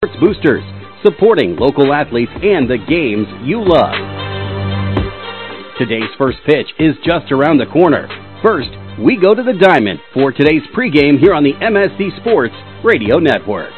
Sports Boosters, supporting local athletes and the games you love. Today's first pitch is just around the corner. First, we go to the diamond for today's pregame here on the MSC Sports Radio Network.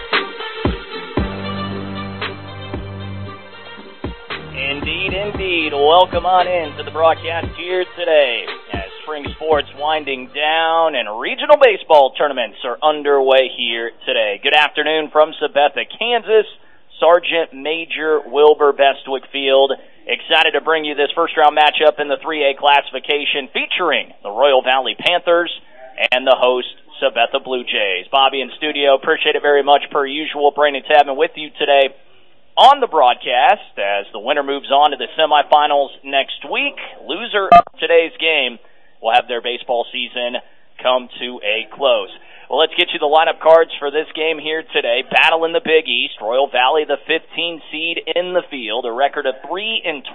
Indeed. Welcome on in to the broadcast here today as spring sports winding down and regional baseball tournaments are underway here today. Good afternoon from Sabetha, Kansas. Sergeant Major Wilbur Bestwick Field. Excited to bring you this first-round matchup in the 3A classification featuring the Royal Valley Panthers and the host Sabetha Blue Jays. Bobby in studio, appreciate it very much per usual. Brandon Tabman with you today on the broadcast as the winner moves on to the semifinals next week. Loser of today's game will have their baseball season come to a close. Well, let's get you the lineup cards for this game here today. Battle in the Big East. Royal Valley, the 15 seed in the field, a record of 3-20,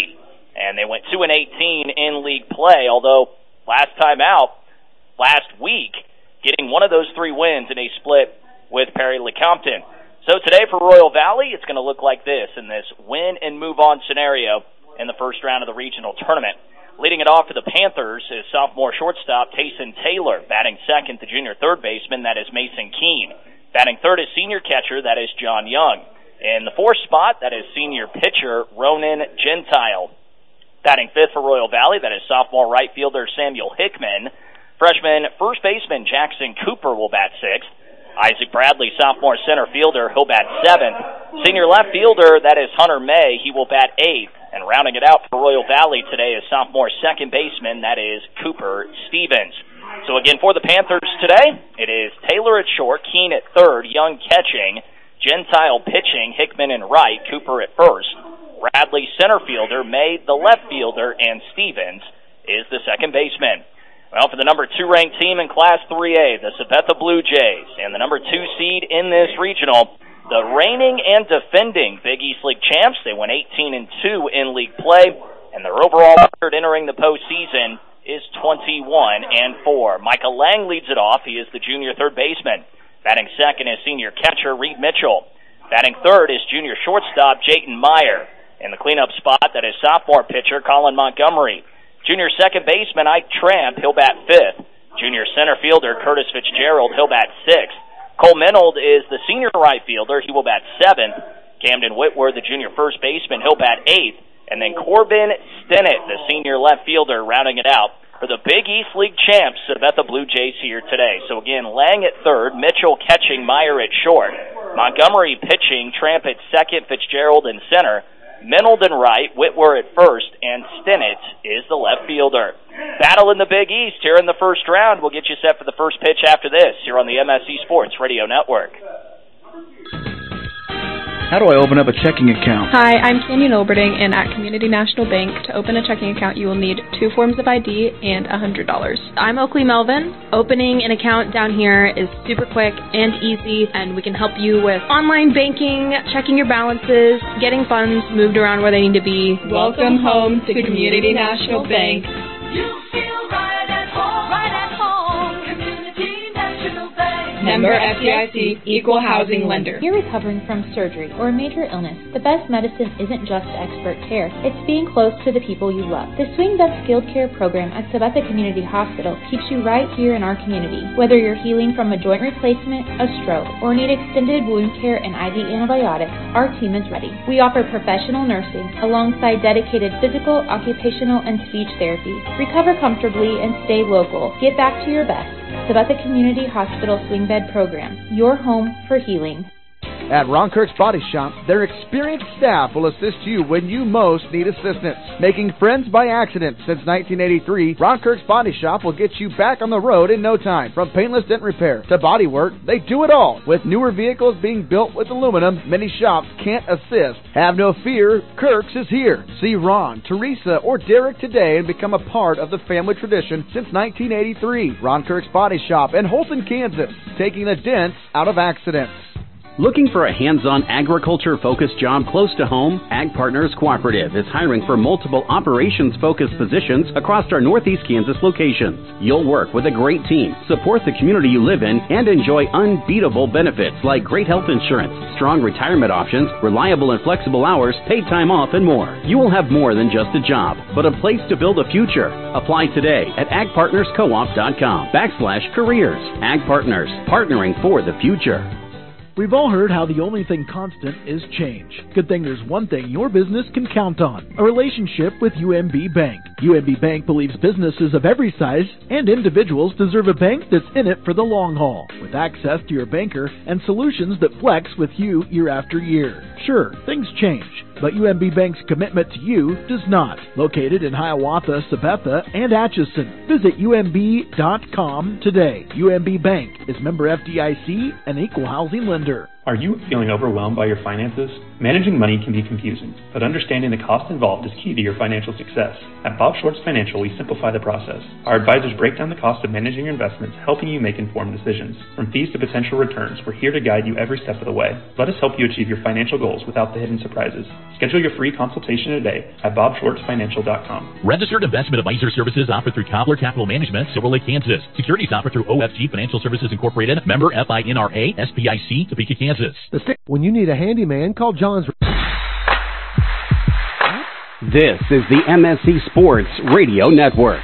and they went 2-18 in league play. Although last time out, last week, getting one of those three wins in a split with Perry Lecompton. So today for Royal Valley, it's going to look like this in this win and move on scenario in the first round of the regional tournament. Leading it off for the Panthers is sophomore shortstop Tayson Taylor. Batting second, the junior third baseman, that is Mason Keene. Batting third is senior catcher, that is John Young. In the fourth spot, that is senior pitcher Ronan Gentile. Batting fifth for Royal Valley, that is sophomore right fielder Samuel Hickman. Freshman first baseman Jackson Cooper will bat sixth. Isaac Bradley, sophomore center fielder, he'll bat seventh. Senior left fielder, that is Hunter May, he will bat eighth. And rounding it out for Royal Valley today is sophomore second baseman, that is Cooper Stevens. So again, for the Panthers today, it is Taylor at short, Keene at third, Young catching, Gentile pitching, Hickman in right, Cooper at first. Bradley center fielder, May the left fielder, and Stevens is the second baseman. Well, for the number 2 ranked team in Class 3A, the Sabetha Blue Jays, and the number 2 seed in this regional, the reigning and defending Big East League champs. They went 18-2 in league play, and their overall record entering the postseason is 21-4. Michael Lang leads it off. He is the junior third baseman. Batting second is senior catcher Reed Mitchell. Batting third is junior shortstop Jayton Meyer. In the cleanup spot, that is sophomore pitcher Colin Montgomery. Junior second baseman Ike Tramp, he'll bat fifth. Junior center fielder Curtis Fitzgerald, he'll bat sixth. Cole Minold is the senior right fielder, he will bat seventh. Camden Whitworth, the junior first baseman, he'll bat eighth. And then Corbin Stinnett, the senior left fielder, rounding it out for the Big East League champs, Sabetha Blue Jays here today. So again, Lang at third, Mitchell catching, Meyer at short. Montgomery pitching, Tramp at second, Fitzgerald in center. Minold in right, Whitworth at first, and Stinnett is the left fielder. Battle in the Big East here in the first round. We'll get you set for the first pitch after this here on the MSC Sports Radio Network. How do I open up a checking account? Hi, I'm Canyon Oberding, and at Community National Bank, to open a checking account, you will need 2 forms of ID and $100. I'm Oakley Melvin. Opening an account down here is super quick and easy, and we can help you with online banking, checking your balances, getting funds moved around where they need to be. Welcome home to Community National Bank. You feel right at home, Community National Bank. Member FDIC, Equal Housing Lender. You're recovering from surgery or a major illness. The best medicine isn't just expert care. It's being close to the people you love. The Swing Vet Skilled Care Program at Sabetha Community Hospital keeps you right here in our community. Whether you're healing from a joint replacement, a stroke, or need extended wound care and IV antibiotics, our team is ready. We offer professional nursing alongside dedicated physical, occupational, and speech therapy. Recover comfortably and stay local. Get back to your best. Sabetha Community Hospital Swing Bed Program, your home for healing. At Ron Kirk's Body Shop, their experienced staff will assist you when you most need assistance. Making friends by accident since 1983, Ron Kirk's Body Shop will get you back on the road in no time. From paintless dent repair to body work, they do it all. With newer vehicles being built with aluminum, many shops can't assist. Have no fear, Kirk's is here. See Ron, Teresa, or Derek today and become a part of the family tradition since 1983. Ron Kirk's Body Shop in Holton, Kansas, taking the dents out of accidents. Looking for a hands-on agriculture-focused job close to home? Ag Partners Cooperative is hiring for multiple operations-focused positions across our Northeast Kansas locations. You'll work with a great team, support the community you live in, and enjoy unbeatable benefits like great health insurance, strong retirement options, reliable and flexible hours, paid time off, and more. You will have more than just a job, but a place to build a future. Apply today at agpartnerscoop.com/careers. Ag Partners, partnering for the future. We've all heard how the only thing constant is change. Good thing there's one thing your business can count on: a relationship with UMB Bank. UMB Bank believes businesses of every size and individuals deserve a bank that's in it for the long haul, with access to your banker and solutions that flex with you year after year. Sure, things change, but UMB Bank's commitment to you does not. Located in Hiawatha, Sabetha, and Atchison. Visit UMB.com today. UMB Bank is member FDIC and equal housing lender. Are you feeling overwhelmed by your finances? Managing money can be confusing, but understanding the cost involved is key to your financial success. At Bob Schwartz Financial, we simplify the process. Our advisors break down the cost of managing your investments, helping you make informed decisions. From fees to potential returns, we're here to guide you every step of the way. Let us help you achieve your financial goals without the hidden surprises. Schedule your free consultation today at bobschwartzfinancial.com. Registered investment advisor services offered through Cobbler Capital Management, Silver Lake, Kansas. Securities offered through OFG Financial Services Incorporated, member FINRA, SPIC, Topeka, Kansas. When you need a handyman, call John's. This is the MSC Sports Radio Network.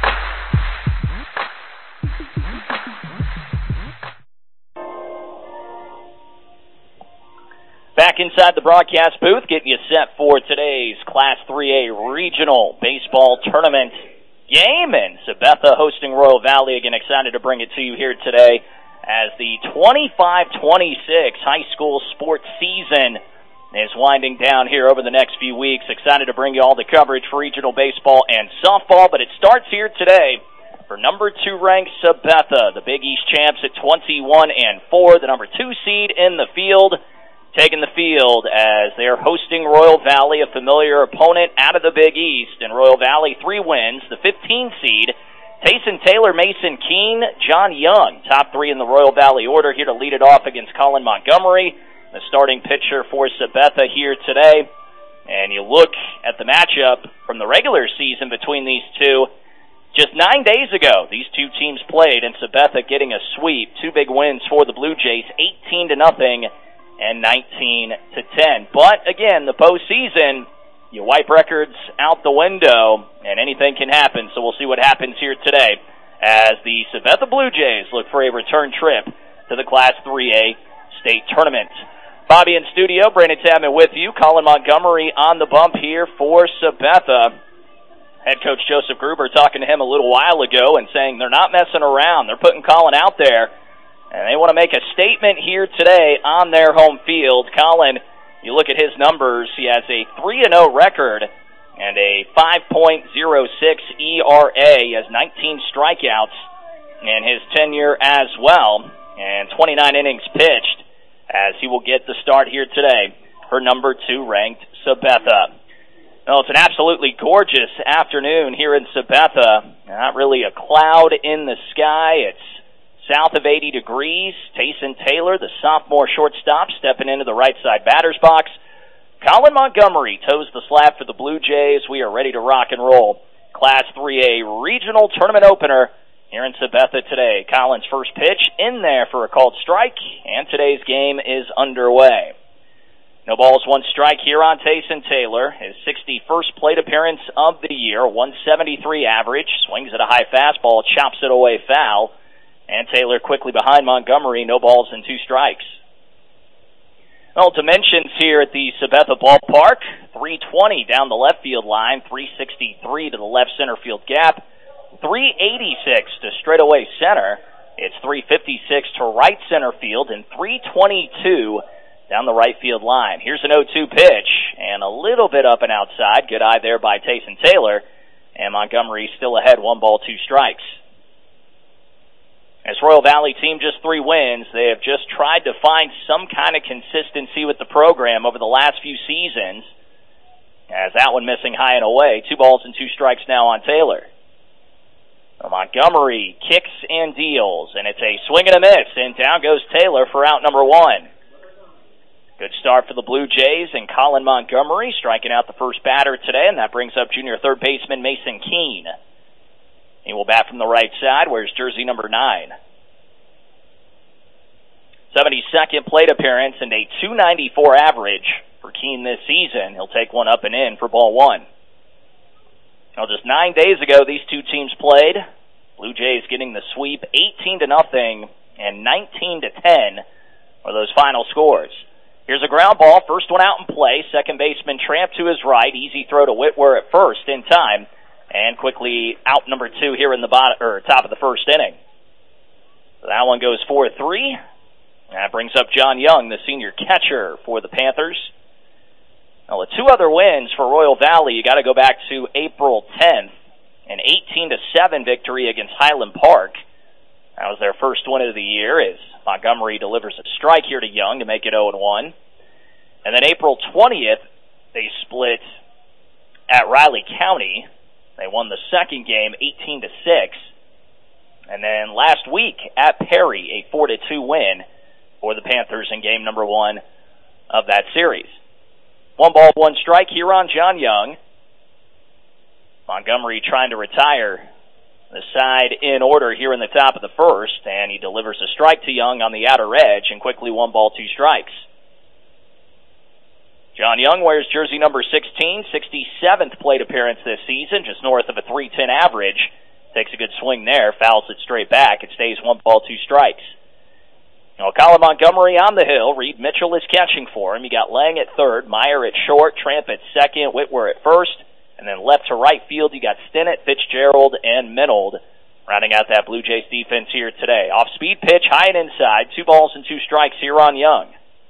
Back inside the broadcast booth, getting you set for today's Class 3A Regional Baseball Tournament game, and Sabetha hosting Royal Valley. Again, excited to bring it to you here today as the 25-26 high school sports season is winding down here over the next few weeks. Excited to bring you all the coverage for regional baseball and softball, but it starts here today for number 2 ranked Sabetha, the Big East champs at 21-4, the number 2 seed in the field, taking the field as they're hosting Royal Valley, a familiar opponent out of the Big East, and Royal Valley 3 wins, the 15 seed. Tayson Taylor, Mason Keene, John Young, top 3 in the Royal Valley order, here to lead it off against Colin Montgomery, the starting pitcher for Sabetha here today. And you look at the matchup from the regular season between these two. Just 9 days ago, these two teams played, and Sabetha getting a sweep. 2 big wins for the Blue Jays, 18-0 and 19-10. But again, the postseason, you wipe records out the window, and anything can happen. So we'll see what happens here today as the Sabetha Blue Jays look for a return trip to the Class 3A state tournament. Bobby in studio, Brandon Tabman with you. Colin Montgomery on the bump here for Sabetha. Head coach Joseph Gruber talking to him a little while ago and saying they're not messing around. They're putting Colin out there, and they want to make a statement here today on their home field. Colin, you look at his numbers, he has a 3-0 record and a 5.06 ERA. He has 19 strikeouts in his tenure as well, and 29 innings pitched, as he will get the start here today for number 2 ranked Sabetha. Well, it's an absolutely gorgeous afternoon here in Sabetha. Not really a cloud in the sky. It's south of 80 degrees. Tayson Taylor, the sophomore shortstop, stepping into the right side batter's box. Colin Montgomery toes the slab for the Blue Jays. We are ready to rock and roll. Class 3A regional tournament opener here in Sabetha today. Colin's first pitch in there for a called strike, and today's game is underway. No balls, 1 strike here on Tayson Taylor. His 61st plate appearance of the year, 173 average. Swings at a high fastball, chops it away foul. And Taylor quickly behind Montgomery, no balls and 2 strikes. Well, dimensions here at the Sabetha ballpark, 320 down the left field line, 363 to the left center field gap, 386 to straightaway center. It's 356 to right center field, and 322 down the right field line. Here's an 0-2 pitch, and a little bit up and outside. Good eye there by Tayson Taylor, and Montgomery still ahead, 1 ball, 2 strikes. As Royal Valley team just 3 wins, they have just tried to find some kind of consistency with the program over the last few seasons. As that one missing high and away, 2 balls and 2 strikes now on Taylor. Well, Montgomery kicks and deals, and it's a swing and a miss, and down goes Taylor for out number 1. start for the Blue Jays, and Colin Montgomery striking out the first batter today, and that brings up junior third baseman Mason Keene. He will bat from the right side, wears jersey number 9. 72nd plate appearance and a .294 average for Keene this season. He'll take one up and in for ball 1. Now, just 9 days ago, these two teams played. Blue Jays getting the sweep 18-0 and 19-10 are those final scores. Here's a ground ball, first one out in play. Second baseman Tramp to his right. Easy throw to Whitwer at first in time. And quickly out number 2 here in the top of the first inning. So that one goes 4-3. That brings up John Young, the senior catcher for the Panthers. Now, the 2 other wins for Royal Valley, you got to go back to April 10th, an 18-7 victory against Highland Park. That was their first win of the year as Montgomery delivers a strike here to Young to make it 0-1. And then April 20th, they split at Riley County. They won the second game 18-6. And then last week at Perry, a 4-2 win for the Panthers in game number 1 of that series. 1 ball, 1 strike here on John Young. Montgomery trying to retire the side in order here in the top of the first, and he delivers a strike to Young on the outer edge, and quickly 1 ball, 2 strikes. John Young wears jersey number 16, 67th plate appearance this season, just north of a .310 average. Takes a good swing there, fouls it straight back. It stays 1 ball, 2 strikes. Now, Colin Montgomery on the hill. Reed Mitchell is catching for him. You got Lang at third, Meyer at short, Tramp at second, Whitwer at first, and then left to right field, you got Stinnett, Fitzgerald, and Minold rounding out that Blue Jays defense here today. Off-speed pitch, high and inside, 2 balls and 2 strikes here on Young.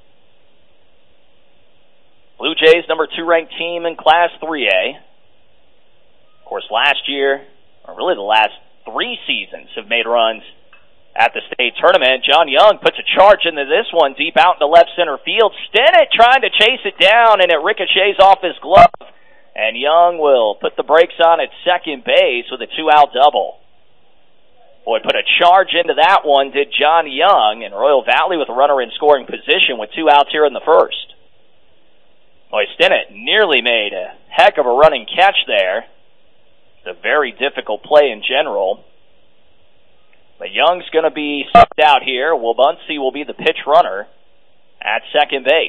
Blue Jays, number 2 ranked team in Class 3A. Of course, last year, or really the last 3 seasons, have made runs at the state tournament. John Young puts a charge into this one deep out into left center field. Stinnett trying to chase it down, and it ricochets off his glove. And Young will put the brakes on at second base with a 2-out double. Boy, put a charge into that one, did John Young, and Royal Valley with a runner in scoring position with 2 outs here in the first. Boy, Stinnett nearly made a heck of a running catch there. It's a very difficult play in general. But Young's going to be subbed out here. Wabunsi will be the pitch runner at second base.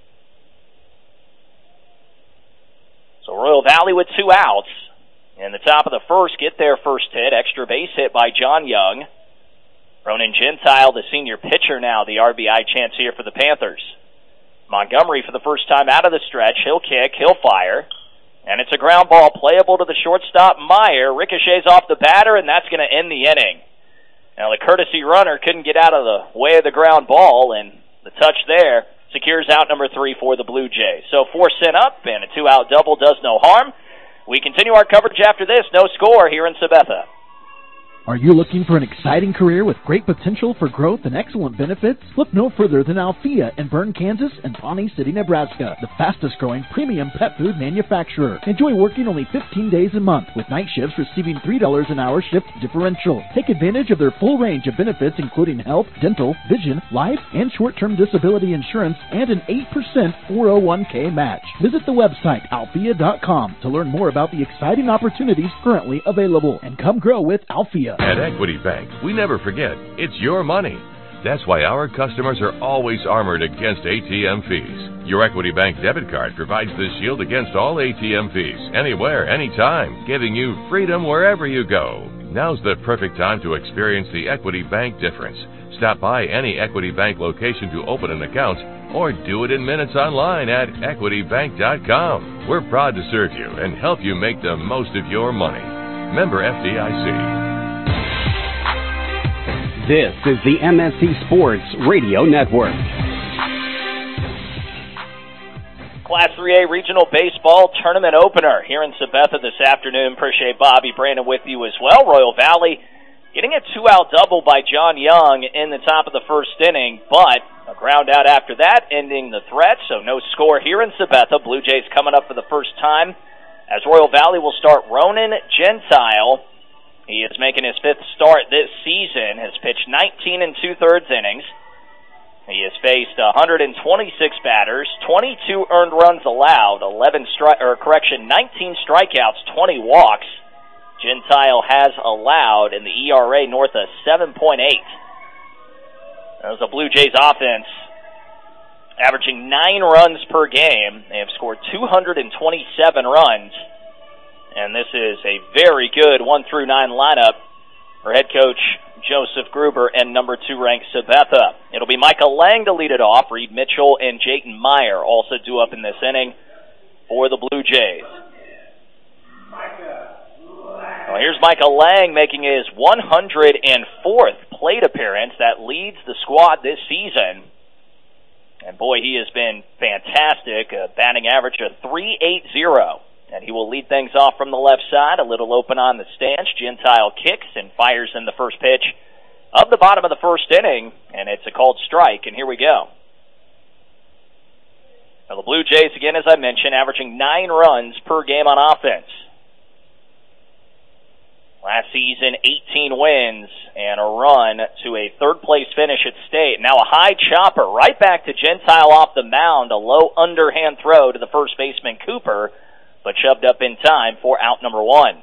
So Royal Valley with 2 outs. In the top of the first, get their first hit. Extra base hit by John Young. Ronan Gentile, the senior pitcher now, the RBI chance here for the Panthers. Montgomery for the first time out of the stretch. He'll kick, he'll fire. And it's a ground ball playable to the shortstop, Meyer. Ricochets off the batter, and that's going to end the inning. Now, the courtesy runner couldn't get out of the way of the ground ball, and the touch there secures out number 3 for the Blue Jays. So 4 sent up, and a 2-out double does no harm. We continue our coverage after this. No score here in Sabetha. Are you looking for an exciting career with great potential for growth and excellent benefits? Look no further than Althea in Bern, Kansas and Pawnee City, Nebraska, the fastest growing premium pet food manufacturer. Enjoy working only 15 days a month with night shifts receiving $3 an hour shift differential. Take advantage of their full range of benefits including health, dental, vision, life, and short-term disability insurance and an 8% 401k match. Visit the website althea.com to learn more about the exciting opportunities currently available and come grow with Althea. At Equity Bank, we never forget, it's your money. That's why our customers are always armored against ATM fees. Your Equity Bank debit card provides the shield against all ATM fees, anywhere, anytime, giving you freedom wherever you go. Now's the perfect time to experience the Equity Bank difference. Stop by any Equity Bank location to open an account, or do it in minutes online at equitybank.com. We're proud to serve you and help you make the most of your money. Member FDIC. This is the MSC Sports Radio Network. Class 3A Regional Baseball Tournament Opener here in Sabetha this afternoon. Appreciate Bobby Brandon with you as well. Royal Valley getting a 2-out double by John Young in the top of the first inning, but a ground out after that, ending the threat, so no score here in Sabetha. Blue Jays coming up for the first time as Royal Valley will start Ronan Gentile. He is making his 5th start this season, has pitched 19 2/3 innings, He has faced 126 batters, 22 earned runs allowed, 19 strikeouts, 20 walks. Gentile has allowed in the ERA north of 7.8. That was the Blue Jays offense averaging 9 runs per game. They have scored 227 runs. And this is a very good 1-9 lineup for head coach Joseph Gruber and number 2 ranked Sabetha. It'll be Micah Lang to lead it off. Reed Mitchell and Jayton Meyer also due up in this inning for the Blue Jays. Well, here's Micah Lang making his 104th plate appearance. That leads the squad this season. And boy, he has been fantastic. A batting average of .380. And he will lead things off from the left side. A little open on the stance. Gentile kicks and fires in the first pitch of the bottom of the first inning. And it's a called strike. And here we go. Now the Blue Jays, again, as I mentioned, averaging 9 runs per game on offense. Last season, 18 wins and a run to a third-place finish at state. Now a high chopper right back to Gentile off the mound. A low underhand throw to the first baseman, Cooper, but shoved up in time for out number 1.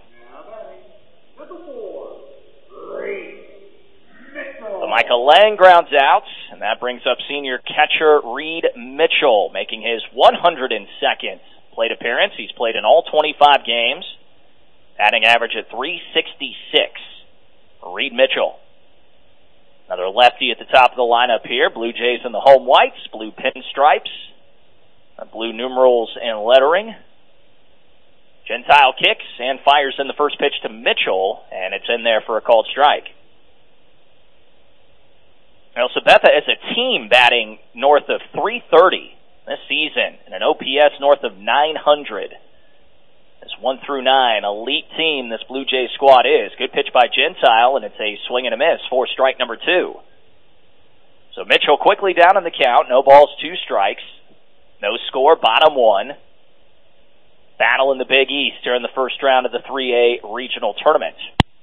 So Michael Lang grounds out, and that brings up senior catcher Reed Mitchell, making his 102nd plate appearance. He's played in all 25 games. Batting average at .366 for Reed Mitchell. Another lefty at the top of the lineup here. Blue Jays in the home whites, blue pinstripes, blue numerals and lettering. Gentile kicks and fires in the first pitch to Mitchell, and it's in there for a called strike. Now, Sabetha as a team batting north of .330 this season, and an OPS north of .900. This 1-9 elite team this Blue Jays squad is. Good pitch by Gentile, and it's a swing and a miss for strike number 2. So Mitchell quickly down in the count. No balls, 2 strikes. No score, bottom 1. Battle in the Big East during the first round of the 3A regional tournament.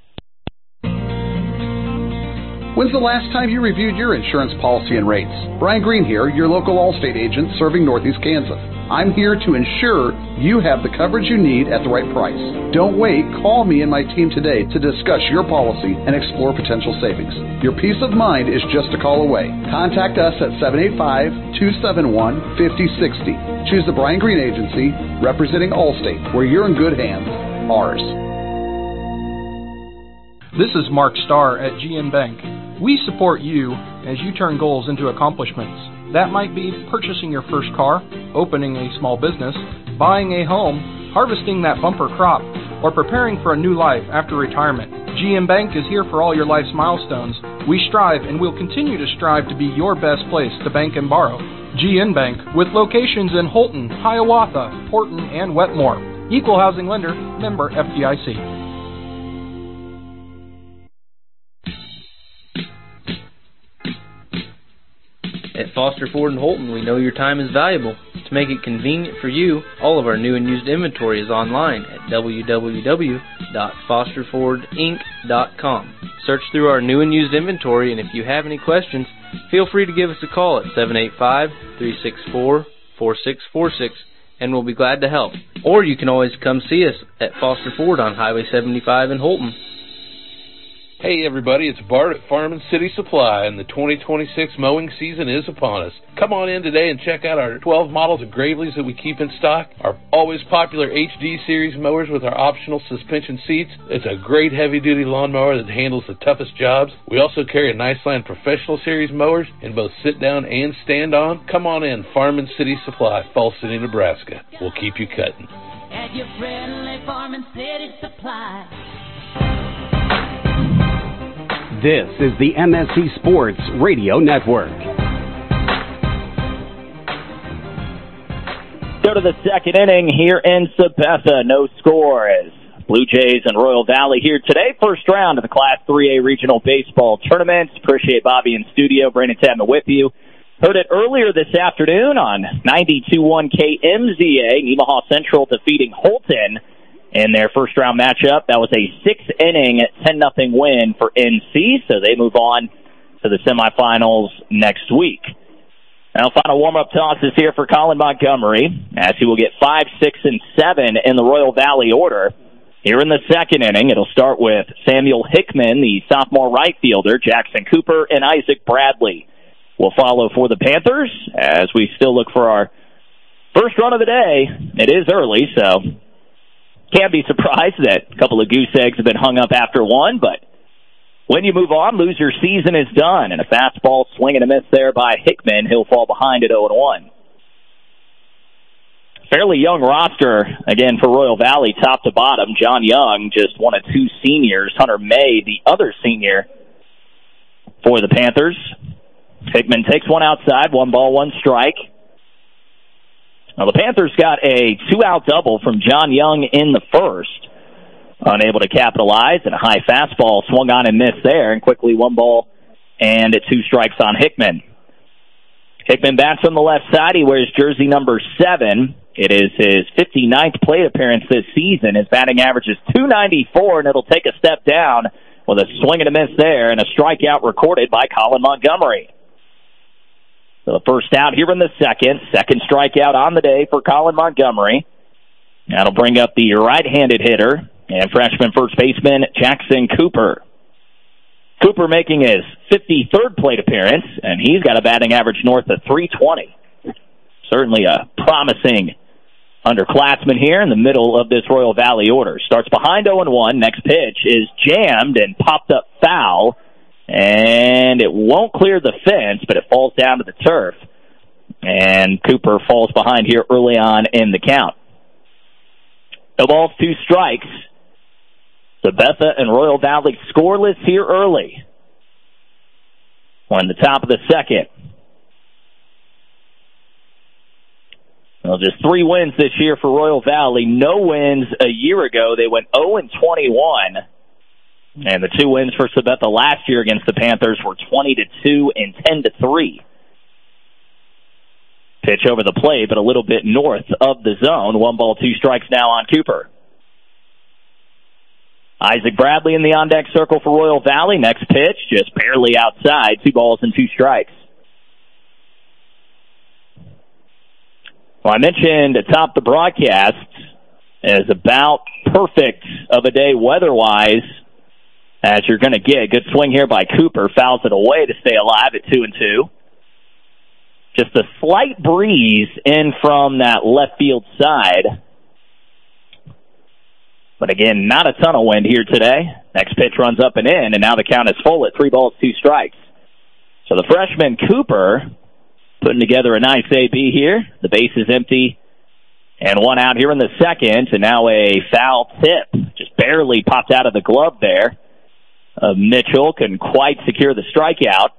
When's the last time you reviewed your insurance policy and rates? Brian Green here, your local Allstate agent serving Northeast Kansas. I'm here to ensure you have the coverage you need at the right price. Don't wait. Call me and my team today to discuss your policy and explore potential savings. Your peace of mind is just a call away. Contact us at 785-271-5060. Choose the Brian Green Agency, representing Allstate, where you're in good hands. Ours. This is Mark Starr at GN Bank. We support you as you turn goals into accomplishments. That might be purchasing your first car, opening a small business, buying a home, harvesting that bumper crop, or preparing for a new life after retirement. GM Bank is here for all your life's milestones. We strive and will continue to strive to be your best place to bank and borrow. GN Bank, with locations in Holton, Hiawatha, Horton, and Wetmore. Equal housing lender, member FDIC. At Foster Ford in Holton, we know your time is valuable. To make it convenient for you, all of our new and used inventory is online at www.fosterfordinc.com. Search through our new and used inventory, and if you have any questions, feel free to give us a call at 785-364-4646, and we'll be glad to help. Or you can always come see us at Foster Ford on Highway 75 in Holton. Hey everybody, it's Bart at Farm and City Supply, and the 2026 mowing season is upon us. Come on in today and check out our 12 models of Graveleys that we keep in stock, our always popular HD series mowers with our optional suspension seats. It's a great heavy-duty lawnmower that handles the toughest jobs. We also carry a Niceland Professional Series mowers in both sit-down and stand-on. Come on in, Farm and City Supply, Falls City, Nebraska. We'll keep you cutting. At your friendly Farm and City Supply. This is the MSC Sports Radio Network. Go to the second inning here in Sabetha. No scores. Blue Jays and Royal Valley here today. First round of the Class 3A Regional Baseball Tournament. Appreciate Bobby in studio. Brandon Tadman with you. Heard it earlier this afternoon on 92.1 KMZA. Nemaha Central defeating Holton in their first-round matchup. That was a 6-inning, 10-0 win for NC, so they move on to the semifinals next week. Now, final warm-up tosses here for Colin Montgomery, as he will get 5, 6, and 7 in the Royal Valley order. Here in the second inning, it'll start with Samuel Hickman, the sophomore right fielder, Jackson Cooper, and Isaac Bradley will follow for the Panthers, as we still look for our first run of the day. It is early, so can't be surprised that a couple of goose eggs have been hung up after one, but when you move on, loser season is done, and a fastball swing and a miss there by Hickman. He'll fall behind at 0-1. Fairly young roster, again, for Royal Valley, top to bottom. John Young, just one of two seniors. Hunter May, the other senior for the Panthers. Hickman takes one outside, 1 ball, 1 strike. Now, the Panthers got a 2-out double from John Young in the first. Unable to capitalize, and a high fastball swung on and missed there, and quickly 1 ball and 2 strikes on Hickman. Hickman bats on the left side. He wears jersey number 7. It is his 59th plate appearance this season. His batting average is .294, and it'll take a step down with a swing and a miss there, and a strikeout recorded by Colin Montgomery. So the first out here in the second strikeout on the day for Colin Montgomery. That'll bring up the right-handed hitter and freshman first baseman Jackson Cooper. Cooper making his 53rd plate appearance, and he's got a batting average north of .320. Certainly a promising underclassman here in the middle of this Royal Valley order. Starts behind 0-1. Next pitch is jammed and popped up foul, and it won't clear the fence, but it falls down to the turf. And Cooper falls behind here early on in the count. No balls, 2 strikes. Sabetha and Royal Valley scoreless here early. We're in the top of the second. Well, just 3 wins this year for Royal Valley. No wins a year ago. They went 0-21. And the 2 wins for Sabetha last year against the Panthers were 20-2 and 10-3. Pitch over the plate, but a little bit north of the zone. 1 ball, 2 strikes now on Cooper. Isaac Bradley in the on-deck circle for Royal Valley. Next pitch, just barely outside. 2 balls and 2 strikes. Well, I mentioned atop the broadcast is about perfect of a day weather-wise as you're going to get. Good swing here by Cooper. Fouls it away to stay alive at 2-2. Just a slight breeze in from that left field side. But again, not a ton of wind here today. Next pitch runs up and in, and now the count is full at 3 balls, 2 strikes. So the freshman Cooper putting together a nice AB here. The base is empty, and 1 out here in the second, and now a foul tip. Just barely popped out of the glove there. Mitchell couldn't quite secure the strikeout.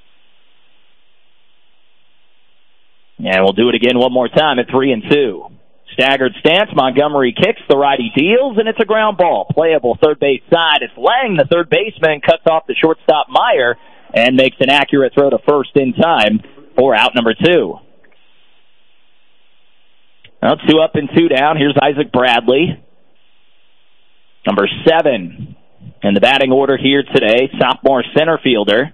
And we'll do it again one more time at 3-2. Staggered stance. Montgomery kicks. The righty deals, and it's a ground ball. Playable third base side. It's Lang, the third baseman, cuts off the shortstop Meyer and makes an accurate throw to first in time for out number 2. Well, 2 up and 2 down. Here's Isaac Bradley, number 7 in the batting order here today. Sophomore center fielder.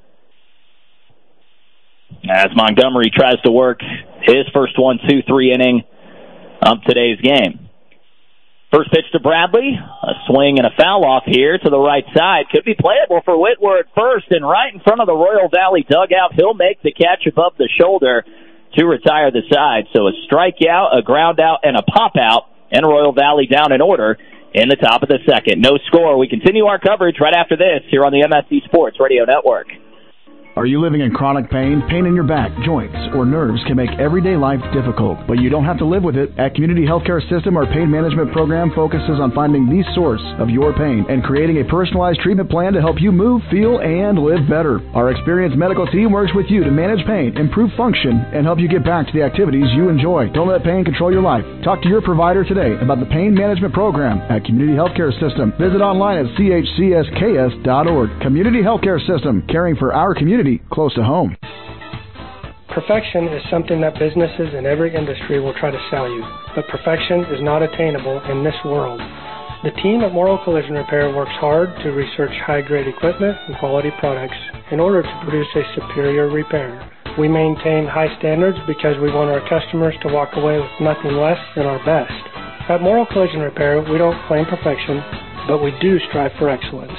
As Montgomery tries to work his first 1-2-3 inning of today's game. First pitch to Bradley. A swing and a foul off here to the right side. Could be playable for Whitworth first, and right in front of the Royal Valley dugout. He'll make the catch above the shoulder to retire the side. So a strikeout, a ground out, and a pop out, and Royal Valley down in order in the top of the second. No score. We continue our coverage right after this here on the MSC Sports Radio Network. Are you living in chronic pain? Pain in your back, joints, or nerves can make everyday life difficult, but you don't have to live with it. At Community Healthcare System, our pain management program focuses on finding the source of your pain and creating a personalized treatment plan to help you move, feel, and live better. Our experienced medical team works with you to manage pain, improve function, and help you get back to the activities you enjoy. Don't let pain control your life. Talk to your provider today about the pain management program at Community Healthcare System. Visit online at chcsks.org. Community Healthcare System, caring for our community close to home. Perfection is something that businesses in every industry will try to sell you, but perfection is not attainable in this world. The team at Morrow Collision Repair works hard to research high-grade equipment and quality products in order to produce a superior repair. We maintain high standards because we want our customers to walk away with nothing less than our best. At Morrow Collision Repair, we don't claim perfection, but we do strive for excellence.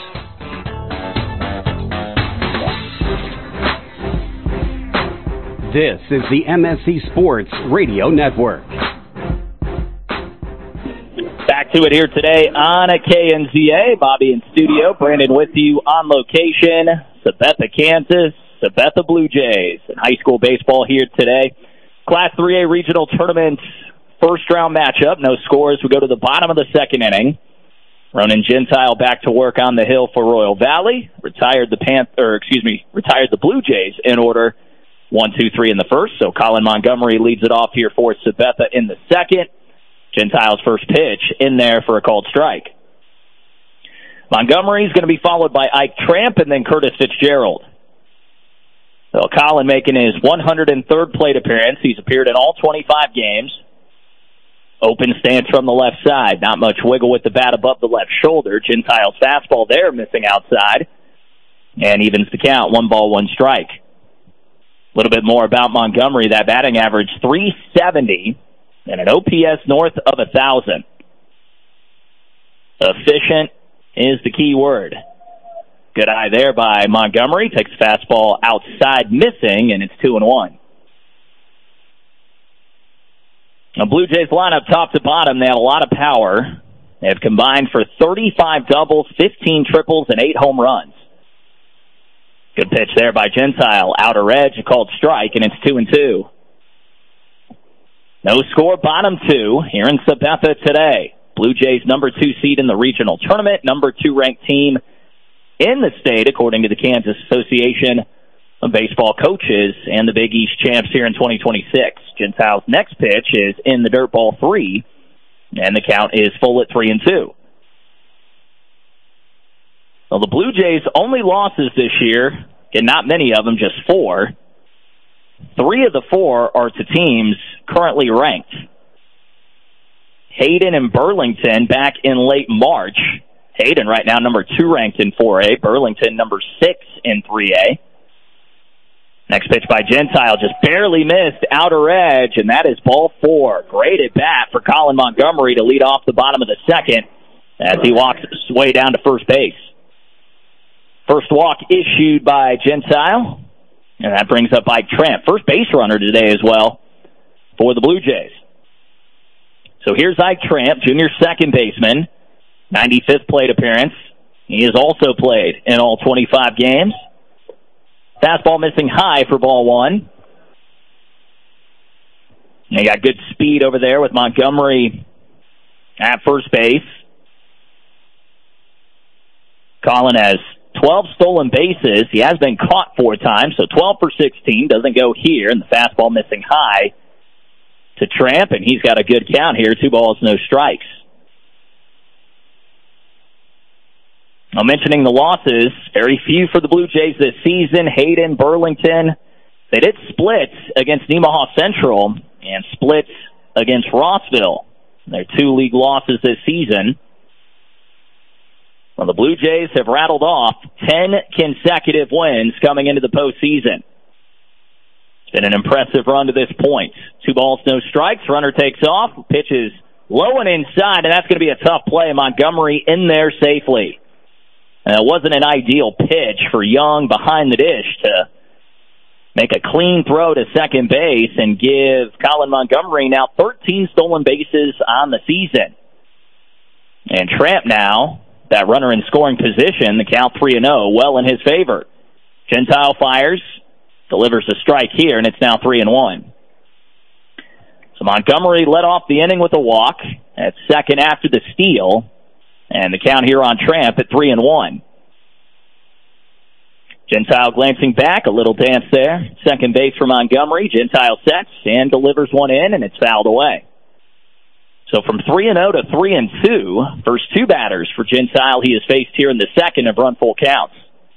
This is the MSC Sports Radio Network. Back to it here today on a KNZA. Bobby in studio, Brandon with you on location. Sabetha, Kansas, Sabetha Blue Jays in high school baseball here today. Class 3A regional tournament first round matchup. No scores. We go to the bottom of the second inning. Ronan Gentile back to work on the hill for Royal Valley. Retired the Blue Jays in order 1-2-3 in the first. So Colin Montgomery leads it off here for Sabetha in the second. Gentile's first pitch in there for a called strike. Montgomery's going to be followed by Ike Tramp and then Curtis Fitzgerald. So Colin making his 103rd plate appearance. He's appeared in all 25 games. Open stance from the left side. Not much wiggle with the bat above the left shoulder. Gentile's fastball there missing outside. And evens the count. 1 ball, 1 strike. A little bit more about Montgomery. That batting average, .370. And an OPS north of 1,000. Efficient is the key word. Good eye there by Montgomery. Takes the fastball outside, missing, and it's 2-1. The Blue Jays lineup top to bottom, they have a lot of power. They have combined for 35 doubles, 15 triples, and 8 home runs. Good pitch there by Gentile. Outer edge, a called strike, and it's 2-2. No score, bottom 2 here in Sabetha today. Blue Jays number 2 seed in the regional tournament, number 2 ranked team in the state, according to the Kansas Association of Baseball Coaches and the Big East champs here in 2026. Gentile's next pitch is in the dirt ball 3, and the count is full at 3-2. Well, the Blue Jays' only losses this year, and not many of them, just 4. 3 of the 4 are to teams currently ranked. Hayden and Burlington back in late March. Hayden right now number 2 ranked in 4A. Burlington number 6 in 3A. Next pitch by Gentile, just barely missed, outer edge, and that is ball 4. Great at bat for Colin Montgomery to lead off the bottom of the second as he walks his way down to first base. First walk issued by Gentile, and that brings up Ike Tramp, first base runner today as well for the Blue Jays. So here's Ike Tramp, junior second baseman, 95th plate appearance. He has also played in all 25 games. Fastball missing high for ball 1. And they got good speed over there with Montgomery at first base. Colin has 12 stolen bases. He has been caught 4 times, so 12 for 16. Doesn't go here, and the fastball missing high to Tramp, and he's got a good count here. 2 balls, no strikes. Now, mentioning the losses, very few for the Blue Jays this season. Hayden, Burlington, they did splits against Nemaha Central and splits against Rossville. Their 2 league losses this season. Well, the Blue Jays have rattled off 10 consecutive wins coming into the postseason. It's been an impressive run to this point. 2 balls, no strikes. Runner takes off, pitches low and inside, and that's going to be a tough play. Montgomery in there safely. It wasn't an ideal pitch for Young behind the dish to make a clean throw to second base and give Colin Montgomery now 13 stolen bases on the season. And Tramp now, that runner in scoring position, the count 3-0, well in his favor. Gentile fires, delivers a strike here, and it's now 3-1. So Montgomery led off the inning with a walk at second after the steal. And the count here on Tramp at 3-1. Gentile glancing back, a little dance there. Second base for Montgomery. Gentile sets and delivers one in, and it's fouled away. So from 3-0 to 3-2, first 2 batters for Gentile he has faced here in the second have run full counts.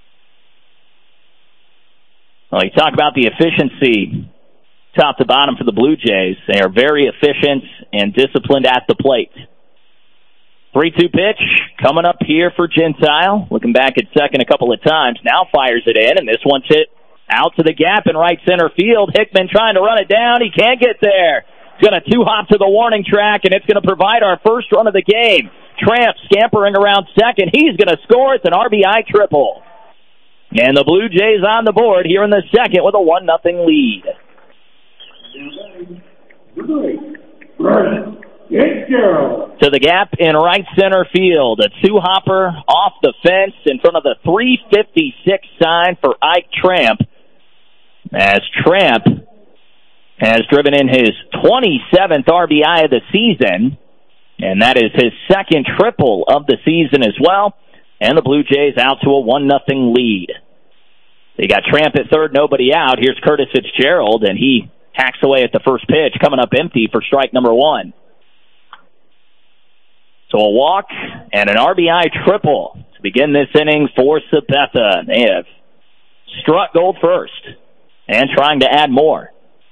Well, you talk about the efficiency top to bottom for the Blue Jays. They are very efficient and disciplined at the plate. 3-2 pitch coming up here for Gentile. Looking back at second a couple of times. Now fires it in, and this one's hit Out to the gap in right center field. Hickman trying to run it down. He can't get there. He's going to two-hop to the warning track, and it's going to provide our first run of the game. Tramp scampering around second. He's going to score. It's an RBI triple. And the Blue Jays on the board here in the second with a 1-0 lead. To the gap in right center field. A two-hopper off the fence in front of the 356 sign for Ike Tramp. As Tramp has driven in his 27th RBI of the season, and that is his second triple of the season as well. And the Blue Jays out to a 1-0 lead. They got Tramp at third, nobody out. Here's Curtis Fitzgerald, and he hacks away at the first pitch, coming up empty for strike number one. So a walk and an RBI triple to begin this inning for Sabetha. They have struck gold first and trying to add more.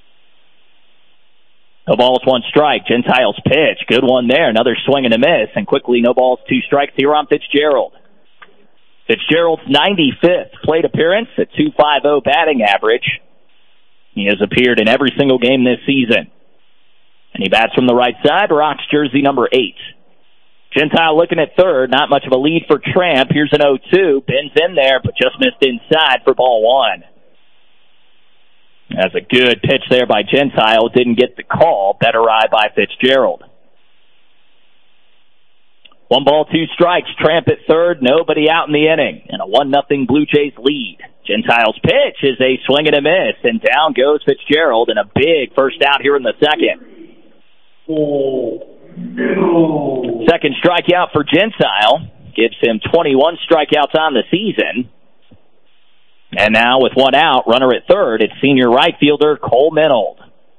No balls, one strike. Gentile's pitch. Good one there. Another swing and a miss. And quickly, no balls, two strikes here on Fitzgerald. Fitzgerald's 95th plate appearance at .250 batting average. He has appeared in every single game this season. And he bats from the right side, rocks jersey number 8. Gentile looking at third. Not much of a lead for Tramp. Here's an 0-2. Bends in there, but just missed inside for ball one. That's a good pitch there by Gentile. Didn't get the call. Better eye by Fitzgerald. 1 ball, 2 strikes. Tramp at third. Nobody out in the inning. And a 1-0 Blue Jays lead. Gentile's pitch is a swing and a miss. And down goes Fitzgerald. And a big first out here in the second. Second strikeout for Gentile. Gives him 21 strikeouts on the season. And now with one out, runner at third, it's senior right fielder Cole Minold.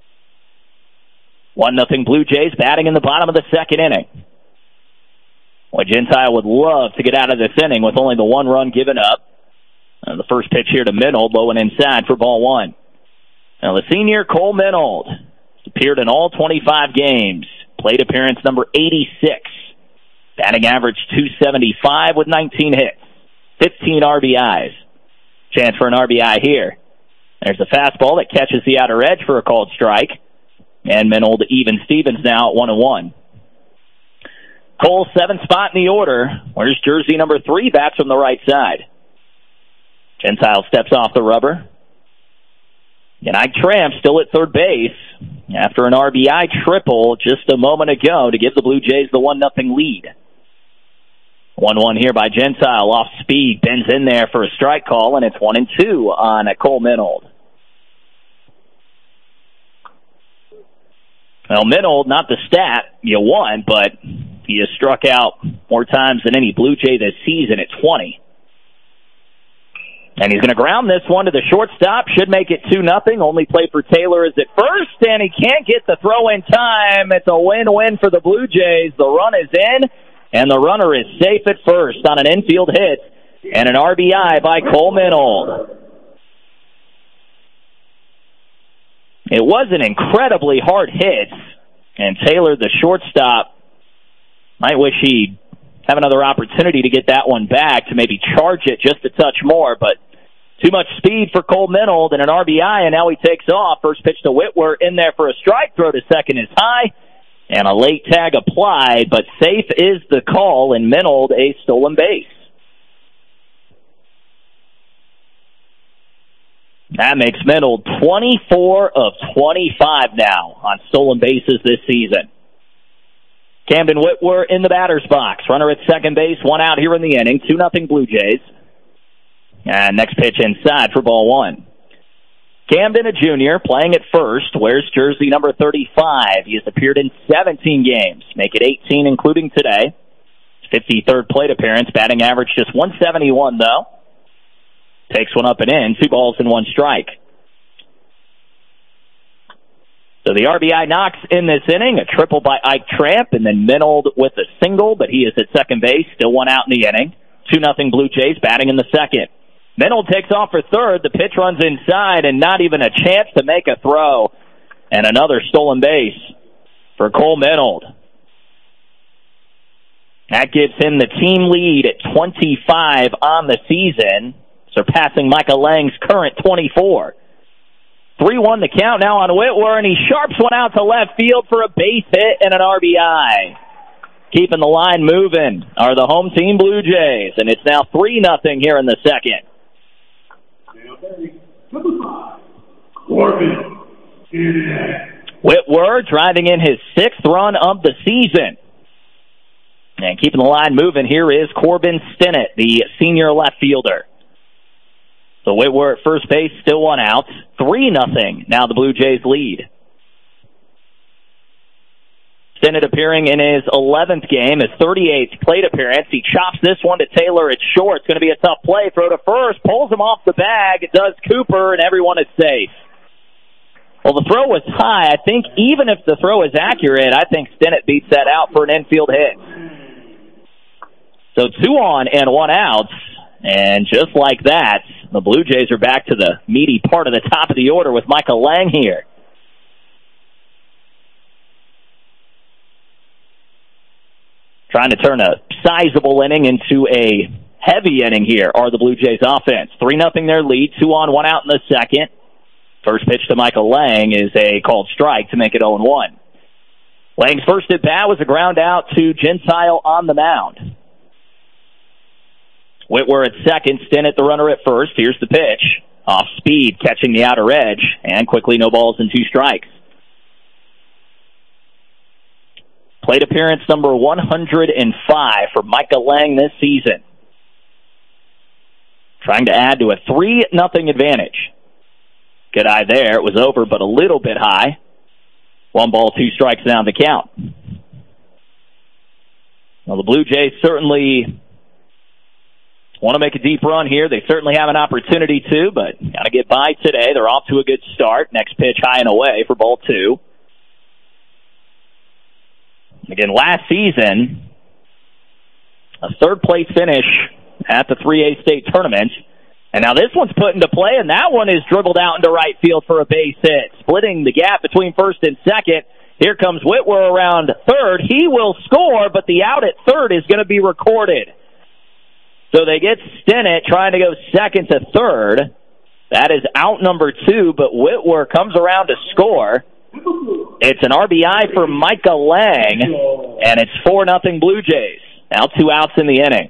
1-0 Blue Jays batting in the bottom of the second inning. Well, Gentile would love to get out of this inning with only the 1 run given up. The first pitch here to Minold, low and inside for ball one. Now the senior Cole Minold has appeared in all 25 games. Plate appearance number 86. Batting average .275 with 19 hits. 15 RBIs. Chance for an RBI here. There's a fastball that catches the outer edge for a called strike. And Minold even Stevens now at 1-1. Cole, 7th spot in the order. Where's jersey number 3? Bats from the right side. Gentile steps off the rubber. And Ike Tramp still at third base after an RBI triple just a moment ago to give the Blue Jays the 1-0 lead. 1-1 here by Gentile. Off speed, bends in there for a strike call, and it's 1-2 on Cole Minold. Well, Minold, not the stat you want, but he has struck out more times than any Blue Jay this season at 20. And he's going to ground this one to the shortstop. Should make it 2-0. Only play for Taylor is at first, and he can't get the throw in time. It's a win-win for the Blue Jays. The run is in, and the runner is safe at first on an infield hit and an RBI by Cole Minold. It was an incredibly hard hit, and Taylor, the shortstop, might wish he'd have another opportunity to get that one back, to maybe charge it just a touch more, but too much speed for Cole Minold and an RBI, and now he takes off. First pitch to Whitwer in there for a strike. Throw to second is high, and a late tag applied, but safe is the call, and Minold a stolen base. That makes Minold 24 of 25 now on stolen bases this season. Camden Whitwer in the batter's box. Runner at second base, 1 out here in the inning. 2-0 Blue Jays. And next pitch inside for ball one. Camden, a junior, playing at first, wears jersey number 35. He has appeared in 17 games, make it 18 including today. 53rd plate appearance, batting average just 171 though. Takes one up and in, 2 balls and 1 strike. So the RBI knocks in this inning, a triple by Ike Tramp, and then Minold with a single, but he is at second base, still 1 out in the inning. 2-0 Blue Jays batting in the second. Minold takes off for third, the pitch runs inside, and not even a chance to make a throw. And another stolen base for Cole Minold. That gives him the team lead at 25 on the season. surpassing Micah Lang's current 24. 3-1 the count now on Whitwer, and he sharps one out to left field for a base hit and an RBI. Keeping the line moving are the home team Blue Jays, and it's now 3-0 here in the second. Whitwer driving in his 6th run of the season. And keeping the line moving here is Corbin Stinnett, the senior left fielder. So Whitwer at first base, still 1 out. 3-0. Now the Blue Jays lead. Stinnett appearing in his 11th game, his 38th plate appearance. He chops this one to Taylor at short. It's going to be a tough play. Throw to first, pulls him off the bag. It does Cooper, and everyone is safe. Well, the throw was high. I think even if the throw is accurate, I think Stinnett beats that out for an infield hit. So 2 on and 1 out. And just like that, the Blue Jays are back to the meaty part of the top of the order with Micah Lang here. Trying to turn a sizable inning into a heavy inning here are the Blue Jays offense. 3-0 their lead, 2 on, 1 out in the second. First pitch to Micah Lang is a called strike to make it 0-1. Lang's first at bat was a ground out to Gentile on the mound. Whitwer at second, Stinnett the runner at first. Here's the pitch. Off speed, catching the outer edge, and quickly no balls and 2 strikes. Plate appearance number 105 for Micah Lang this season. Trying to add to a 3-0 advantage. Good eye there. It was over, but a little bit high. 1 ball, 2 strikes down the count. Well, the Blue Jays certainly want to make a deep run here. They certainly have an opportunity to, but got to get by today. They're off to a good start. Next pitch high and away for ball 2. Again, last season, a 3rd-place finish at the 3A state tournament. And now this one's put into play, and that one is dribbled out into right field for a base hit. Splitting the gap between first and second. Here comes Whitwer around third. He will score, but the out at third is going to be recorded. So they get Stinnett trying to go second to third. That is out number 2, but Whitwer comes around to score. It's an RBI for Micah Lang, and it's 4-0 Blue Jays. Now 2 outs in the inning.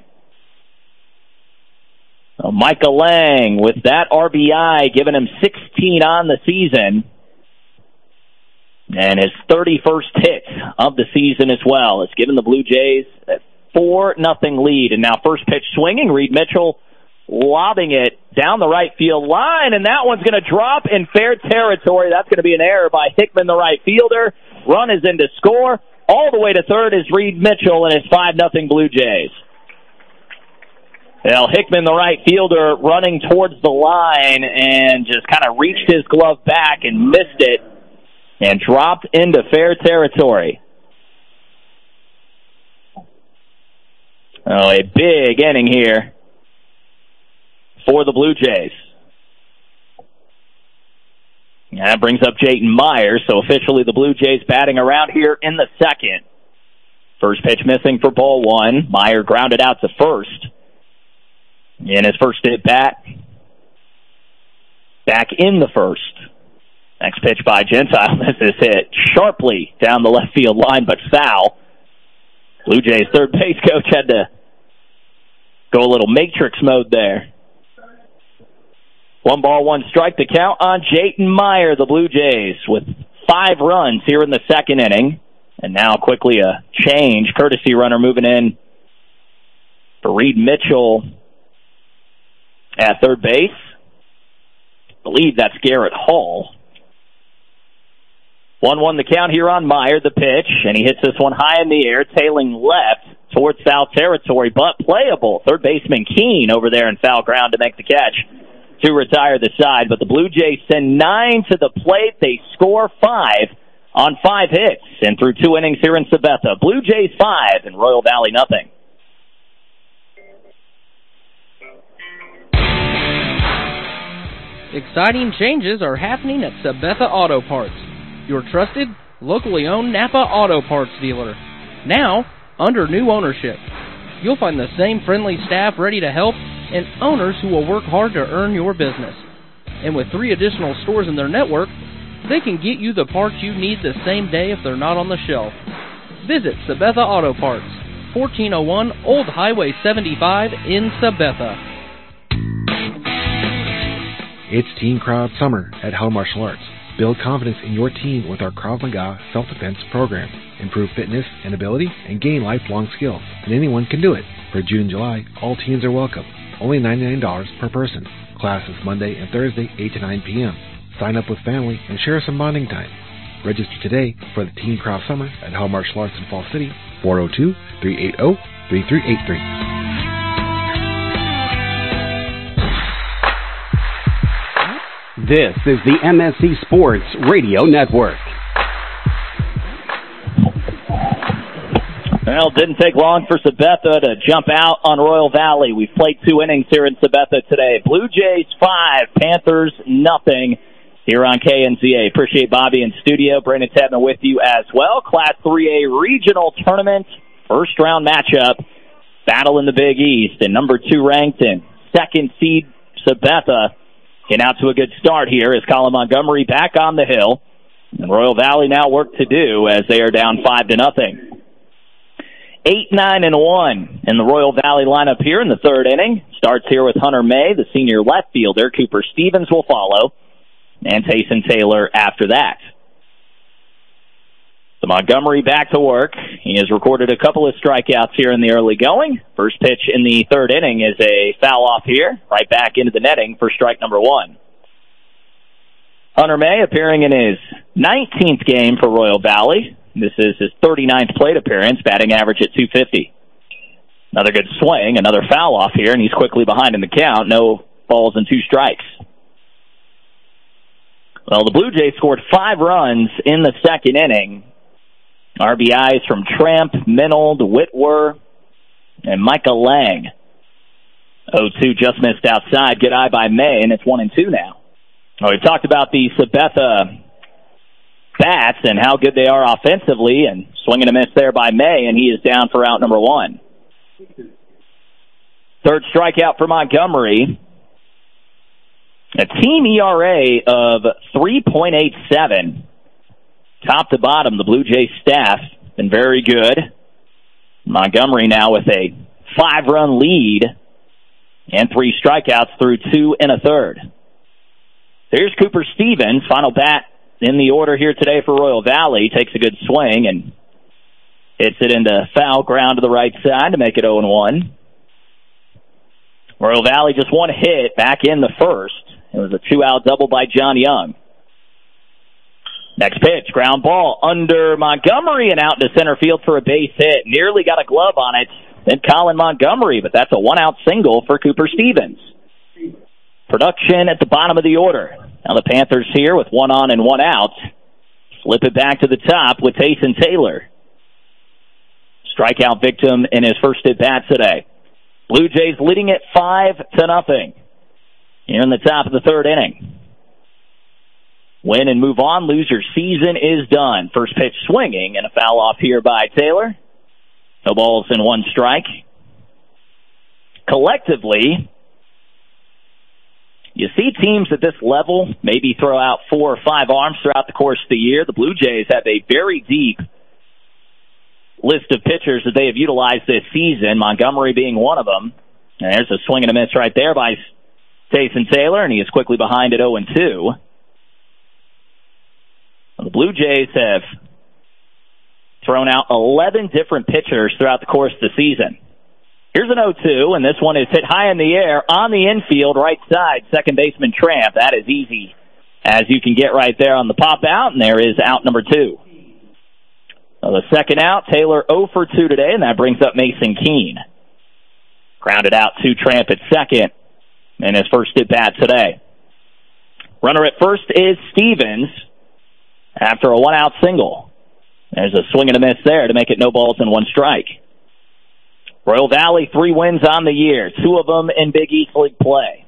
So Micah Lang with that RBI giving him 16 on the season. And his 31st hit of the season as well. It's given the Blue Jays a 4-0 lead. And now first pitch swinging, Reed Mitchell lobbing it down the right field line, and that one's going to drop in fair territory. That's going to be an error by Hickman, the right fielder. Run is in to score. All the way to third is Reed Mitchell and his 5-0 Blue Jays. Well, Hickman, the right fielder, running towards the line and just kind of reached his glove back and missed it and dropped into fair territory. Oh, a big inning here for the Blue Jays. That brings up Jayton Myers, so officially the Blue Jays batting around here in the second. First pitch missing for ball 1. Meyer grounded out to first. In his first at bat, back in the first. Next pitch by Gentile. This is hit sharply down the left field line, but foul. Blue Jays third base coach had to go a little matrix mode there. 1 ball, 1 strike to count on Jayton Meyer, the Blue Jays, with 5 runs here in the second inning. And now quickly a change. Courtesy runner moving in for Reed Mitchell at third base. I believe that's Garrett Hall. 1-1 the count here on Meyer, the pitch, and he hits this one high in the air, tailing left towards foul territory, but playable. Third baseman Keene over there in foul ground to make the catch to retire the side. But the Blue Jays send 9 to the plate. They score 5 on 5 hits, and through 2 innings here in Sabetha. Blue Jays 5 and Royal Valley nothing. Exciting changes are happening at Sabetha Auto Parts, your trusted, locally owned Napa Auto Parts dealer. Now, under new ownership. You'll find the same friendly staff ready to help and owners who will work hard to earn your business. And with 3 additional stores in their network, they can get you the parts you need the same day if they're not on the shelf. Visit Sabetha Auto Parts, 1401 Old Highway 75 in Sabetha. It's Teen Crowd Summer at Hell Martial Arts. Build confidence in your team with our Krav Maga self-defense program. Improve fitness and ability and gain lifelong skills. And anyone can do it. For June and July, all teens are welcome. Only $99 per person. Classes Monday and Thursday, 8 to 9 p.m. Sign up with family and share some bonding time. Register today for the Teen Crowd Summer at Hell Martial Arts in Fall City, 402-380-3383. This is the MSC Sports Radio Network. Well, it didn't take long for Sabetha to jump out on Royal Valley. We've played 2 innings here in Sabetha today. Blue Jays 5, Panthers nothing here on KNZA. Appreciate Bobby in studio. Brandon Tedman with you as well. Class 3A regional tournament, first round matchup, battle in the Big East. And number 2 ranked and 2nd seed Sabetha getting out to a good start here as Colin Montgomery back on the hill. And Royal Valley now work to do as they are down 5-0. 8-9-1 in the Royal Valley lineup here in the 3rd inning. Starts here with Hunter May, the senior left fielder. Cooper Stevens will follow, and Tayson Taylor after that. So Montgomery back to work. He has recorded a couple of strikeouts here in the early going. First pitch in the 3rd inning is a foul off here, right back into the netting for strike number 1. Hunter May appearing in his 19th game for Royal Valley. This is his 39th plate appearance, batting average at .250. Another good swing, another foul off here, and he's quickly behind in the count. No balls and 2 strikes. Well, the Blue Jays scored 5 runs in the 2nd inning. RBIs from Tramp, Minold, Whitwer, and Micah Lang. 0-2 just missed outside. Good eye by May, and it's 1-2 now. Well, we've talked about the Sabetha bats and how good they are offensively, and swinging a miss there by May, and he is down for out number 1. 3rd strikeout for Montgomery. A team ERA of 3.87. Top to bottom, the Blue Jays staff been very good. Montgomery now with a 5-run lead and 3 strikeouts through 2 1/3. Here's Cooper Stevens, final bat in the order here today for Royal Valley. Takes a good swing and hits it into foul ground to the right side to make it 0-1. Royal Valley just 1 hit back in the 1st. It was a 2-out double by John Young. Next pitch, ground ball under Montgomery and out into center field for a base hit. Nearly got a glove on it. Then Colin Montgomery, but that's a 1-out single for Cooper Stevens. Production at the bottom of the order. Now the Panthers here with 1 on and 1 out. Flip it back to the top with Tayson Taylor. Strikeout victim in his first at-bat today. Blue Jays leading it 5-0 here in the top of the 3rd inning. Win and move on. Loser season is done. First pitch swinging and a foul off here by Taylor. No balls and 1 strike. Collectively, you see teams at this level maybe throw out 4 or 5 arms throughout the course of the year. The Blue Jays have a very deep list of pitchers that they have utilized this season, Montgomery being one of them. And there's a swing and a miss right there by Tayson Taylor, and he is quickly behind at 0-2. The Blue Jays have thrown out 11 different pitchers throughout the course of the season. Here's an 0-2, and this one is hit high in the air on the infield, right side, second baseman Tramp. That is easy as you can get right there on the pop out, and there is out number 2. So the second out, Taylor 0 for 2 today, and that brings up Mason Keene. Grounded out to Tramp at second in his first at-bat today. Runner at first is Stevens after a 1-out single. There's a swing and a miss there to make it no balls and 1 strike. Royal Valley, 3 wins on the year, 2 of them in Big East League play.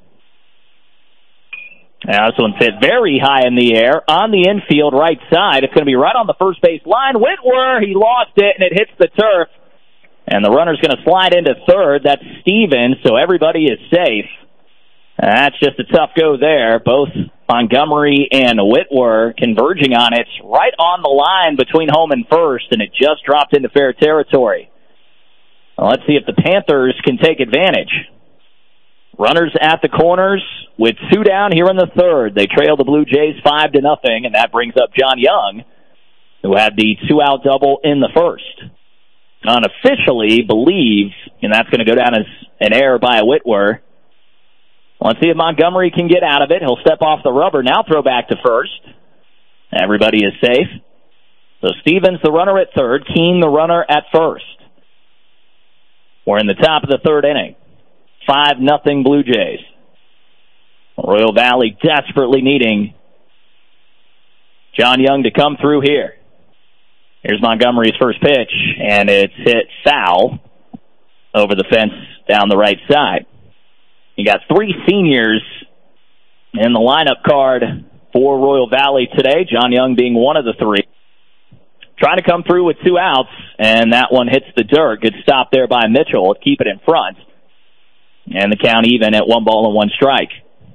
Now this one's hit very high in the air on the infield right side. It's going to be right on the first base line. Whitwer, he lost it, and it hits the turf. And the runner's going to slide into third. That's Stevens, so everybody is safe. That's just a tough go there. Both Montgomery and Whitwer converging on it right on the line between home and first, and it just dropped into fair territory. Well, let's see if the Panthers can take advantage. Runners at the corners with 2 down here in the third. They trail the Blue Jays 5-0, and that brings up John Young, who had the 2-out double in the first. Unofficially believe, and that's going to go down as an error by Whitwer. Let's see if Montgomery can get out of it. He'll step off the rubber, now throw back to first. Everybody is safe. So Stevens, the runner at third. Keene, the runner at first. We're in the top of the third inning. 5-0 Blue Jays. Royal Valley desperately needing John Young to come through here. Here's Montgomery's first pitch, and it's hit foul over the fence down the right side. You got 3 seniors in the lineup card for Royal Valley today, John Young being one of the 3. Trying to come through with 2 outs, and that one hits the dirt. Good stop there by Mitchell. Keep it in front. And the count even at 1-1 strike.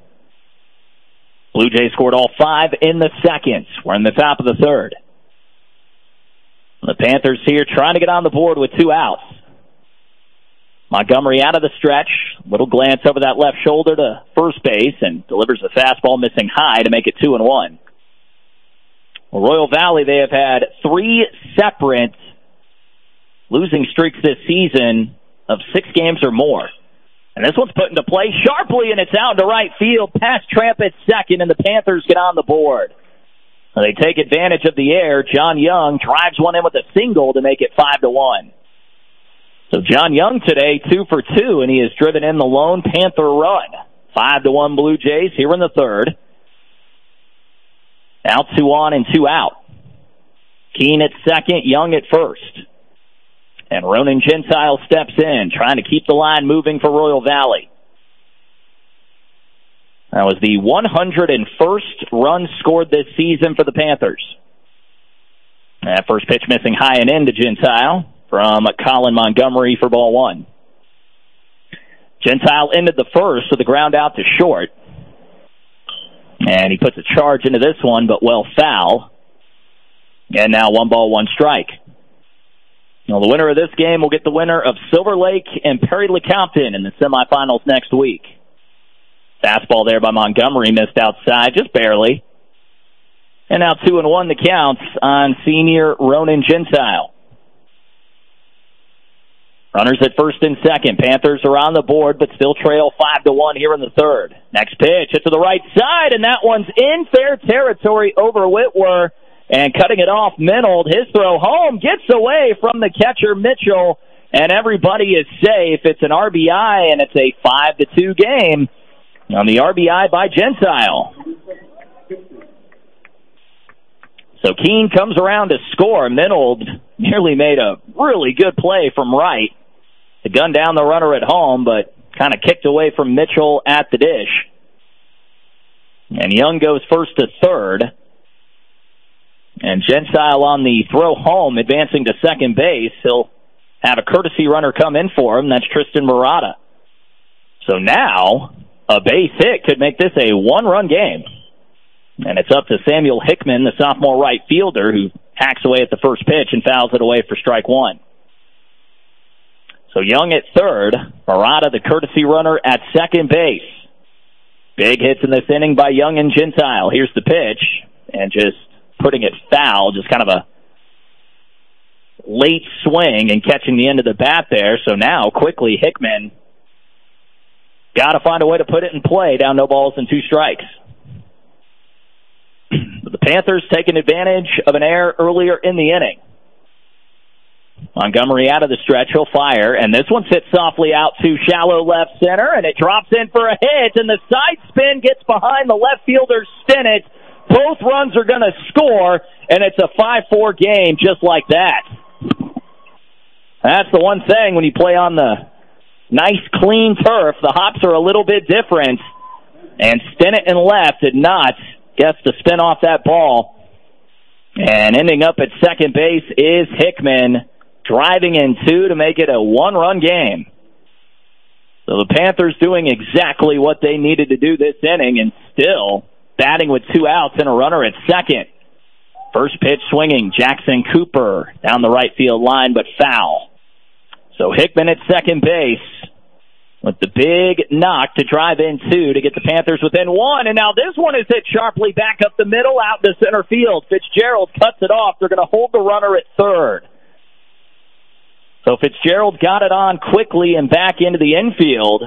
Blue Jays scored all 5 in the second. We're in the top of the third. The Panthers here trying to get on the board with 2 outs. Montgomery out of the stretch. Little glance over that left shoulder to first base and delivers a fastball missing high to make it 2-1. Well, Royal Valley, they have had 3 separate losing streaks this season of 6 games or more. And this one's put into play sharply, and it's out to right field. Past Tramp at second, and the Panthers get on the board. They take advantage of the air. John Young drives one in with a single to make it 5-1. So John Young today, 2 for 2, and he has driven in the lone Panther run. 5-1 Blue Jays here in the third. Now 2 on and 2 out. Keene at second, Young at first. And Ronan Gentile steps in, trying to keep the line moving for Royal Valley. That was the 101st run scored this season for the Panthers. That first pitch missing high and in to Gentile from Colin Montgomery for ball 1. Gentile ended the first with a ground out to short. And he puts a charge into this one, but well foul. And now 1-1 strike. Now the winner of this game will get the winner of Silver Lake and Perry LeCompton in the semifinals next week. Fastball there by Montgomery, missed outside, just barely. And now 2-1 the counts on senior Ronan Gentile. Runners at first and second. Panthers are on the board, but still trail 5-1 here in the third. Next pitch, hit to the right side, and that one's in fair territory over Whitwer. And cutting it off, Minold, his throw home, gets away from the catcher Mitchell, and everybody is safe. It's an RBI, and it's a 5-2 game on the RBI by Gentile. So Keene comes around to score. Minold nearly made a really good play from right to gun down the runner at home, but kind of kicked away from Mitchell at the dish. And Young goes first to third. And Gentile on the throw home, advancing to second base. He'll have a courtesy runner come in for him. That's Tristan Murata. So now a base hit could make this a 1-run game. And it's up to Samuel Hickman, the sophomore right fielder, who hacks away at the first pitch and fouls it away for strike 1. So Young at third, Murata the courtesy runner at second base. Big hits in this inning by Young and Gentile. Here's the pitch, and just putting it foul, just kind of a late swing and catching the end of the bat there. So now, quickly, Hickman got to find a way to put it in play, down no balls and 2 strikes. But the Panthers taking advantage of an error earlier in the inning. Montgomery out of the stretch, he'll fire, and this one's hit softly out to shallow left center, and it drops in for a hit, and the side spin gets behind the left fielder Stinnett. Both runs are going to score, and it's a 5-4 game just like that. That's the one thing when you play on the nice, clean turf. The hops are a little bit different, and Stinnett and left did not get to spin off that ball. And ending up at second base is Hickman driving in 2 to make it a 1-run game. So the Panthers doing exactly what they needed to do this inning and still batting with 2 outs and a runner at second. First pitch swinging, Jackson Cooper down the right field line, but foul. So Hickman at second base with the big knock to drive in 2 to get the Panthers within 1. And now this one is hit sharply back up the middle out to center field. Fitzgerald cuts it off. They're going to hold the runner at third. So Fitzgerald got it on quickly and back into the infield.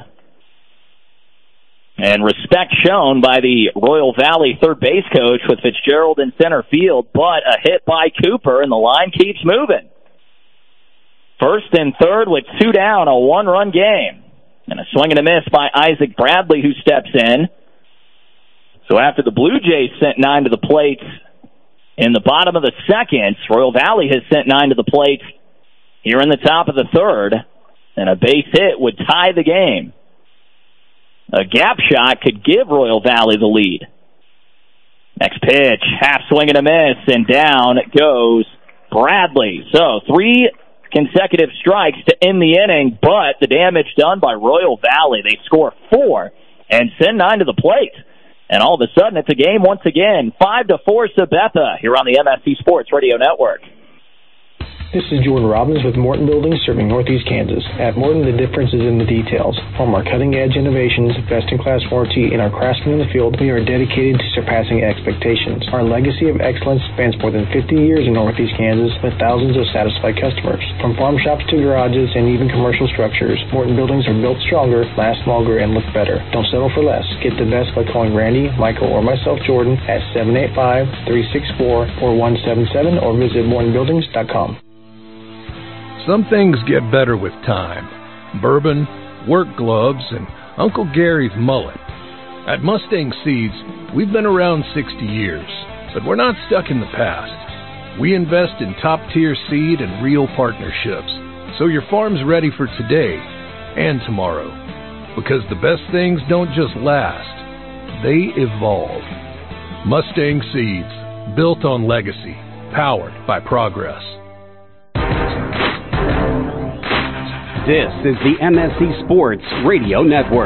And respect shown by the Royal Valley third base coach with Fitzgerald in center field, but a hit by Cooper, and the line keeps moving. First and third with 2 down, a 1-run game. And a swing and a miss by Isaac Bradley, who steps in. So after the Blue Jays sent 9 to the plate in the bottom of the second, Royal Valley has sent 9 to the plate here in the top of the third, and a base hit would tie the game. A gap shot could give Royal Valley the lead. Next pitch, half swing and a miss, and down goes Bradley. So 3 consecutive strikes to end the inning, but the damage done by Royal Valley. They score 4 and send 9 to the plate. And all of a sudden, it's a game once again, 5-4 Sabetha here on the MSC Sports Radio Network. This is Jordan Robbins with Morton Buildings serving Northeast Kansas. At Morton, the difference is in the details. From our cutting-edge innovations, best-in-class warranty, and our craftsmen in the field, we are dedicated to surpassing expectations. Our legacy of excellence spans more than 50 years in Northeast Kansas with thousands of satisfied customers. From farm shops to garages and even commercial structures, Morton Buildings are built stronger, last longer, and look better. Don't settle for less. Get the best by calling Randy, Michael, or myself, Jordan, at 785-364-4177 or visit MortonBuildings.com. Some things get better with time. Bourbon, work gloves, and Uncle Gary's mullet. At Mustang Seeds, we've been around 60 years, but we're not stuck in the past. We invest in top-tier seed and real partnerships, so your farm's ready for today and tomorrow. Because the best things don't just last, they evolve. Mustang Seeds, built on legacy, powered by progress. This is the MSC Sports Radio Network.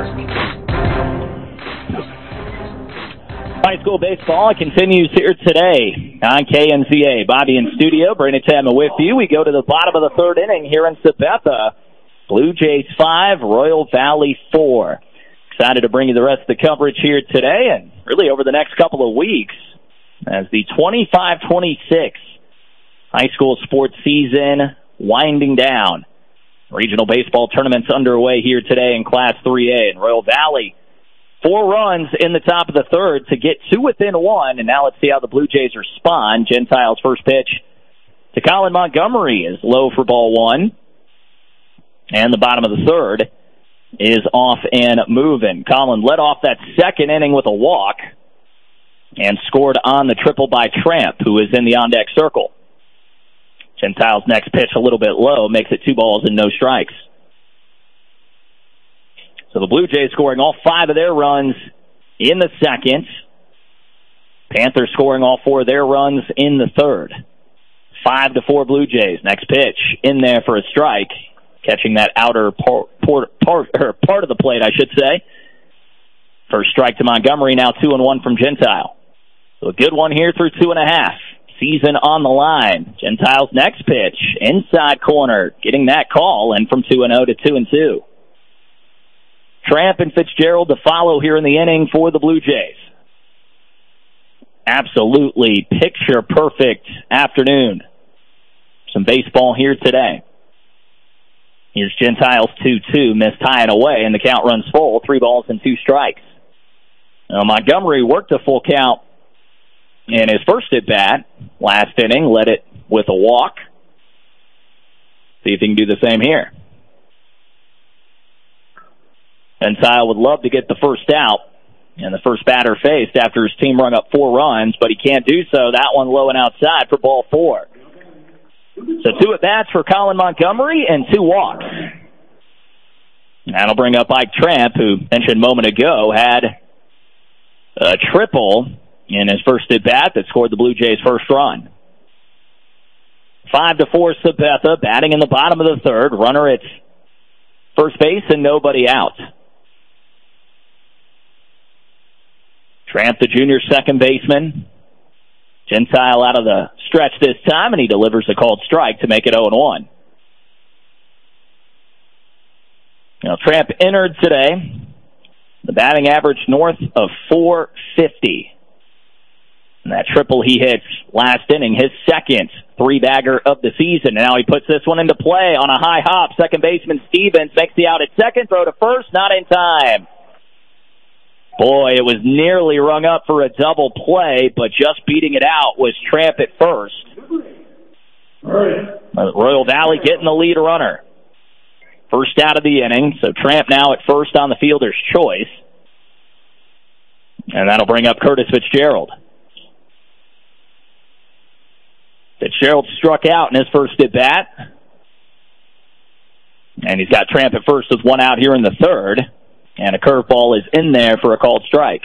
High school baseball continues here today on KNZA. Bobby in studio, Brandon Tama with you. We go to the bottom of the third inning here in Sabetha. Blue Jays 5, Royal Valley 4. Excited to bring you the rest of the coverage here today and really over the next couple of weeks as the 25-26 high school sports season winding down. Regional baseball tournaments underway here today in Class 3A. And Royal Valley, 4 runs in the top of the third to get 2 within 1. And now let's see how the Blue Jays respond. Gentile's first pitch to Colin Montgomery is low for ball 1. And the bottom of the third is off and moving. Colin led off that second inning with a walk and scored on the triple by Tramp, who is in the on-deck circle. Gentile's next pitch a little bit low, makes it 2 balls and no strikes. So the Blue Jays scoring all 5 of their runs in the second. Panthers scoring all 4 of their runs in the third. 5-4 Blue Jays. Next pitch in there for a strike, catching that outer part of the plate, I should say. First strike to Montgomery, now 2-1 from Gentile. So a good one here through 2.5. Season on the line. Gentile's next pitch, inside corner, getting that call, and from 2-0 to 2-2. Tramp and Fitzgerald to follow here in the inning for the Blue Jays. Absolutely picture-perfect afternoon. Some baseball here today. Here's Gentile's 2-2, missed high and away, and the count runs full, 3 balls and 2 strikes. Now, Montgomery worked a full count in his first at-bat last inning, led it with a walk. See if he can do the same here. Gentile would love to get the first out and the first batter faced after his team rung up 4 runs, but he can't do so. That one low and outside for ball 4. So 2 at-bats for Colin Montgomery and 2 walks. That'll bring up Ike Tramp, who mentioned a moment ago had a triple in his first at-bat that scored the Blue Jays' first run. 5-4 Sabetha, batting in the bottom of the third. Runner at first base and nobody out. Tramp, the junior second baseman. Gentile out of the stretch this time, and he delivers a called strike to make it 0-1. Now, Tramp entered today. The batting average north of 450. And that triple he hits last inning, his second three-bagger of the season. And now he puts this one into play on a high hop. Second baseman Stevens makes the out at second, throw to first, not in time. Boy, it was nearly rung up for a double play, but just beating it out was Tramp at first. Royal Valley getting the lead runner. First out of the inning, so Tramp now at first on the fielder's choice. And that'll bring up Curtis Fitzgerald. Fitzgerald struck out in his first at-bat. And he's got Tramp at first with one out here in the third. And a curveball is in there for a called strike.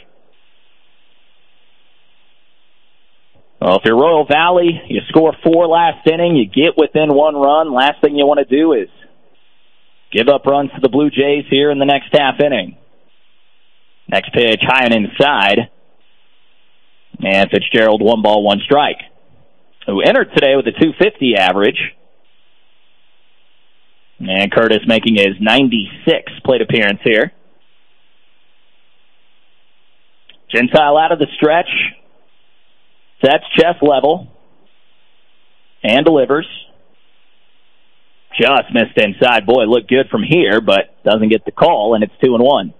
Well, if you're Royal Valley, you score 4 last inning, you get within 1 run. Last thing you want to do is give up runs to the Blue Jays here in the next half inning. Next pitch, high and inside. And Fitzgerald, 1 ball, 1 strike. Who entered today with a .250 average. And Curtis making his 96th plate appearance here. Gentile out of the stretch. Sets chest level. And delivers. Just missed inside. Boy, looked good from here, but doesn't get the call, and it's 2-1.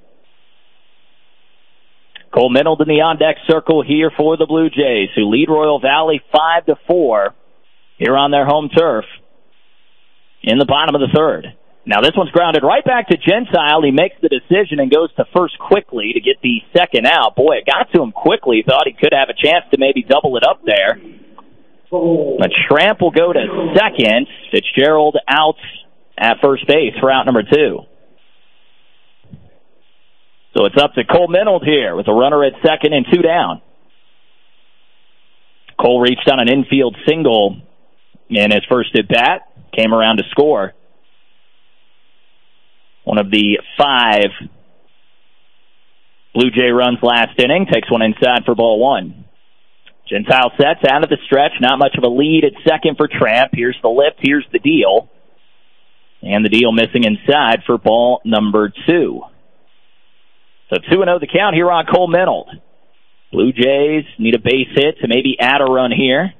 Cole Minold in the on-deck circle here for the Blue Jays, who lead Royal Valley 5-4 here on their home turf in the bottom of the third. Now this one's grounded right back to Gentile. He makes the decision and goes to first quickly to get the second out. Boy, it got to him quickly. Thought he could have a chance to maybe double it up there. But Tramp will go to second. Fitzgerald out at first base for out number 2. So it's up to Cole Minold here with a runner at second and 2 down. Cole reached on an infield single in his first at-bat. Came around to score. One of the 5 Blue Jay runs last inning. Takes one inside for ball 1. Gentile sets out of the stretch. Not much of a lead at second for Tramp. Here's the lift. Here's the deal. And the deal missing inside for ball number 2. So 2-0 the count here on Cole Minold. Blue Jays need a base hit to maybe add a run here.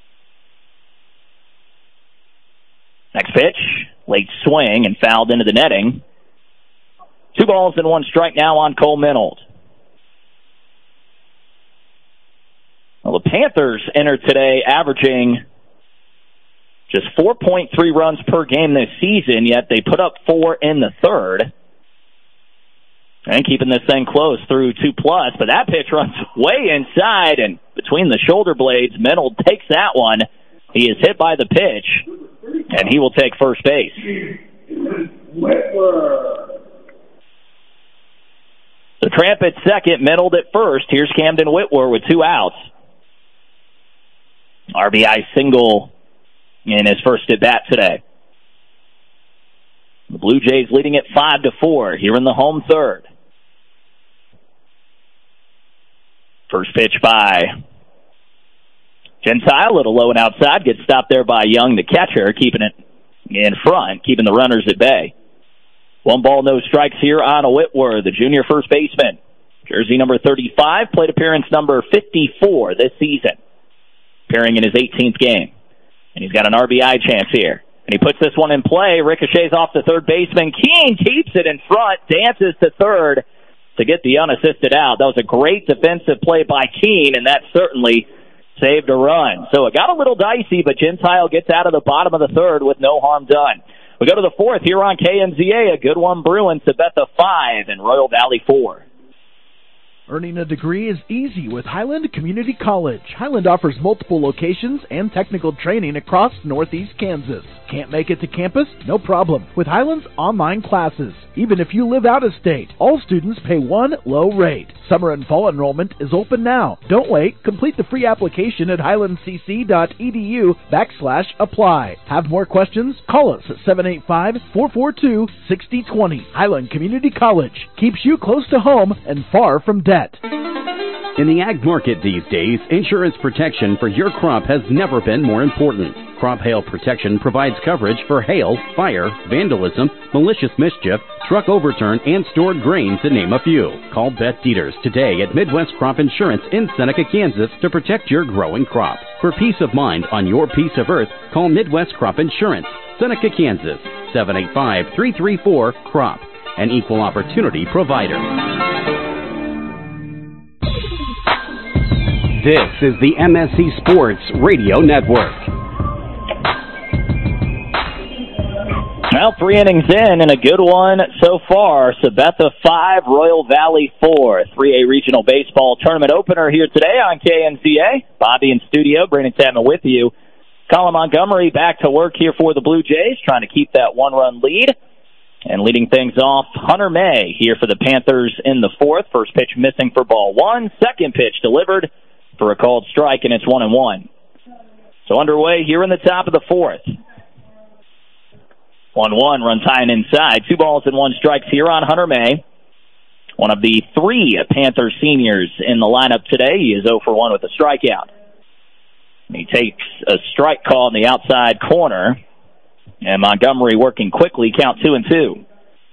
Next pitch. Late swing and fouled into the netting. 2 balls and 1 strike now on Cole Minold. Well, the Panthers entered today averaging just 4.3 runs per game this season, yet they put up 4 in the third. And keeping this thing close through 2+, but that pitch runs way inside, and between the shoulder blades, Minold takes that one. He is hit by the pitch, and he will take first base. So Tramp at second, Minold at first. Here's Camden Whitwer with 2 outs. RBI single in his first at-bat today. The Blue Jays leading it 5-4 here in the home third. First pitch by Gentile, a little low and outside, gets stopped there by Young, the catcher, keeping it in front, keeping the runners at bay. 1 ball, no strikes here on Whitwer, the junior first baseman. Jersey number 35, plate appearance number 54 this season, appearing in his 18th game. And he's got an RBI chance here. And he puts this one in play, ricochets off the third baseman. Keene keeps it in front, dances to third to get the unassisted out. That was a great defensive play by Keene, and that certainly saved a run. So it got a little dicey, but Gentile gets out of the bottom of the third with no harm done. We go to the fourth here on KMZA. A good one brewing. Sabetha 5 and Royal Valley 4. Earning a degree is easy with Highland Community College. Highland offers multiple locations and technical training across Northeast Kansas. Can't make it to campus? No problem. With Highland's online classes. Even if you live out of state, all students pay one low rate. Summer and fall enrollment is open now. Don't wait. Complete the free application at highlandcc.edu/apply. Have more questions? Call us at 785-442-6020. Highland Community College keeps you close to home and far from debt. In the ag market these days, insurance protection for your crop has never been more important. Crop Hail Protection provides coverage for hail, fire, vandalism, malicious mischief, truck overturn, and stored grain, to name a few. Call Beth Dieters today at Midwest Crop Insurance in Seneca, Kansas to protect your growing crop. For peace of mind on your piece of earth, call Midwest Crop Insurance, Seneca, Kansas, 785-334-CROP, an equal opportunity provider. This is the MSC Sports Radio Network. Well, 3 innings in and a good one so far. Sabetha 5, Royal Valley 4. 3A Regional Baseball Tournament opener here today on KNCA. Bobby in studio, Brandon Chapman with you. Colin Montgomery back to work here for the Blue Jays, trying to keep that one-run lead. And leading things off, Hunter May here for the Panthers in the 4th. First pitch missing for ball 1. Second pitch delivered for a called strike, and it's 1-1. So underway here in the top of the 4th. 1-1, runs high and inside. 2 balls and 1 strikes here on Hunter May. One of the 3 Panther seniors in the lineup today. He is 0 for 1 with a strikeout. And he takes a strike call in the outside corner. And Montgomery working quickly, count 2-2.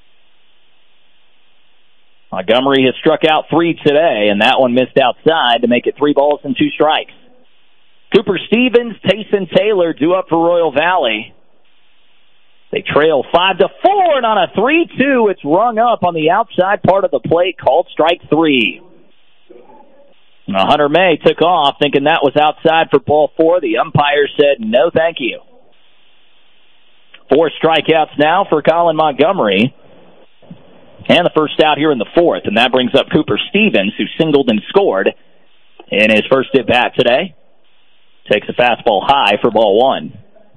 Montgomery has struck out 3 today, and that one missed outside to make it 3 balls and 2 strikes. Cooper Stevens, Tayson Taylor due up for Royal Valley. They trail 5-4, and on a 3-2, it's rung up on the outside part of the plate, called strike 3. Now, Hunter May took off, thinking that was outside for ball 4. The umpire said, no, thank you. 4 strikeouts now for Colin Montgomery. And the first out here in the 4th, and that brings up Cooper Stevens, who singled and scored in his first at-bat today. Takes a fastball high for ball 1.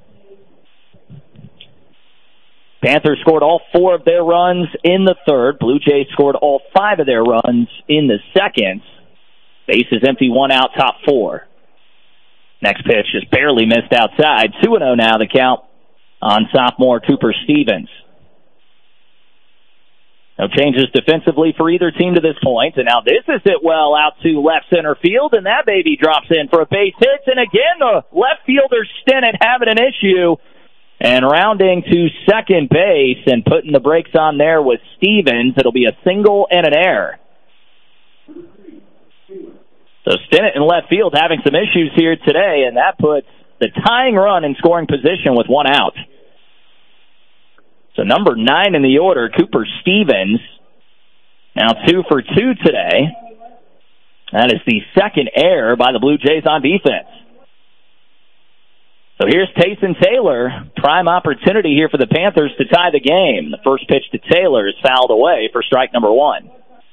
Panthers scored all 4 of their runs in the 3rd. Blue Jays scored all 5 of their runs in the 2nd. Bases empty, 1 out, top 4. Next pitch just barely missed outside. 2-0 now the count on sophomore Cooper Stevens. No changes defensively for either team to this point. And now this is hit well out to left center field, and that baby drops in for a base hit. And again, the left fielder Stinnett having an issue. And rounding to second base and putting the brakes on there was Stevens. It'll be a single and an error. So Stinnett in left field having some issues here today, and that puts the tying run in scoring position with 1 out. So number 9 in the order, Cooper Stevens, now 2 for 2 today. That is the second error by the Blue Jays on defense. So here's Tayson Taylor, prime opportunity here for the Panthers to tie the game. The first pitch to Taylor is fouled away for strike number 1.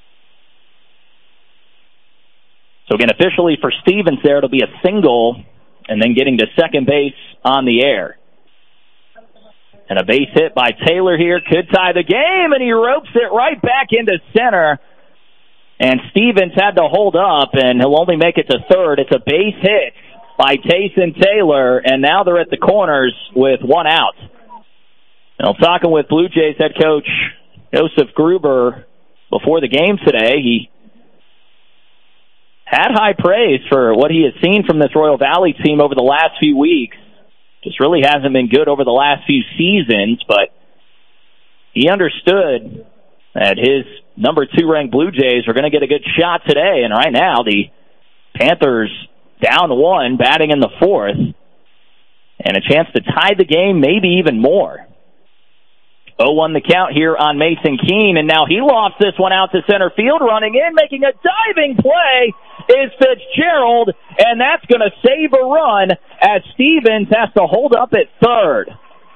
So again, officially for Stevens there, it'll be a single, and then getting to second base on the air. And a base hit by Taylor here could tie the game, and he ropes it right back into center. And Stevens had to hold up, and he'll only make it to third. It's a base hit by Tayson Taylor, and now they're at the corners with 1 out. Now, talking with Blue Jays head coach Joseph Gruber before the game today, he had high praise for what he has seen from this Royal Valley team over the last few weeks. Just really hasn't been good over the last few seasons, but he understood that his number 2 ranked Blue Jays are going to get a good shot today. And right now, the Panthers down 1, batting in the 4th, and a chance to tie the game, maybe even more. 0-1 the count here on Mason Keene, and now he lofts this one out to center field. Running in, making a diving play is Fitzgerald, and that's going to save a run as Stevens has to hold up at third.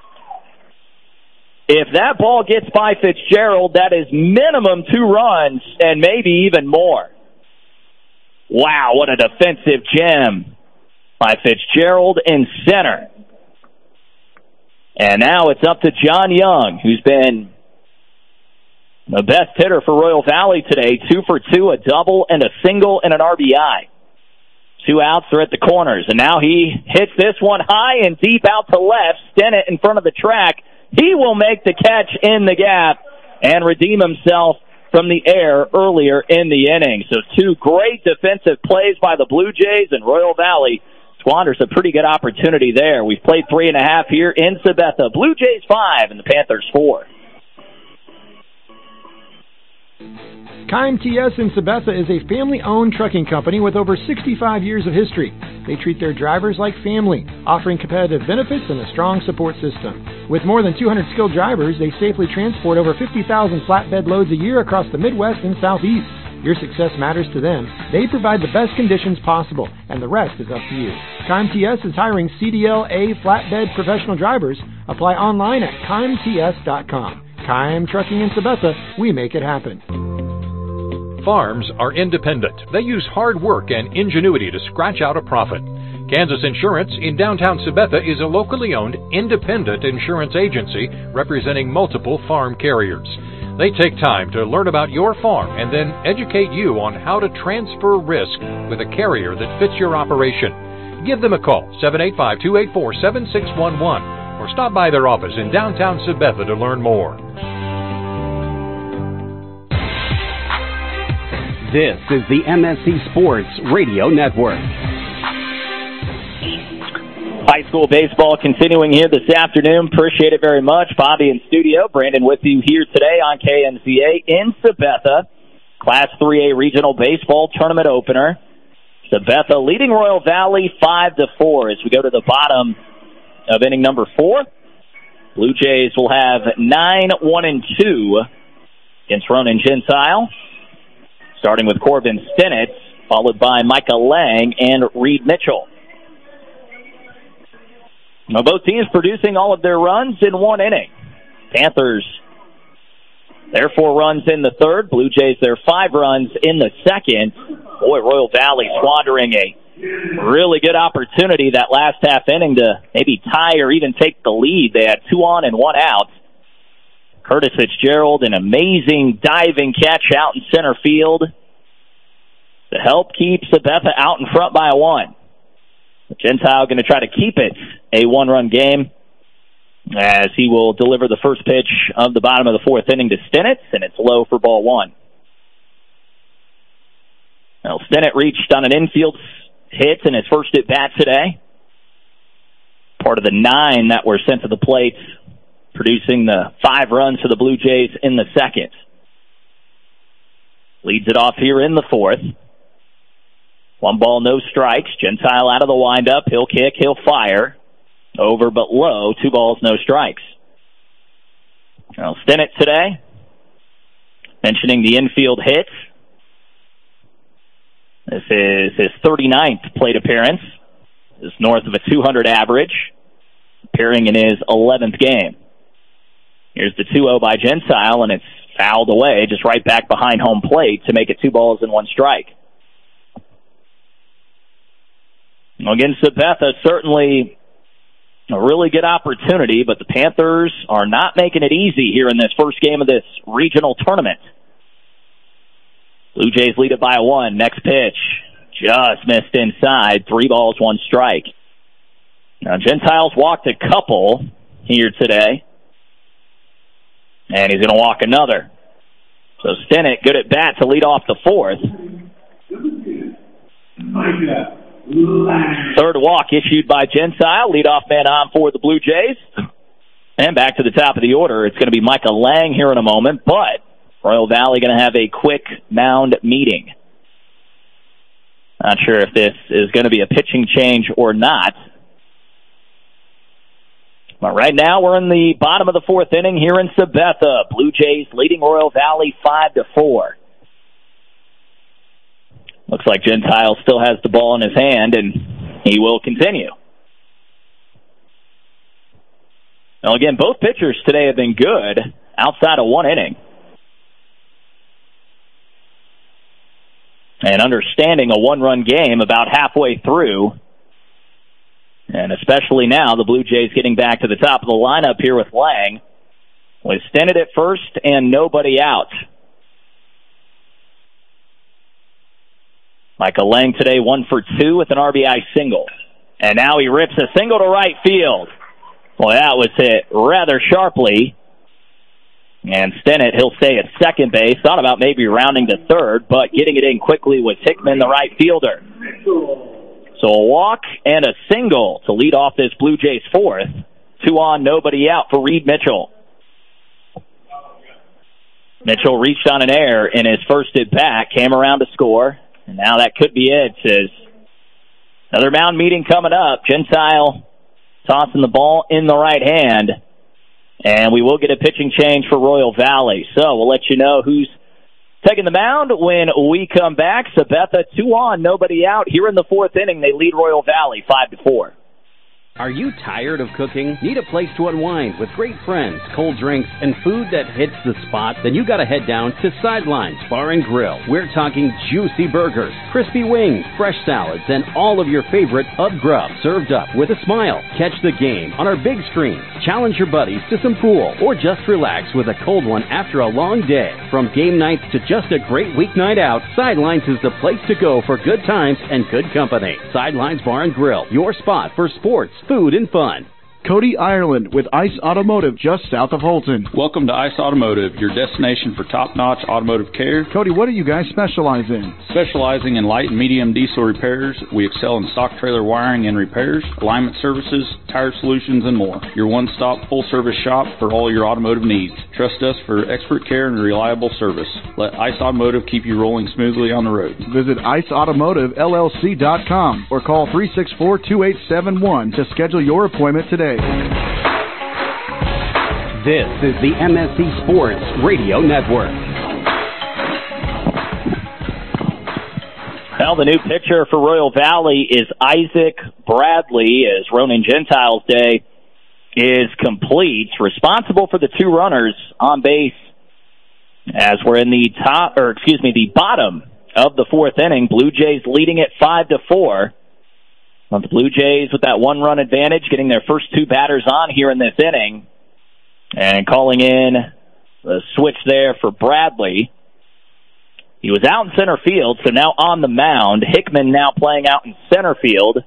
If that ball gets by Fitzgerald, that is minimum 2 runs and maybe even more. Wow, what a defensive gem by Fitzgerald in center. And now it's up to John Young, who's been the best hitter for Royal Valley today. 2 for 2, a double and a single and an RBI. 2 outs are at the corners, and now he hits this one high and deep out to left. Stinnett in front of the track. He will make the catch in the gap and redeem himself from the air earlier in the inning. So 2 great defensive plays by the Blue Jays, and Royal Valley squanders a pretty good opportunity there. We've played 3.5 here in Sabetha. Blue Jays 5 and the Panthers 4. Kime TS in Sabetha is a family-owned trucking company with over 65 years of history. They treat their drivers like family, offering competitive benefits and a strong support system. With more than 200 skilled drivers, they safely transport over 50,000 flatbed loads a year across the Midwest and Southeast. Your success matters to them. They provide the best conditions possible, and the rest is up to you. Kime TS is hiring CDL-A flatbed professional drivers. Apply online at KimeTS.com. Kime Trucking in Sabetha, we make it happen. Farms are independent. They use hard work and ingenuity to scratch out a profit. Kansas Insurance in downtown Sabetha is a locally owned, independent insurance agency representing multiple farm carriers. They take time to learn about your farm and then educate you on how to transfer risk with a carrier that fits your operation. Give them a call, 785-284-7611, or stop by their office in downtown Sabetha to learn more. This is the MSC Sports Radio Network. High school baseball continuing here this afternoon. Appreciate it very much. Bobby in studio. Brandon with you here today on KNZA in Sabetha. Class 3A Regional Baseball Tournament opener. Sabetha leading Royal Valley 5-4 as we go to the bottom of inning number 4. Blue Jays will have 9-1-2 against Ronan Gentile. Starting with Corbin Stinnett, followed by Micah Lang and Reed Mitchell. Now, both teams producing all of their runs in one inning. Panthers, their 4 runs in the third. Blue Jays, their 5 runs in the second. Boy, Royal Valley squandering a really good opportunity that last half inning to maybe tie or even take the lead. They had 2 on and 1 out. Curtis Fitzgerald, an amazing diving catch out in center field to help keep Sabetha out in front by a 1. Gentile going to try to keep it a 1-run game as he will deliver the first pitch of the bottom of the 4th inning to Stinnett, and it's low for ball 1. Now, Stinnett reached on an infield hit in his first at-bat today. Part of the 9 that were sent to the plate, producing the 5 runs for the Blue Jays in the second. Leads it off here in the 4th. 1 ball, no strikes. Gentile out of the windup. He'll kick, he'll fire. Over but low. 2 balls, no strikes. Now, Stinnett today, mentioning the infield hit. This is his 39th plate appearance. This is north of a 200 average, appearing in his 11th game. Here's the 2-0 by Gentile, and it's fouled away, just right back behind home plate to make it 2 balls and 1 strike. Again, Sabetha, certainly a really good opportunity, but the Panthers are not making it easy here in this first game of this regional tournament. Blue Jays lead it by 1. Next pitch, just missed inside. 3 balls, 1 strike. Now, Gentile's walked a couple here today, and he's going to walk another. So Stinnett, good at bat to lead off the 4th. 3rd walk issued by Gentile. Leadoff man on for the Blue Jays. And back to the top of the order. It's going to be Micah Lang here in a moment, but Royal Valley going to have a quick mound meeting. Not sure if this is going to be a pitching change or not. But right now we're in the bottom of the 4th inning here in Sabetha. Blue Jays leading Royal Valley 5-4. Looks like Gentile still has the ball in his hand, and he will continue. Now, again, both pitchers today have been good outside of 1 inning. And understanding a 1-run game about halfway through. And especially now, the Blue Jays getting back to the top of the lineup here with Lang. With Stennett at first and nobody out. Michael Lang today 1 for 2 with an RBI single. And now he rips a single to right field. Well, that was hit rather sharply. And Stennett, he'll stay at second base. Thought about maybe rounding to third, but getting it in quickly was Hickman, the right fielder. So a walk and a single to lead off this Blue Jays fourth. 2 on, nobody out for Reed Mitchell. Mitchell reached on an error in his first at bat, came around to score, and now that could be it. Says another mound meeting coming up. Gentile tossing the ball in the right hand, and we will get a pitching change for Royal Valley. So we'll let you know who's taking the mound when we come back. Sabetha 2 on, nobody out. Here in the fourth inning, they lead Royal Valley 5-4. Are you tired of cooking? Need a place to unwind with great friends, cold drinks, and food that hits the spot? Then you gotta head down to Sidelines Bar and Grill. We're talking juicy burgers, crispy wings, fresh salads, and all of your favorite pub grub served up with a smile. Catch the game on our big screen. Challenge your buddies to some pool, or just relax with a cold one after a long day. From game nights to just a great weeknight out, Sidelines is the place to go for good times and good company. Sidelines Bar and Grill, your spot for sports, food, and fun. Cody Ireland with Ice Automotive just south of Holton. Welcome to Ice Automotive, your destination for top-notch automotive care. Cody, what do you guys specialize in? Specializing in light and medium diesel repairs, we excel in stock trailer wiring and repairs, alignment services, tire solutions, and more. Your one-stop full-service shop for all your automotive needs. Trust us for expert care and reliable service. Let Ice Automotive keep you rolling smoothly on the road. Visit IceAutomotiveLLC.com or call 364-2871 to schedule your appointment today. This is the MSC Sports Radio Network. Well, the new pitcher for Royal Valley is Isaac Bradley, as Ronan Gentile's day is complete. Responsible for the 2 runners on base as we're in the the bottom of the fourth inning. Blue Jays leading it 5-4. The Blue Jays with that 1-run advantage, getting their first 2 batters on here in this inning. And calling in the switch there for Bradley. He was out in center field, so now on the mound. Hickman now playing out in center field.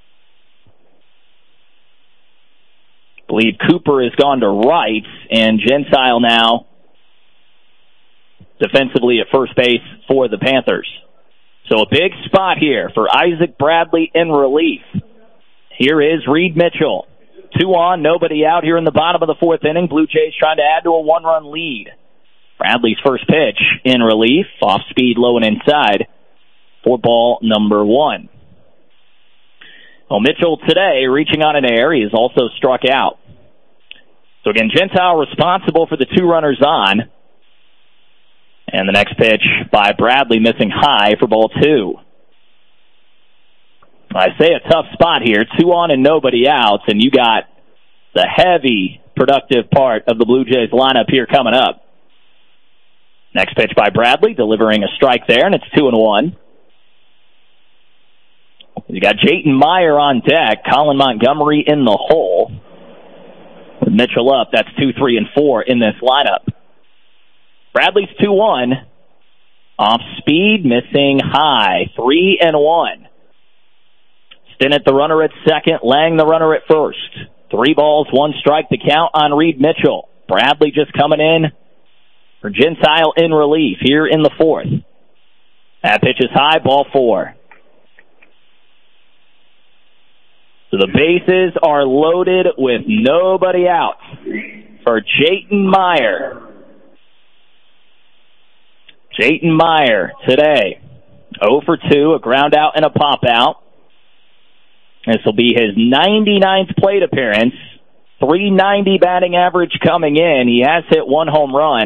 I believe Cooper has gone to right, and Gentile now defensively at first base for the Panthers. So a big spot here for Isaac Bradley in relief. Here is Reed Mitchell. 2 on, nobody out here in the bottom of the fourth inning. Blue Jays trying to add to a 1-run lead. Bradley's first pitch in relief, off speed, low and inside, for ball number 1. Well, Mitchell today reaching on an error. He is also struck out. So again, Gentile responsible for the 2 runners on. And the next pitch by Bradley missing high for ball 2. I say a tough spot here. 2 on and nobody out, and you got the heavy, productive part of the Blue Jays lineup here coming up. Next pitch by Bradley, delivering a strike there, and it's 2-1. You got Jayton Meyer on deck, Colin Montgomery in the hole. With Mitchell up, that's 2, 3, and 4 in this lineup. Bradley's 2-1. Off speed, missing high. 3-1. Stennett the runner at second, Lang the runner at first. 3 balls, 1 strike to count on Reed Mitchell. Bradley just coming in for Gentile in relief here in the fourth. That pitch is high, ball 4. So the bases are loaded with nobody out for Jayton Meyer. Jayton Meyer today, 0 for 2, a ground out and a pop out. This will be his 99th plate appearance. .390 batting average coming in. He has hit 1 home run.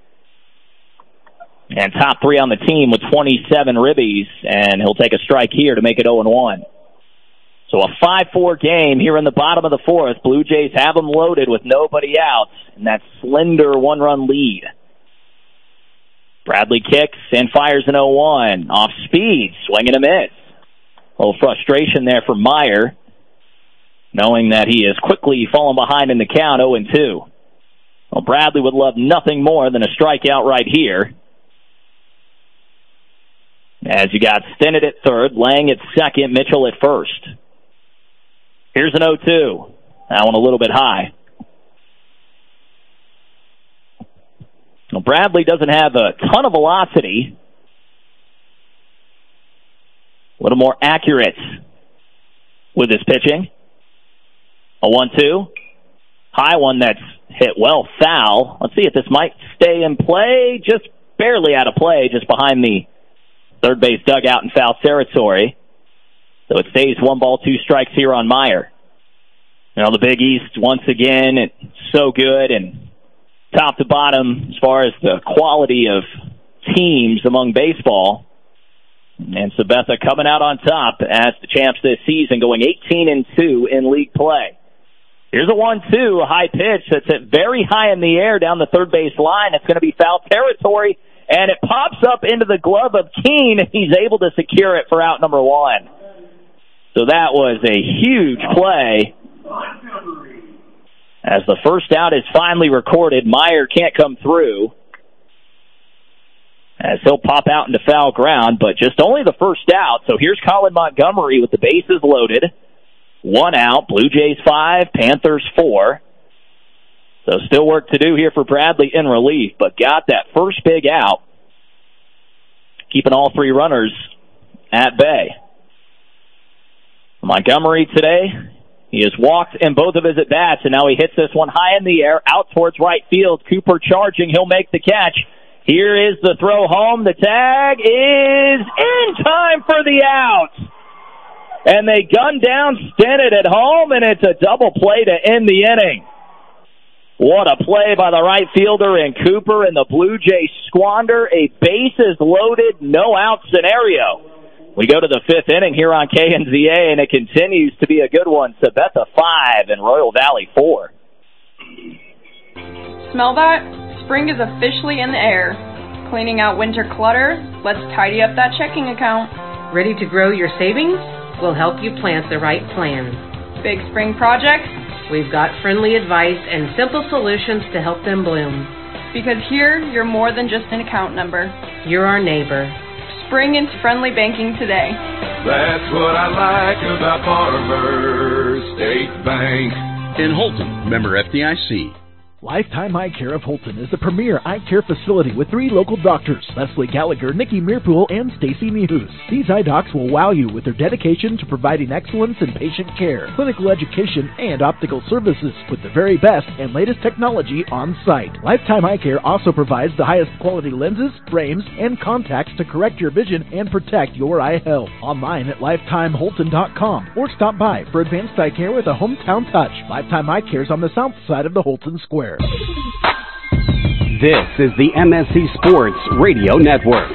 And top 3 on the team with 27 ribbies. And he'll take a strike here to make it 0-1. So a 5-4 game here in the bottom of the fourth. Blue Jays have them loaded with nobody out. And that slender 1-run lead. Bradley kicks and fires an 0-1. Off speed, swing and a miss. A little frustration there for Meyer. knowing that he has quickly fallen behind in the count, 0-2. Well, Bradley would love nothing more than a strikeout right here. As you got Stennett at third, Lang at second, Mitchell at first. Here's an 0-2. That one a little bit high. Well, Bradley doesn't have a ton of velocity. A little more accurate with his pitching. A 1-2. High one that's hit well, foul. Let's see if this might stay in play. Just barely out of play, just behind the third base dugout in foul territory. So it stays 1 ball, 2 strikes here on Meyer. You know, the Big East, once again, it's so good, and top to bottom as far as the quality of teams among baseball. And Sabetha coming out on top as the champs this season, going 18-2 in league play. Here's a 1-2, a high pitch that's at very high in the air down the third base line. It's going to be foul territory, and it pops up into the glove of Keene, and he's able to secure it for out number 1. So that was a huge play. As the first out is finally recorded, Meyer can't come through, as he'll pop out into foul ground, but just only the first out. So here's Colin Montgomery with the bases loaded. 1 out, Blue Jays 5, Panthers 4. So still work to do here for Bradley in relief, but got that first big out, keeping all 3 runners at bay. Montgomery today, he has walked in both of his at-bats, and now he hits this one high in the air, out towards right field. Cooper charging, he'll make the catch. Here is the throw home. The tag is in time for the out. And they gun down Stennett at home, and it's a double play to end the inning. What a play by the right fielder and Cooper, and the Blue Jays squander a bases-loaded, no-out scenario. We go to the 5th inning here on KNZA, and it continues to be a good one. Sabetha 5 and Royal Valley 4. Smell that? Spring is officially in the air. Cleaning out winter clutter, let's tidy up that checking account. Ready to grow your savings? We'll help you plant the right plan. Big spring projects? We've got friendly advice and simple solutions to help them bloom. Because here, you're more than just an account number. You're our neighbor. Spring into friendly banking today. That's what I like about Farmers State Bank. In Holton, member FDIC. Lifetime Eye Care of Holton is the premier eye care facility with 3 local doctors, Leslie Gallagher, Nikki Meerpool, and Stacy Nehus. These eye docs will wow you with their dedication to providing excellence in patient care, clinical education, and optical services with the very best and latest technology on site. Lifetime Eye Care also provides the highest quality lenses, frames, and contacts to correct your vision and protect your eye health. Online at lifetimeholton.com or stop by for advanced eye care with a hometown touch. Lifetime Eye Care is on the south side of the Holton Square. This is the MSC Sports Radio Network.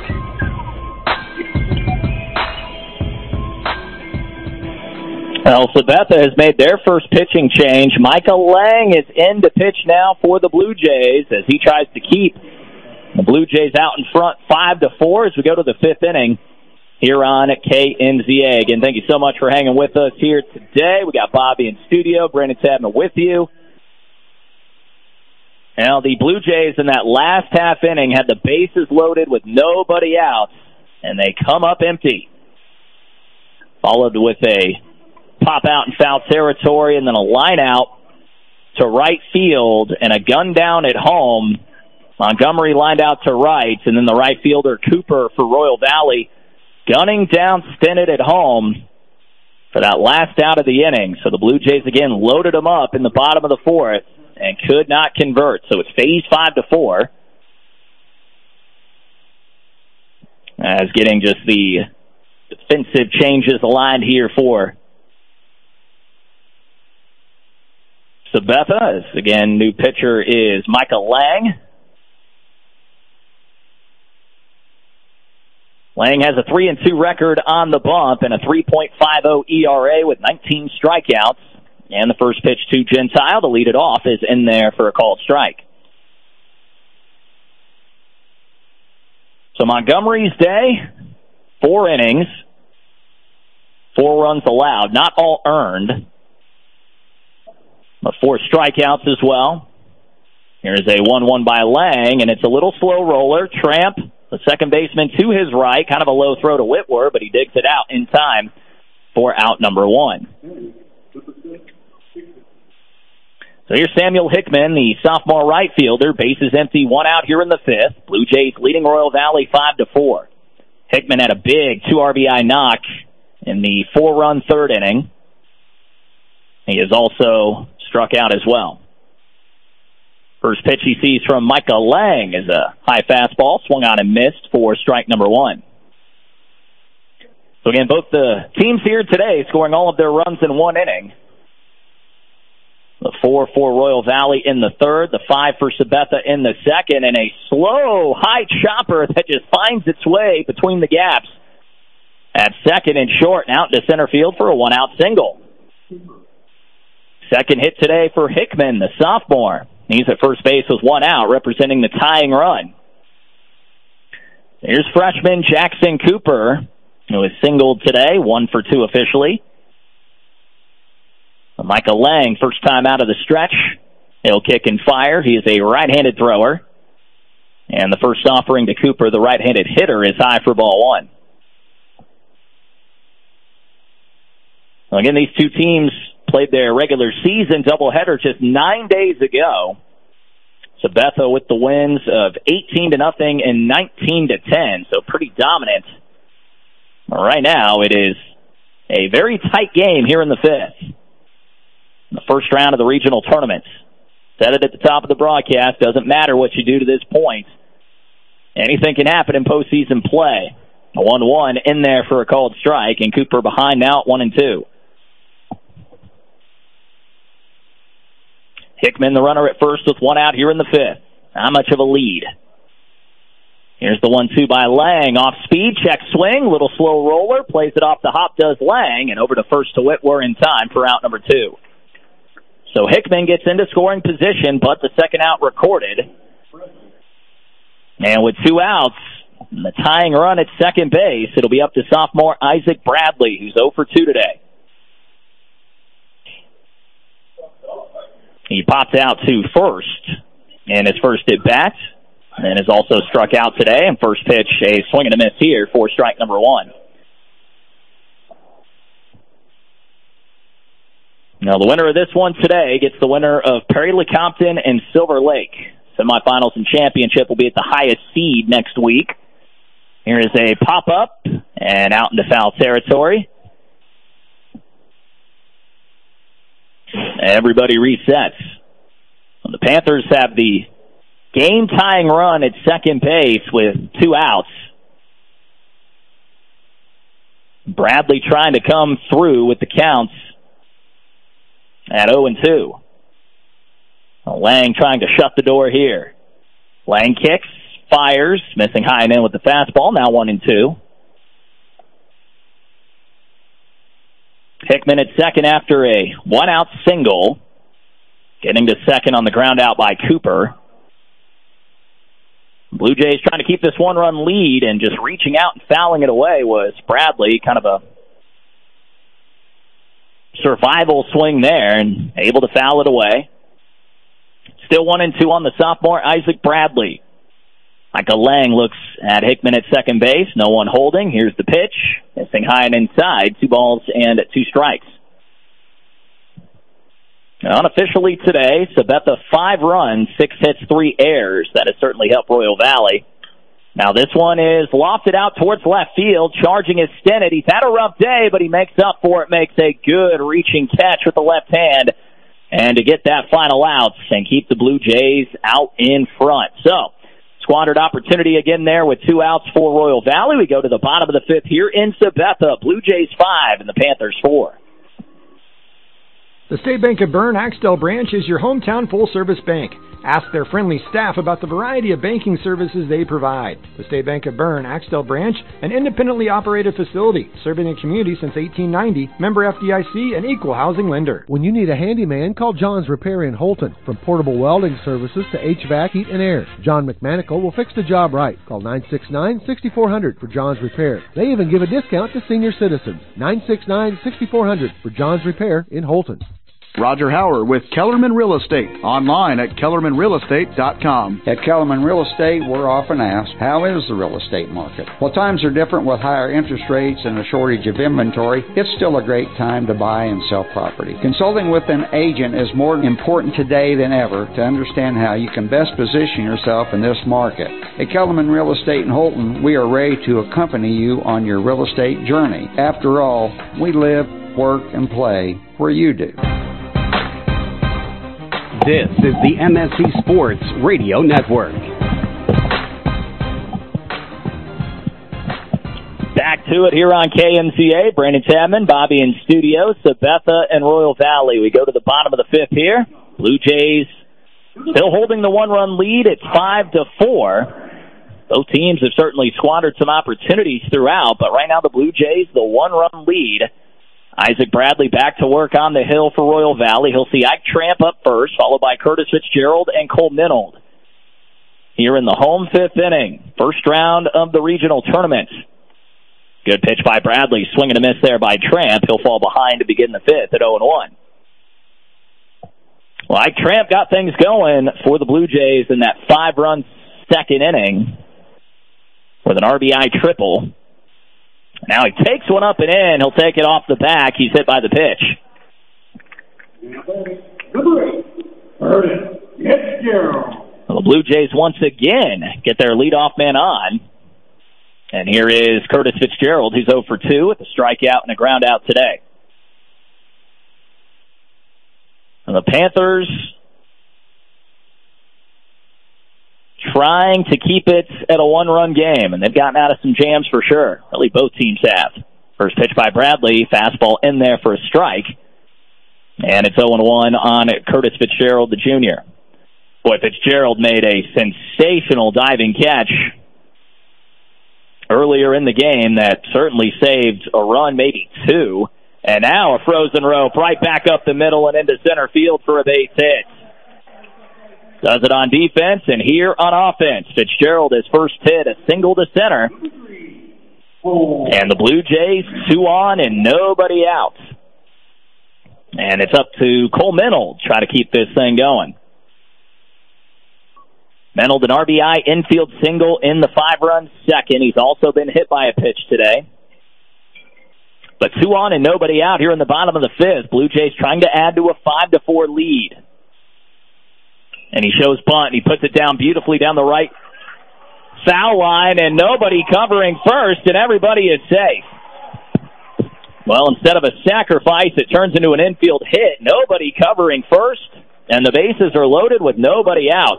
Well, Sabetha has made their first pitching change. Micah Lang is in to pitch now for the Blue Jays as he tries to keep the Blue Jays out in front 5-4 as we go to the 5th inning here on KNZA. Again, thank you so much for hanging with us here today. We got Bobby in studio, Brandon Tabner with you. Now, the Blue Jays in that last half inning had the bases loaded with nobody out, and they come up empty. Followed with a pop out in foul territory and then a line out to right field and a gun down at home. Montgomery lined out to right, and then the right fielder Cooper for Royal Valley gunning down Stennett at home for that last out of the inning. So the Blue Jays again loaded them up in the bottom of the 4th and could not convert. So it's phase 5-4. As getting just the defensive changes aligned here for Sabetha. As again, new pitcher is Micah Lang. Lang has a 3-2 record on the bump and a 3.50 ERA with 19 strikeouts. And the first pitch to Gentile to lead it off is in there for a called strike. So Montgomery's day, 4 innings, 4 runs allowed, not all earned. But 4 strikeouts as well. Here's a 1-1 by Lang, and it's a little slow roller. Tramp, the second baseman, to his right. Kind of a low throw to Whitwer, but he digs it out in time for out number 1. So here's Samuel Hickman, the sophomore right fielder. Bases empty, 1 out here in the 5th. Blue Jays leading Royal Valley 5-4. Hickman had a big 2 RBI knock in the 4-run third inning. He is also struck out as well. First pitch he sees from Micah Lang is a high fastball, swung on and missed for strike number 1. So again, both the teams here today scoring all of their runs in 1 inning. The 4 for Royal Valley in the 3rd, the 5 for Sabetha in the 2nd, and a slow high chopper that just finds its way between the gaps at 2nd and short and out into center field for a 1-out single. Second hit today for Hickman, the sophomore. He's at first base with 1 out, representing the tying run. Here's freshman Jackson Cooper, who is singled today, 1 for 2 officially. Micah Lang, first time out of the stretch. He'll kick and fire. He is a right-handed thrower. And the first offering to Cooper, the right-handed hitter, is high for ball 1. Well, again, these two teams played their regular season doubleheader just 9 days ago. Sabetha with the wins of 18-0 and 19-10, so pretty dominant. Right now, it is a very tight game here in the 5th. The first round of the regional tournament. Said it at the top of the broadcast, doesn't matter what you do to this point. Anything can happen in postseason play. A 1-1 in there for a called strike, and Cooper behind now at 1-2. Hickman, the runner at first with 1 out here in the 5th. Not much of a lead. Here's the 1-2 by Lang. Off speed, check swing, little slow roller, plays it off the hop, does Lang, and over to first to Whitwer in time for out number 2. So Hickman gets into scoring position, but the second out recorded. And with 2 outs, the tying run at second base, it'll be up to sophomore Isaac Bradley, who's 0 for 2 today. He popped out to first in his first at bat, and is also struck out today. And first pitch, a swing and a miss here for strike number 1. Now, the winner of this one today gets the winner of Perry Lecompton and Silver Lake. Semifinals and championship will be at the highest seed next week. Here is a pop-up and out into foul territory. Everybody resets. The Panthers have the game-tying run at second base with 2 outs. Bradley trying to come through with the counts at 0-2. Lang trying to shut the door here. Lang kicks, fires, missing high and in with the fastball, now 1-2. Hickman at second after a 1-out single. Getting to second on the ground out by Cooper. Blue Jays trying to keep this 1-run lead, and just reaching out and fouling it away was Bradley. Kind of a survival swing there, and able to foul it away. Still 1-2 on the sophomore Isaac Bradley. Micah Lang looks at Hickman at second base. No one holding. Here's the pitch. Missing high and inside. 2 balls and 2 strikes. Unofficially today, Sabetha 5 runs, 6 hits, 3 errors. That has certainly helped Royal Valley. Now this one is lofted out towards left field. Charging is Stennett. He's had a rough day, but he makes up for it. Makes a good reaching catch with the left hand. And to get that final out and keep the Blue Jays out in front. So, squandered opportunity again there with 2 outs for Royal Valley. We go to the bottom of the 5th here in Sabetha. Blue Jays 5 and the Panthers 4. The State Bank of Berne Axtell branch is your hometown full-service bank. Ask their friendly staff about the variety of banking services they provide. The State Bank of Berne Axtell branch, an independently operated facility, serving the community since 1890, member FDIC, and equal housing lender. When you need a handyman, call John's Repair in Holton. From portable welding services to HVAC, heat, and air, John McManical will fix the job right. Call 969-6400 for John's Repair. They even give a discount to senior citizens. 969-6400 for John's Repair in Holton. Roger Hauer with Kellerman Real Estate. Online at KellermanRealEstate.com. At Kellerman Real Estate, we're often asked, how is the real estate market? Well, times are different with higher interest rates and a shortage of inventory. It's still a great time to buy and sell property. Consulting with an agent is more important today than ever to understand how you can best position yourself in this market. At Kellerman Real Estate in Holton, we are ready to accompany you on your real estate journey. After all, we live, work, and play where you do. This is the MSC Sports Radio Network. Back to it here on KMCA. Brandon Chapman, Bobby in studio, Sabetha and Royal Valley. We go to the bottom of the fifth here. Blue Jays still holding the one-run lead at 5-4. Both teams have certainly squandered some opportunities throughout, but right now the Blue Jays, the one-run lead. Isaac Bradley back to work on the hill for Royal Valley. He'll see Ike Tramp up first, followed by Curtis Fitzgerald and Cole Minold. Here in the home fifth inning, first round of the regional tournament. Good pitch by Bradley, swing and a miss there by Tramp. He'll fall behind to begin the fifth at 0-1. Well, Ike Tramp got things going for the Blue Jays in that 5-run second inning with an RBI triple. Now he takes one up and in. He'll take it off the back. He's hit by the pitch. Well, the Blue Jays once again get their leadoff man on. And here is Curtis Fitzgerald, who's 0 for 2 with a strikeout and a ground out today. And the Panthers trying to keep it at a one-run game, and they've gotten out of some jams for sure. Really, both teams have. First pitch by Bradley, fastball in there for a strike, and it's 0-1 on Curtis Fitzgerald, the junior. Boy, Fitzgerald made a sensational diving catch earlier in the game that certainly saved a run, maybe two, and now a frozen rope right back up the middle and into center field for a base hit. Does it on defense, and here on offense. Fitzgerald, his first hit, a single to center. And the Blue Jays, 2 on and nobody out. And it's up to Cole Minold to try to keep this thing going. Minold, an RBI infield single in the 5-run second. He's also been hit by a pitch today. But 2 on and nobody out here in the bottom of the fifth. Blue Jays trying to add to a 5-4 lead. And he shows bunt, and he puts it down beautifully down the right foul line, and nobody covering first, and everybody is safe. Well, instead of a sacrifice, it turns into an infield hit. Nobody covering first, and the bases are loaded with nobody out.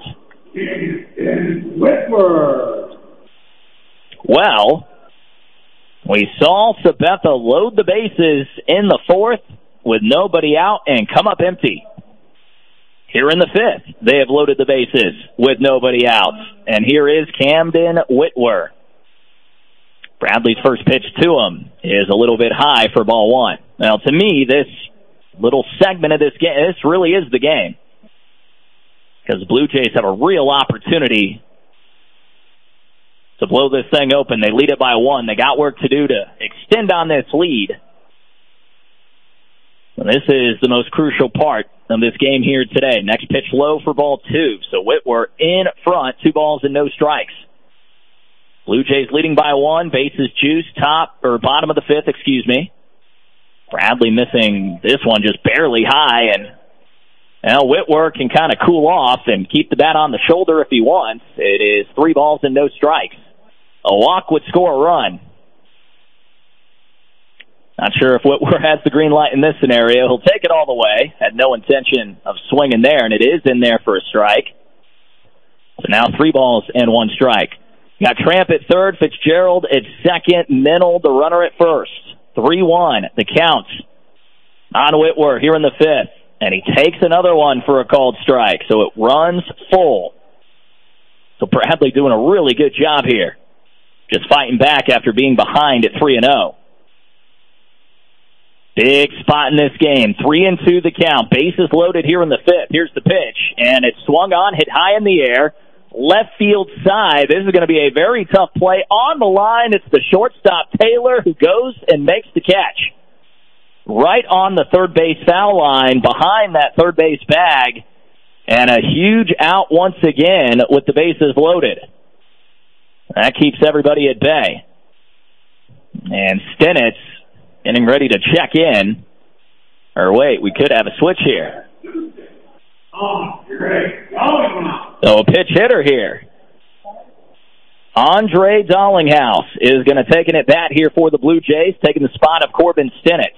Well, we saw Sabetha load the bases in the fourth with nobody out and come up empty. Here in the fifth, they have loaded the bases with nobody out. And here is Camden Whitwer. Bradley's first pitch to him is a little bit high for ball one. Now, to me, this little segment of this game, this really is the game. Because the Blue Jays have a real opportunity to blow this thing open. They lead it by 1. They got work to do to extend on this lead. And this is the most crucial part of this game here today. Next pitch low for ball 2. So Whitwer in front, 2 balls and no strikes. Blue Jays leading by 1, bases juiced, bottom of the fifth, Bradley missing this one just barely high, and now Whitwer can kind of cool off and keep the bat on the shoulder if he wants. It is 3 balls and no strikes. A walk would score a run. Not sure if Whitwer has the green light in this scenario. He'll take it all the way. Had no intention of swinging there, and it is in there for a strike. So now 3 balls and 1 strike. Got Tramp at third, Fitzgerald at second, Minold, the runner at first. 3-1, the count on Whitwer here in the fifth. And he takes another one for a called strike. So it runs full. So Bradley doing a really good job here. Just fighting back after being behind at 3-0. Big spot in this game. 3-2 the count. Bases loaded here in the fifth. Here's the pitch. And it's swung on, hit high in the air. Left field side. This is going to be a very tough play. On the line, it's the shortstop, Taylor, who goes and makes the catch. right on the third base foul line behind that third base bag, and a huge out once again with the bases loaded. That keeps everybody at bay. And Stinnitz getting ready to check in. Or wait, we could have a switch here. So a pitch hitter here. Andre Dollinghouse is going to take an at-bat here for the Blue Jays, taking the spot of Corbin Stinnitz.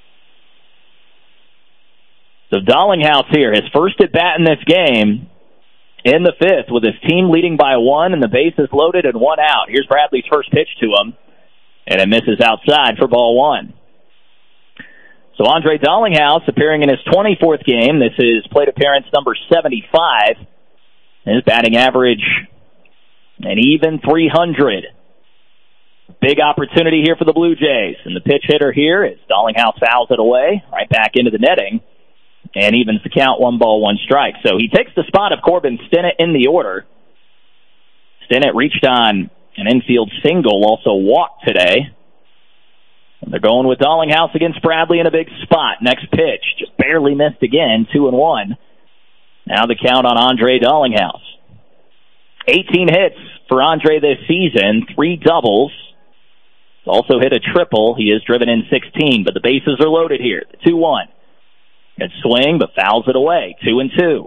So Dollinghouse here, his first at-bat in this game in the fifth with his team leading by one and the bases loaded and one out. Here's Bradley's first pitch to him, and it misses outside for ball one. So Andre Dollinghouse appearing in his 24th game. This is plate appearance number 75. His batting average, an even 300. Big opportunity here for the Blue Jays. And the pitch hitter here is Dollinghouse fouls it away, right back into the netting, and evens the count, 1-1 strike. So he takes the spot of Corbin Stinnett in the order. Stinnett reached on an infield single, also walked today. And they're going with Dollinghouse against Bradley in a big spot. Next pitch, just barely missed again, 2-1. Now the count on Andre Dollinghouse. 18 hits for Andre this season, 3 doubles. He's also hit a triple. He has driven in 16, but the bases are loaded here. 2-1. Good swing, but fouls it away. 2-2.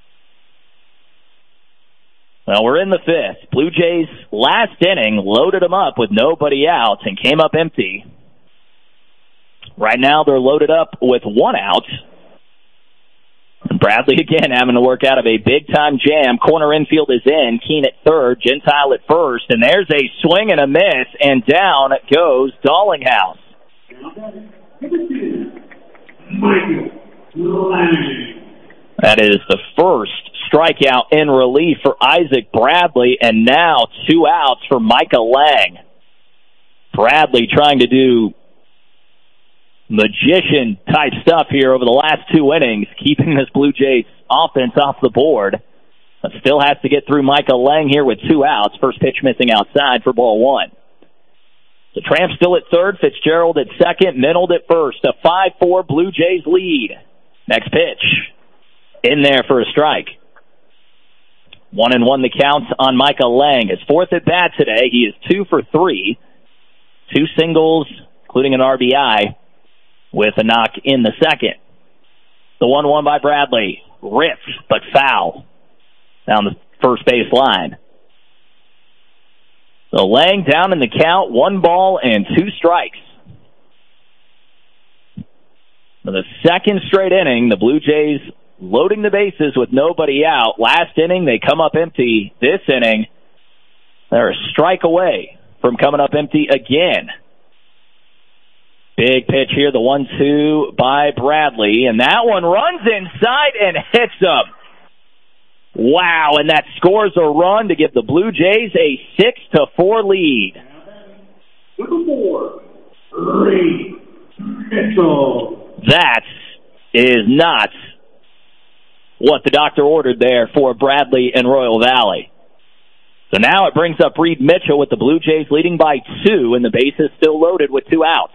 Well, we're in the fifth. Blue Jays last inning loaded them up with nobody out and came up empty. Right now they're loaded up with 1 out. Bradley again having to work out of a big-time jam. Corner infield is in. Keene at third. Gentile at first. And there's a swing and a miss, and down goes Dollinghouse. That is the first strikeout in relief for Isaac Bradley, and now 2 outs for Micah Lang. Bradley trying to do magician-type stuff here over the last 2 innings, keeping this Blue Jays offense off the board. But still has to get through Micah Lang here with 2 outs. First pitch missing outside for ball one. The Tramp still at third, Fitzgerald at second, Minold at first. A 5-4 Blue Jays lead. Next pitch. In there for a strike. 1-1 the count on Micah Lang. His fourth at bat today. He is 2 for 3. 2 singles, including an RBI, with a knock in the second. The 1-1 by Bradley. Ripped, but foul down the first base line. So Lang down in the count, 1 ball and 2 strikes. For the second straight inning, the Blue Jays loading the bases with nobody out. Last inning, they come up empty. This inning, they're a strike away from coming up empty again. Big pitch here, the 1-2 by Bradley, and that one runs inside and hits him. Wow, and that scores a run to give the Blue Jays a 6-4 lead. 4-3. That is not what the doctor ordered there for Bradley and Royal Valley. So now it brings up Reed Mitchell with the Blue Jays leading by 2, and the bases still loaded with 2 outs.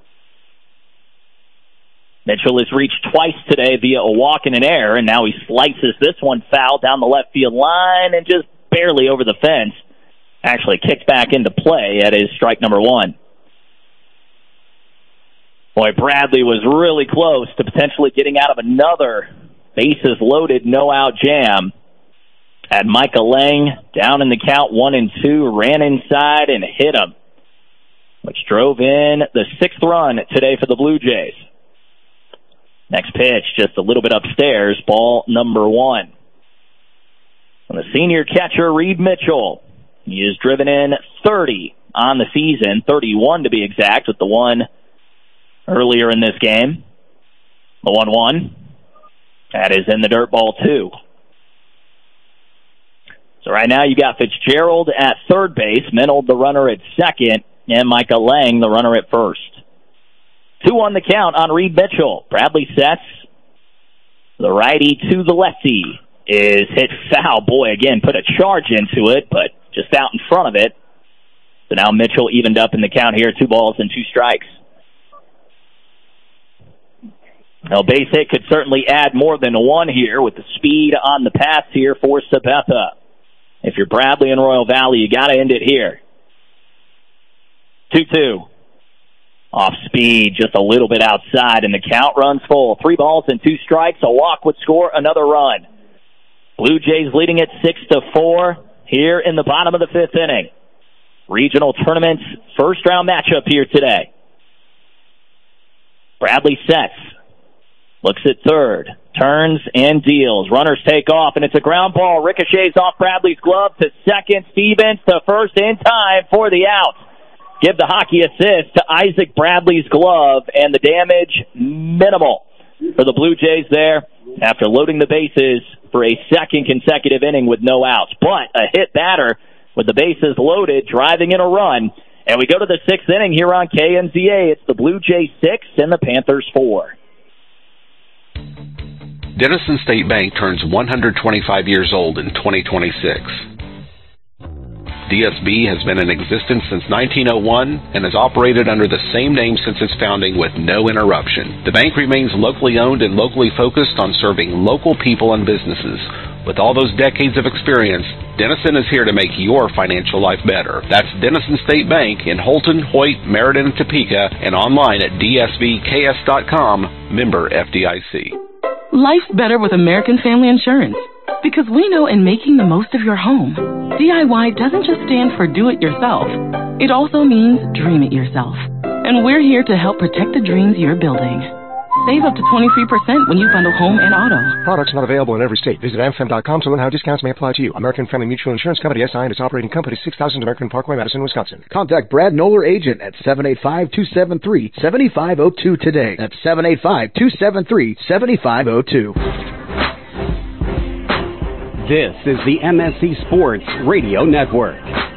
Mitchell has reached twice today via a walk and an error, and now he slices this one foul down the left field line and just barely over the fence. Actually kicked back into play at his strike number 1. Boy, Bradley was really close to potentially getting out of another bases-loaded, no-out jam. Had Micah Lang down in the count, 1-2, ran inside and hit him, which drove in the 6th run today for the Blue Jays. Next pitch, just a little bit upstairs, ball number 1. And the senior catcher, Reed Mitchell, he has driven in 30 on the season, 31 to be exact, with the one earlier in this game. The 1-1. That is in the dirt, ball 2. So right now you got Fitzgerald at third base, Minold the runner at second, and Micah Lang the runner at first. 2-1 the count on Reed Mitchell. Bradley sets. The righty to the lefty is hit foul. Boy, again, put a charge into it, but just out in front of it. So now Mitchell evened up in the count here, 2 balls and 2 strikes. Well, base hit could certainly add more than one here with the speed on the pass here for Sabetha. If you're Bradley and Royal Valley, you got to end it here. 2-2. Off speed, just a little bit outside, and the count runs full. 3 balls and 2 strikes. A walk would score another run. Blue Jays leading it 6-4 here in the bottom of the 5th inning. Regional tournament's first-round matchup here today. Bradley sets. Looks at third. Turns and deals. Runners take off, and it's a ground ball. Ricochets off Bradley's glove to second. Stevens to first in time for the out. Give the hockey assist to Isaac Bradley's glove, and the damage minimal for the Blue Jays there after loading the bases for a second consecutive inning with no outs. But a hit batter with the bases loaded, driving in a run. And we go to the 6th inning here on KNZA. It's the Blue Jays 6 and the Panthers 4. Denison State Bank turns 125 years old in 2026. DSB has been in existence since 1901 and has operated under the same name since its founding with no interruption. The bank remains locally owned and locally focused on serving local people and businesses. With all those decades of experience, Denison is here to make your financial life better. That's Denison State Bank in Holton, Hoyt, Meriden, and Topeka, and online at dsbks.com, member FDIC. Life's better with American Family Insurance. Because we know in making the most of your home, DIY doesn't just stand for do it yourself. It also means dream it yourself. And we're here to help protect the dreams you're building. Save up to 23% when you bundle home and auto. Products not available in every state. Visit amfam.com to learn how discounts may apply to you. American Family Mutual Insurance Company, SI, and its operating company, 6000 American Parkway, Madison, Wisconsin. Contact Brad Noller, agent at 785-273-7502 today. That's 785-273-7502. This is the MSC Sports Radio Network.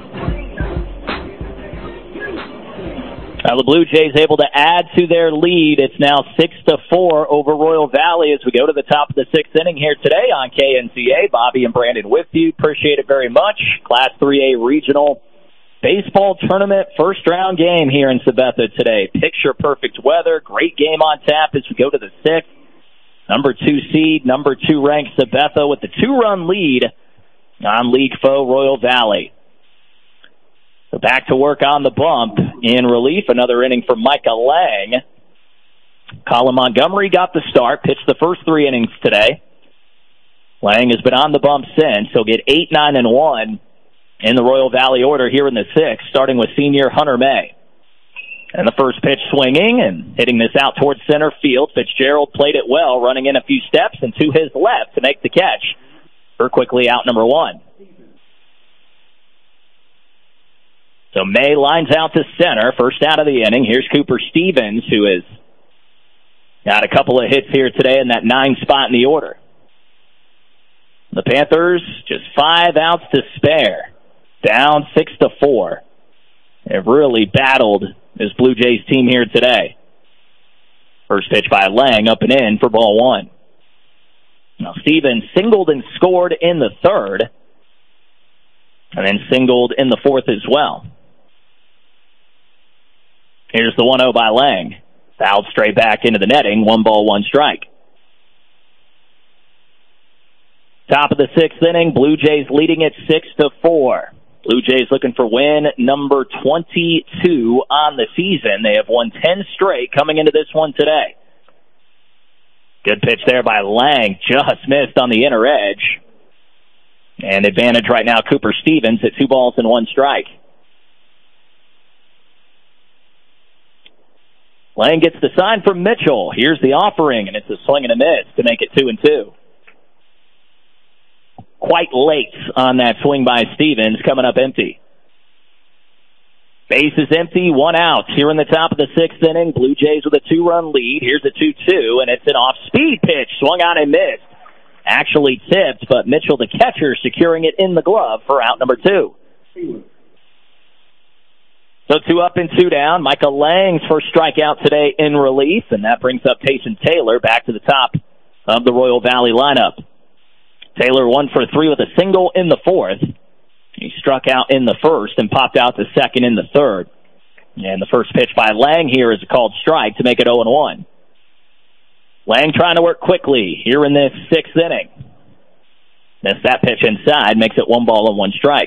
Now the Blue Jays able to add to their lead. It's now 6-4 over Royal Valley as we go to the top of the 6th inning here today on KNCA. Bobby and Brandon with you. Appreciate it very much. Class 3A Regional Baseball Tournament first-round game here in Sabetha today. Picture-perfect weather. Great game on tap as we go to the 6th. Number 2 seed, number 2 ranked Sabetha with the 2-run lead on league foe Royal Valley. So back to work on the bump in relief. Another inning from Micah Lang. Colin Montgomery got the start, pitched the first 3 innings today. Lang has been on the bump since. He'll get 8, 9, and 1 in the Royal Valley order here in the 6th, starting with senior Hunter May. And the first pitch swinging and hitting this out towards center field. Fitzgerald played it well, running in a few steps and to his left to make the catch for quickly out number 1. So May lines out to center, first out of the inning. Here's Cooper Stevens, who has got a couple of hits here today in that 9 spot in the order. The Panthers just 5 outs to spare, down 6-4. They've really battled this Blue Jays team here today. First pitch by Lang, up and in for ball 1. Now Stevens singled and scored in the 3rd, and then singled in the 4th as well. Here's the 1-0 by Lang. Fouled straight back into the netting, 1 ball, 1 strike. Top of the 6th inning, Blue Jays leading it 6-4. Blue Jays looking for win number 22 on the season. They have won 10 straight coming into this one today. Good pitch there by Lang. Just missed on the inner edge. And advantage right now, Cooper Stevens at 2 balls and 1 strike. Lang gets the sign from Mitchell. Here's the offering, and it's a swing and a miss to make it 2-2. Quite late on that swing by Stevens, coming up empty. Base is empty, 1 out. Here in the top of the 6th inning, Blue Jays with a 2-run lead. Here's a 2-2, and it's an off-speed pitch. Swung on and missed. Actually tipped, but Mitchell, the catcher, securing it in the glove for out number 2. So 2 up and 2 down. Micah Lang's first strikeout today in relief, and that brings up Tayson Taylor back to the top of the Royal Valley lineup. Taylor 1 for 3 with a single in the 4th. He struck out in the 1st and popped out the 2nd in the 3rd. And the first pitch by Lang here is a called strike to make it 0-1. Lang trying to work quickly here in this 6th inning. Missed that pitch inside, makes it 1 ball and 1 strike.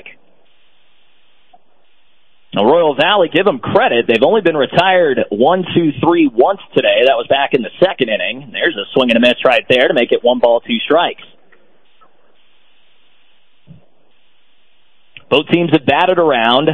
Now, Royal Valley, give them credit. They've only been retired 1, 2, 3 once today. That was back in the 2nd inning. There's a swing and a miss right there to make it 1 ball, 2 strikes. Both teams have batted around.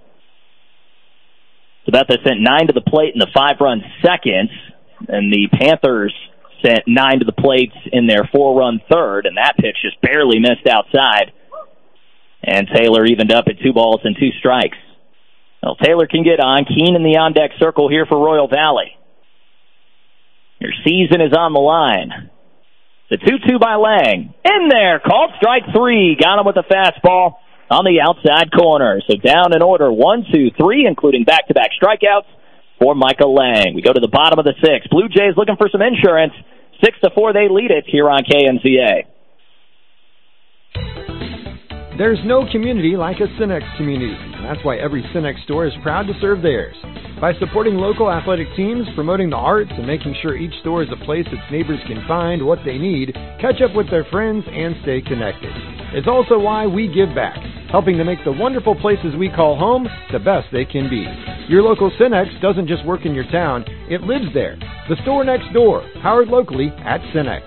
Sabetha sent 9 to the plate in the 5-run second, and the Panthers sent 9 to the plate in their 4-run third, and that pitch just barely missed outside. And Taylor evened up at 2 balls and 2 strikes. Well, Taylor can get on. Keene in the on-deck circle here for Royal Valley. Your season is on the line. The 2-2 by Lang. In there, called strike 3. Got him with a fastball on the outside corner. So down in order, 1, 2, 3, including back-to-back strikeouts for Michael Lang. We go to the bottom of the 6th. Blue Jays looking for some insurance. 6-4, they lead it here on KNZA. There's no community like a Cenex community. That's why every Cenex store is proud to serve theirs. By supporting local athletic teams, promoting the arts, and making sure each store is a place its neighbors can find what they need, catch up with their friends, and stay connected. It's also why we give back, helping to make the wonderful places we call home the best they can be. Your local Cenex doesn't just work in your town, it lives there. The store next door, powered locally at Cenex.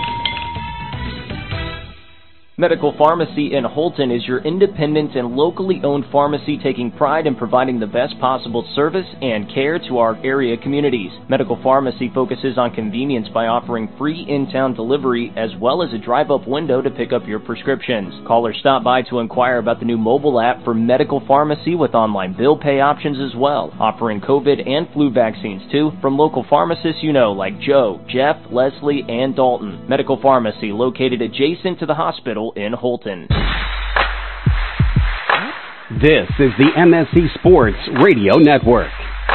Medical Pharmacy in Holton is your independent and locally owned pharmacy taking pride in providing the best possible service and care to our area communities. Medical Pharmacy focuses on convenience by offering free in-town delivery as well as a drive-up window to pick up your prescriptions. Call or stop by to inquire about the new mobile app for Medical Pharmacy with online bill pay options as well, offering COVID and flu vaccines too from local pharmacists you know like Joe, Jeff, Leslie, and Dalton. Medical Pharmacy located adjacent to the hospital in Holton. This is the MSC Sports Radio Network.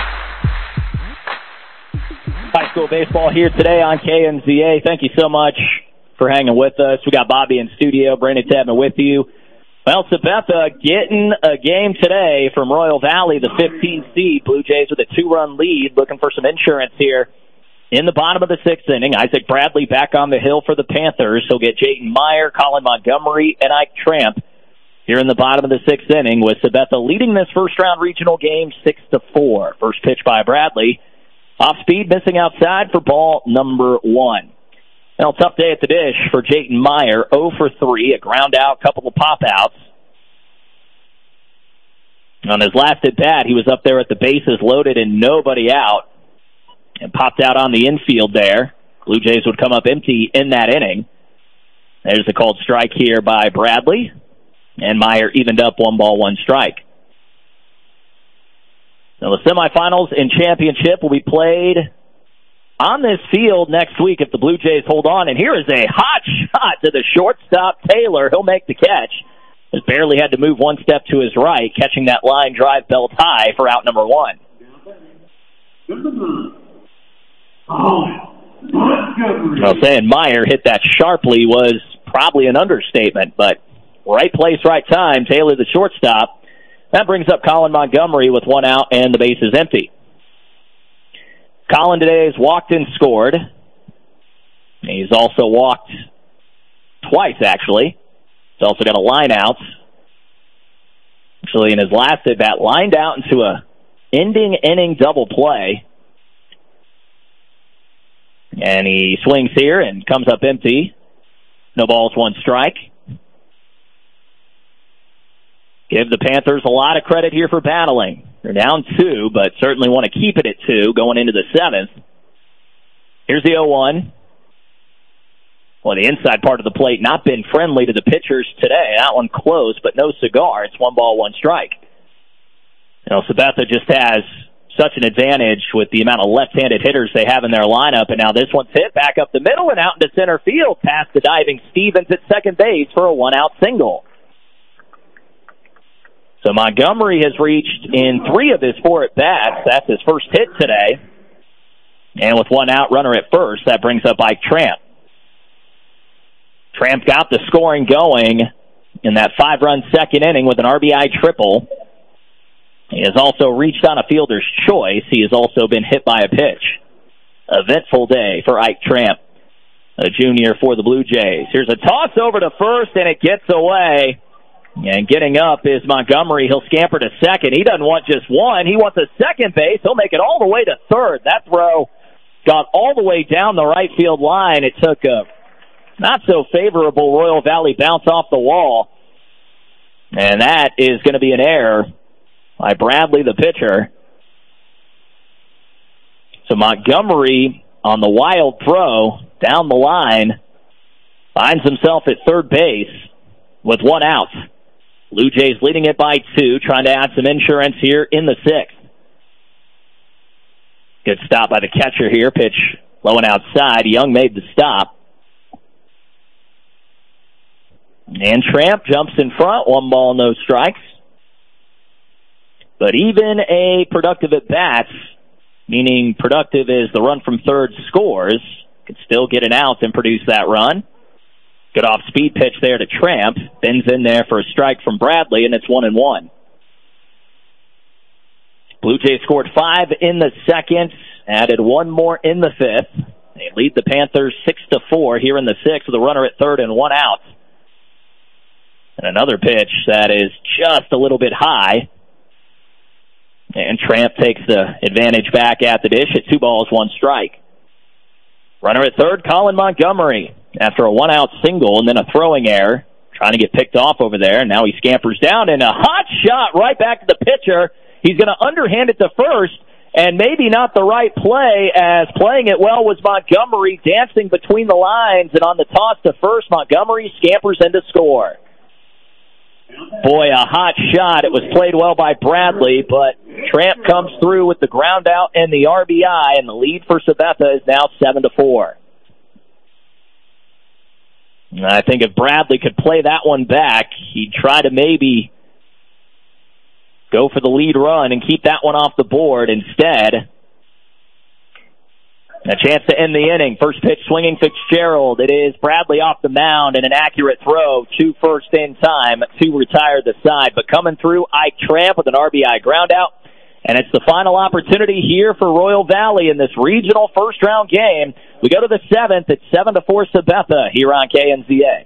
High school baseball here today on KNZA. Thank you so much for hanging with us. We got Bobby in studio, Brandon Tadman with you. Well, Sabetha getting a game today from Royal Valley, the 15 seed. Blue Jays with a 2-run lead, looking for some insurance here. In the bottom of the 6th inning, Isaac Bradley back on the hill for the Panthers. He'll get Jayton Meyer, Colin Montgomery, and Ike Tramp here in the bottom of the 6th inning, with Sabetha leading this first-round regional game 6-4. First pitch by Bradley. Off speed, missing outside for ball number 1. Well, tough day at the dish for Jayton Meyer. 0 for 3, a ground out, couple of pop-outs. On his last at-bat, he was up there at the bases loaded and nobody out, and popped out on the infield there. Blue Jays would come up empty in that inning. There's a called strike here by Bradley, and Meyer evened up 1 ball, 1 strike. Now the semifinals and championship will be played on this field next week if the Blue Jays hold on. And here is a hot shot to the shortstop, Taylor. He'll make the catch. Just barely had to move 1 step to his right, catching that line drive belt high for out number 1. Well, saying Meyer hit that sharply was probably an understatement, but right place, right time. Taylor, the shortstop. That brings up Colin Montgomery with 1 out and the bases empty. Colin today has walked and scored. He's also walked twice, actually. He's also got a line out. Actually, in his last at-bat, lined out into a ending inning double play. And he swings here and comes up empty. No balls, 1 strike. Give the Panthers a lot of credit here for battling. They're down 2, but certainly want to keep it at 2 going into the 7th. Here's the 0-1. Well, the inside part of the plate not been friendly to the pitchers today. That one close, but no cigar. It's 1 ball, 1 strike. You know, Sabetha just has such an advantage with the amount of left-handed hitters they have in their lineup, and now this one's hit back up the middle and out into center field past the diving Stevens at second base for a 1-out single. So Montgomery has reached in 3 of his 4 at-bats. That's his first hit today. And with 1 out runner at first, that brings up Ike Tramp. Tramp got the scoring going in that 5-run second inning with an RBI triple. He has also reached on a fielder's choice. He has also been hit by a pitch. eventful day for Ike Tramp, a junior for the Blue Jays. Here's a toss over to first, and it gets away. And getting up is Montgomery. He'll scamper to second. He doesn't want just one. He wants a second base. He'll make it all the way to third. That throw got all the way down the right field line. It took a not-so-favorable Royal Valley bounce off the wall. And that is going to be an error by Bradley, the pitcher. So Montgomery on the wild throw down the line finds himself at third base with one out. Blue Jays leading it by 2, trying to add some insurance here in the 6th. Good stop by the catcher here. Pitch low and outside. Young made the stop. And Tramp jumps in front. 1 ball, no strikes. But even a productive at bats, meaning productive is the run from third scores, could still get an out and produce that run. Good off-speed pitch there to Tramp. Bends in there for a strike from Bradley, and it's 1-1. Blue Jays scored 5 in the 2nd, added 1 more in the 5th. They lead the Panthers 6-4 here in the 6th with a runner at third and 1 out. And another pitch that is just a little bit high. And Tramp takes the advantage back at the dish at 2 balls, 1 strike. Runner at third, Colin Montgomery. After a 1-out single and then a throwing error, trying to get picked off over there. Now he scampers down and a hot shot right back to the pitcher. He's going to underhand it to first, and maybe not the right play, as playing it well was Montgomery, dancing between the lines, and on the toss to first, Montgomery scampers in to score. Boy, a hot shot. It was played well by Bradley, but Tramp comes through with the ground out and the RBI, and the lead for Sabetha is now 7-4. I think if Bradley could play that one back, he'd try to maybe go for the lead run and keep that one off the board. Instead, a chance to end the inning. First pitch swinging Fitzgerald. It is Bradley off the mound and an accurate throw to first in time to retire the side. But coming through, Ike Tramp with an RBI ground out. And it's the final opportunity here for Royal Valley in this regional first-round game. We go to the 7th. It's 7-4 Sabetha here on KNZA.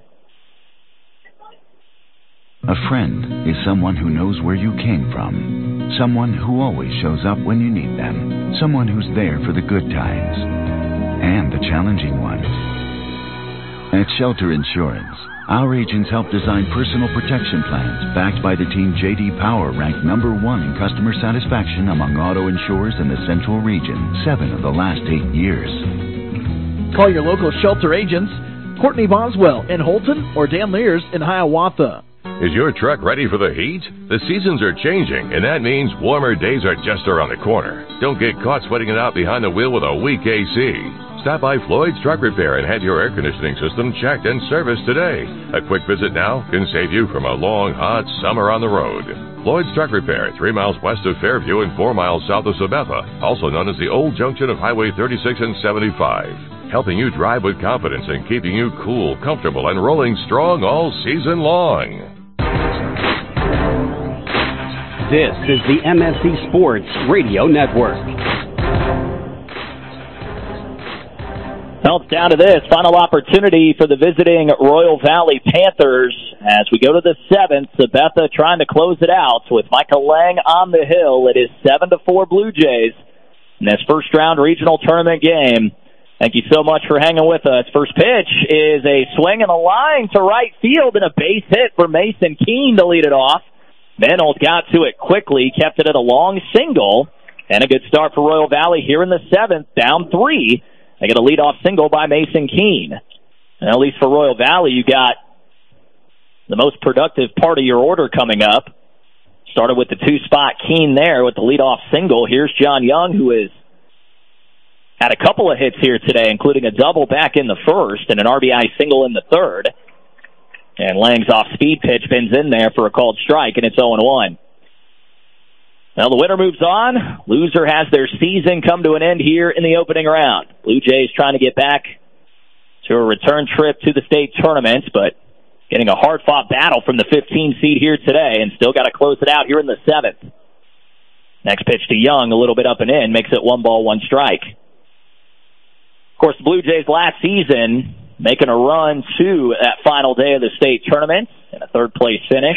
A friend is someone who knows where you came from. Someone who always shows up when you need them. Someone who's there for the good times and the challenging ones. At Shelter Insurance, our agents help design personal protection plans backed by the team J.D. Power, ranked #1 in customer satisfaction among auto insurers in the Central Region 7 of the last 8 years. Call your local Shelter agents, Courtney Boswell in Holton or Dan Lears in Hiawatha. Is your truck ready for the heat? The seasons are changing, and that means warmer days are just around the corner. Don't get caught sweating it out behind the wheel with a weak AC. Stop by Floyd's Truck Repair and have your air conditioning system checked and serviced today. A quick visit now can save you from a long, hot summer on the road. Floyd's Truck Repair, 3 miles west of Fairview and 4 miles south of Sabetha, also known as the old junction of Highway 36 and 75. Helping you drive with confidence and keeping you cool, comfortable, and rolling strong all season long. This is the MSC Sports Radio Network. Well, it's down to this. Final opportunity for the visiting Royal Valley Panthers as we go to the 7th. Sabetha trying to close it out with Michael Lang on the hill. It is 7-4 Blue Jays in this first-round regional tournament game. Thank you so much for hanging with us. First pitch is a swing and a line to right field and a base hit for Mason Keene to lead it off. Menold got to it quickly, kept it at a long single, and a good start for Royal Valley here in the 7th, down 3. They get a leadoff single by Mason Keene. And at least for Royal Valley, you got the most productive part of your order coming up. Started with the 2-spot Keene there with the leadoff single. Here's John Young, who has had a couple of hits here today, including a double back in the first and an RBI single in the third. And Lang's off-speed pitch bends in there for a called strike, and it's 0-1. Now the winner moves on. Loser has their season come to an end here in the opening round. Blue Jays trying to get back to a return trip to the state tournament, but getting a hard-fought battle from the 15 seed here today, and still got to close it out here in the 7th. Next pitch to Young, a little bit up and in, makes it 1 ball, 1 strike. Of course, the Blue Jays last season making a run to that final day of the state tournament and a third-place finish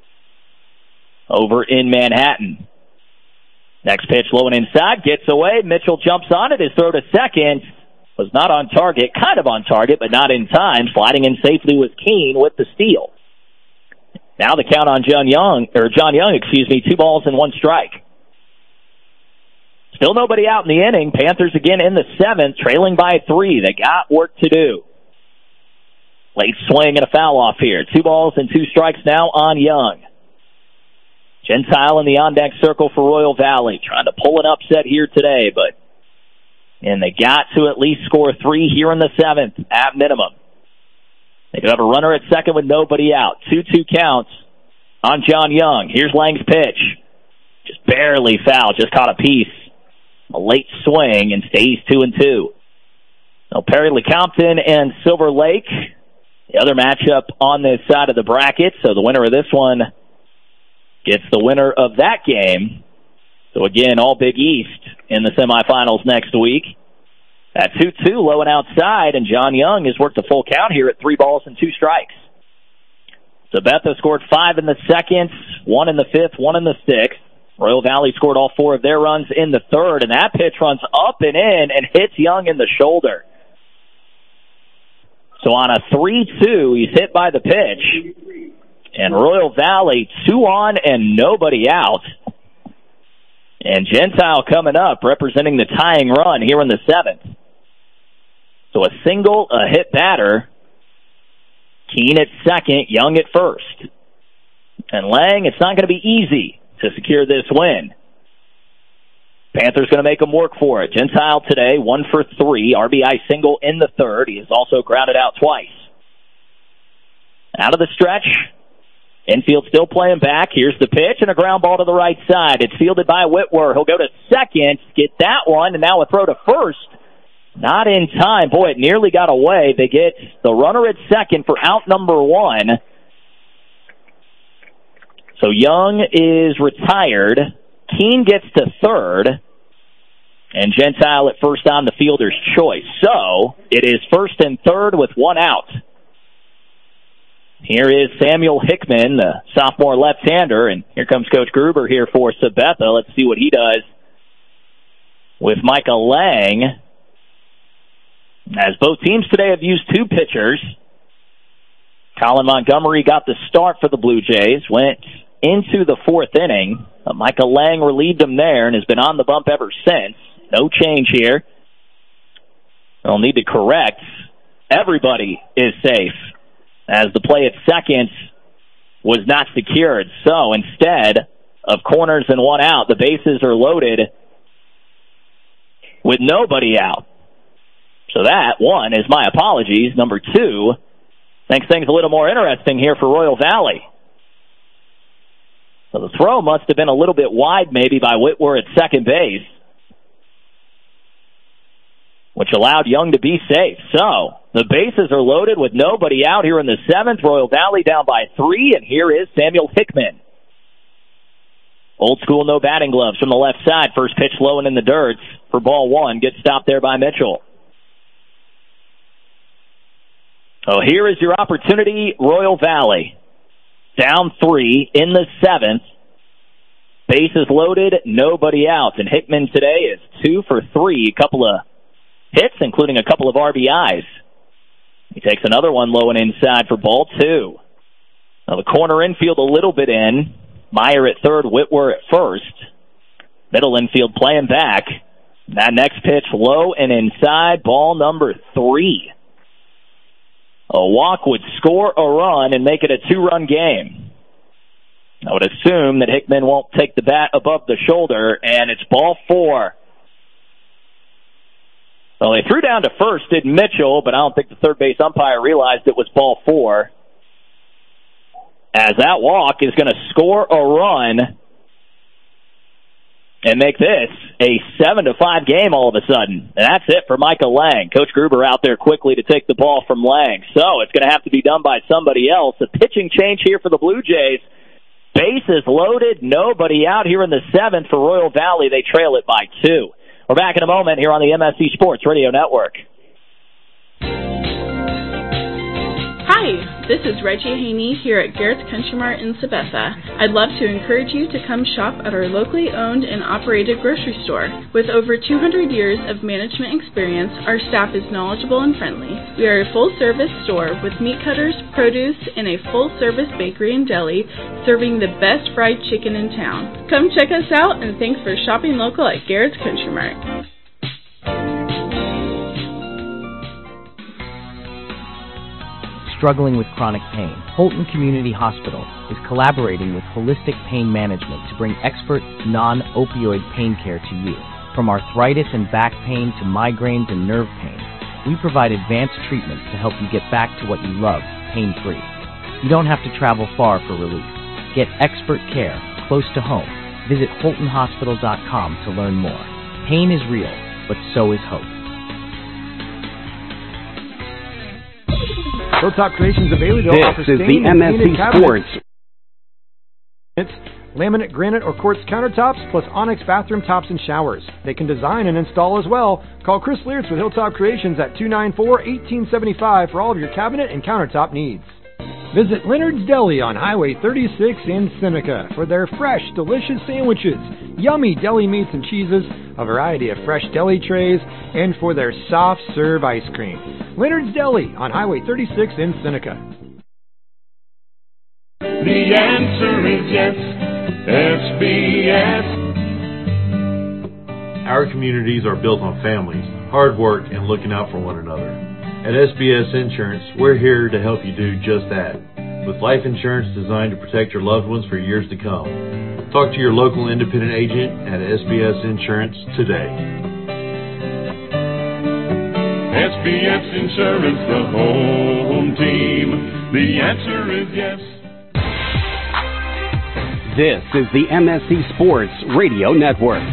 over in Manhattan. Next pitch low and inside, gets away. Mitchell jumps on it. His throw to second was not on target, kind of on target, but not in time. Sliding in safely was Keene with the steal. Now the count on John Young, 2 balls and 1 strike. Still nobody out in the inning. Panthers again in the 7th, trailing by 3. They got work to do. Late swing and a foul off here. 2 balls and 2 strikes now on Young. Gentile in the on-deck circle for Royal Valley, trying to pull an upset here today, and they got to at least score 3 here in the 7th, at minimum. They could have a runner at second with nobody out. 2-2 counts on John Young. Here's Lang's pitch. Just barely foul, just caught a piece. A late swing and stays 2-2. Now Perry Lecompton and Silver Lake, the other matchup on this side of the bracket, so the winner of this one gets the winner of that game. So again, all Big East in the semifinals next week. At 2-2, low and outside, and John Young has worked a full count here at 3 balls and 2 strikes. Sabetha scored 5 in the 2nd, 1 in the 5th, 1 in the 6th. Royal Valley scored all 4 of their runs in the 3rd, and that pitch runs up and in and hits Young in the shoulder. So on a 3-2, he's hit by the pitch. And Royal Valley 2 on and nobody out. And Gentile coming up, representing the tying run here in the 7th. So a single, a hit batter. Keene at second, Young at first. And Lang, it's not going to be easy to secure this win. Panthers going to make him work for it. Gentile today, 1 for 3, RBI single in the 3rd. He has also grounded out twice. Out of the stretch, infield still playing back. Here's the pitch and a ground ball to the right side. It's fielded by Whitwer. He'll go to second, get that one, and now a throw to first. Not in time. Boy, it nearly got away. They get the runner at second for out number 1. So Young is retired. Keene gets to 3rd. And Gentile at first on the fielder's choice. So it is 1st and 3rd with 1 out. Here is Samuel Hickman, the sophomore left-hander, and here comes Coach Gruber here for Sabetha. Let's see what he does with Micah Lang. As both teams today have used 2 pitchers. Colin Montgomery got the start for the Blue Jays, went into the 4th inning. Micah Lang relieved him there and has been on the bump ever since. No change here. They'll need to correct. Everybody is safe, as the play at second was not secured. So instead of corners and 1 out, the bases are loaded with nobody out. So that, 1, is my apologies. Number 2, makes things a little more interesting here for Royal Valley. So the throw must have been a little bit wide maybe by Whitwer at second base, which allowed Young to be safe. So the bases are loaded with nobody out here in the 7th. Royal Valley down by 3, and here is Samuel Hickman. Old school, no batting gloves from the left side. First pitch low and in the dirt for ball 1. Good stop there by Mitchell. So here is your opportunity, Royal Valley. Down 3 in the 7th. Bases loaded, nobody out. And Hickman today is 2 for 3. A couple of hits, including a couple of RBIs. He takes another one low and inside for ball 2. Now the corner infield a little bit in. Meyer at 3rd, Whitwer at 1st. Middle infield playing back. That next pitch low and inside, ball number 3. A walk would score a run and make it a 2-run game. I would assume that Hickman won't take the bat above the shoulder, and it's ball 4. Well, they threw down to first, did Mitchell, but I don't think the third base umpire realized it was ball 4. As that walk is going to score a run and make this a 7-5 game all of a sudden. And that's it for Micah Lang. Coach Gruber out there quickly to take the ball from Lang. So it's going to have to be done by somebody else. A pitching change here for the Blue Jays. Bases loaded, nobody out here in the 7th for Royal Valley. They trail it by 2. We're back in a moment here on the MSC Sports Radio Network. Hi, this is Reggie Haney here at Garrett's Country Mart in Sabetha. I'd love to encourage you to come shop at our locally owned and operated grocery store. With over 200 years of management experience, our staff is knowledgeable and friendly. We are a full-service store with meat cutters, produce, and a full-service bakery and deli, serving the best fried chicken in town. Come check us out, and thanks for shopping local at Garrett's Country Mart. Struggling with chronic pain, Holton Community Hospital is collaborating with Holistic Pain Management to bring expert, non-opioid pain care to you. From arthritis and back pain to migraines and nerve pain, we provide advanced treatments to help you get back to what you love, pain-free. You don't have to travel far for relief. Get expert care close to home. Visit HoltonHospital.com to learn more. Pain is real, but so is hope. Hilltop Creations of Baileyville offers This is the stained and painted MSC Sports. Laminate, granite, or quartz countertops, plus onyx bathroom tops and showers. They can design and install as well. Call Chris Leartz with Hilltop Creations at 294-1875 for all of your cabinet and countertop needs. Visit Leonard's Deli on Highway 36 in Seneca for their fresh, delicious sandwiches, yummy deli meats and cheeses, a variety of fresh deli trays, and for their soft-serve ice cream. Leonard's Deli on Highway 36 in Seneca. The answer is yes, SBS. Our communities are built on families, hard work, and looking out for one another. At SBS Insurance, we're here to help you do just that, with life insurance designed to protect your loved ones for years to come. Talk to your local independent agent at SBS Insurance today. SBS Insurance, the home team. The answer is yes. This is the MSC Sports Radio Network.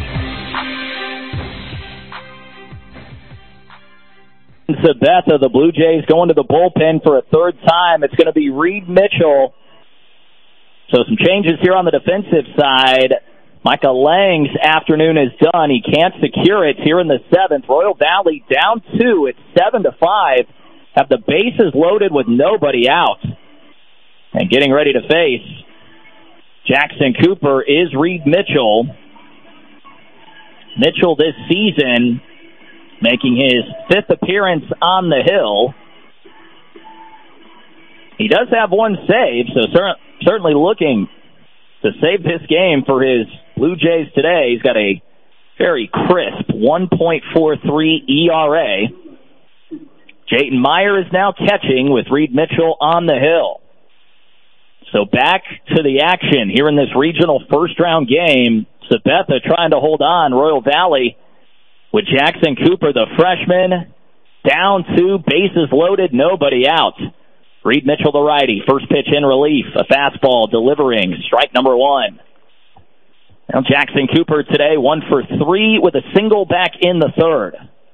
Sabetha, the Blue Jays going to the bullpen for a third time. It's going to be Reed Mitchell. So some changes here on the defensive side. Micah Lang's afternoon is done. He can't secure it here in the seventh. Royal Valley down 2. It's 7-5. Have the bases loaded with nobody out. And getting ready to face Jackson Cooper is Reed Mitchell. Mitchell this season making his 5th appearance on the hill. He does have one save, so certainly looking to save this game for his Blue Jays today. He's got a very crisp 1.43 ERA. Jayton Meyer is now catching with Reed Mitchell on the hill. So back to the action here in this regional first-round game. Sabetha trying to hold on. Royal Valley with Jackson Cooper, the freshman, down 2, bases loaded, nobody out. Reed Mitchell, the righty, first pitch in relief, a fastball delivering, strike number 1. Now Jackson Cooper today 1 for 3 with a single back in the third.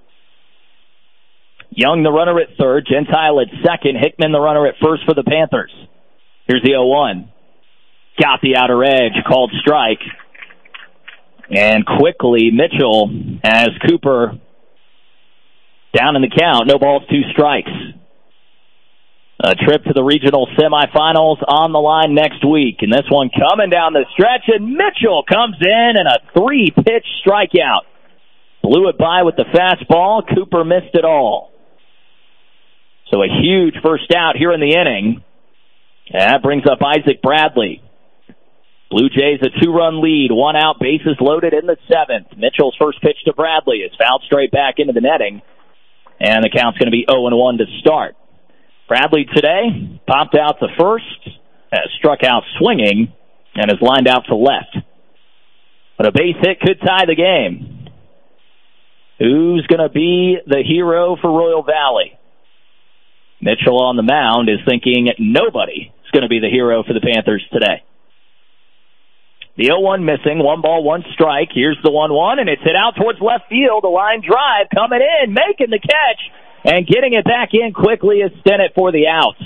Young, the runner at third, Gentile at second, Hickman, the runner at first for the Panthers. Here's the 0-1. Got the outer edge, called strike. And quickly, Mitchell has Cooper down in the count. No balls, 2 strikes. A trip to the regional semifinals on the line next week. And this one coming down the stretch, and Mitchell comes in and a 3-pitch strikeout. Blew it by with the fastball. Cooper missed it all. So a huge first out here in the inning. And that brings up Isaac Bradley. Blue Jays a 2-run lead, 1 out, bases loaded in the 7th. Mitchell's first pitch to Bradley is fouled straight back into the netting, and the count's going to be 0-1 to start. Bradley today popped out to first, has struck out swinging, and is lined out to left. But a base hit could tie the game. Who's going to be the hero for Royal Valley? Mitchell on the mound is thinking nobody is going to be the hero for the Panthers today. The 0-1 missing, 1 ball, 1 strike. Here's the 1-1, and it's hit out towards left field. A line drive coming in, making the catch, and getting it back in quickly is Stennett for the out.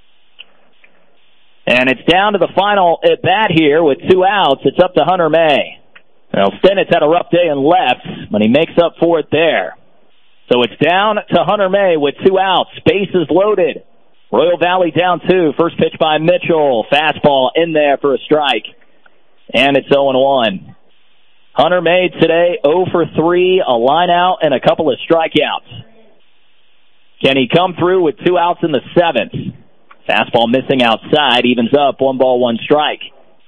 And it's down to the final at bat here with 2 outs. It's up to Hunter May. Well, Stennett's had a rough day and left, but he makes up for it there. So it's down to Hunter May with 2 outs. Bases loaded. Royal Valley down 2. First pitch by Mitchell. Fastball in there for a strike. And it's 0-1. Hunter May today 0 for 3, a line out, and a couple of strikeouts. Can he come through with 2 outs in the 7th? Fastball missing outside, evens up, 1 ball, 1 strike.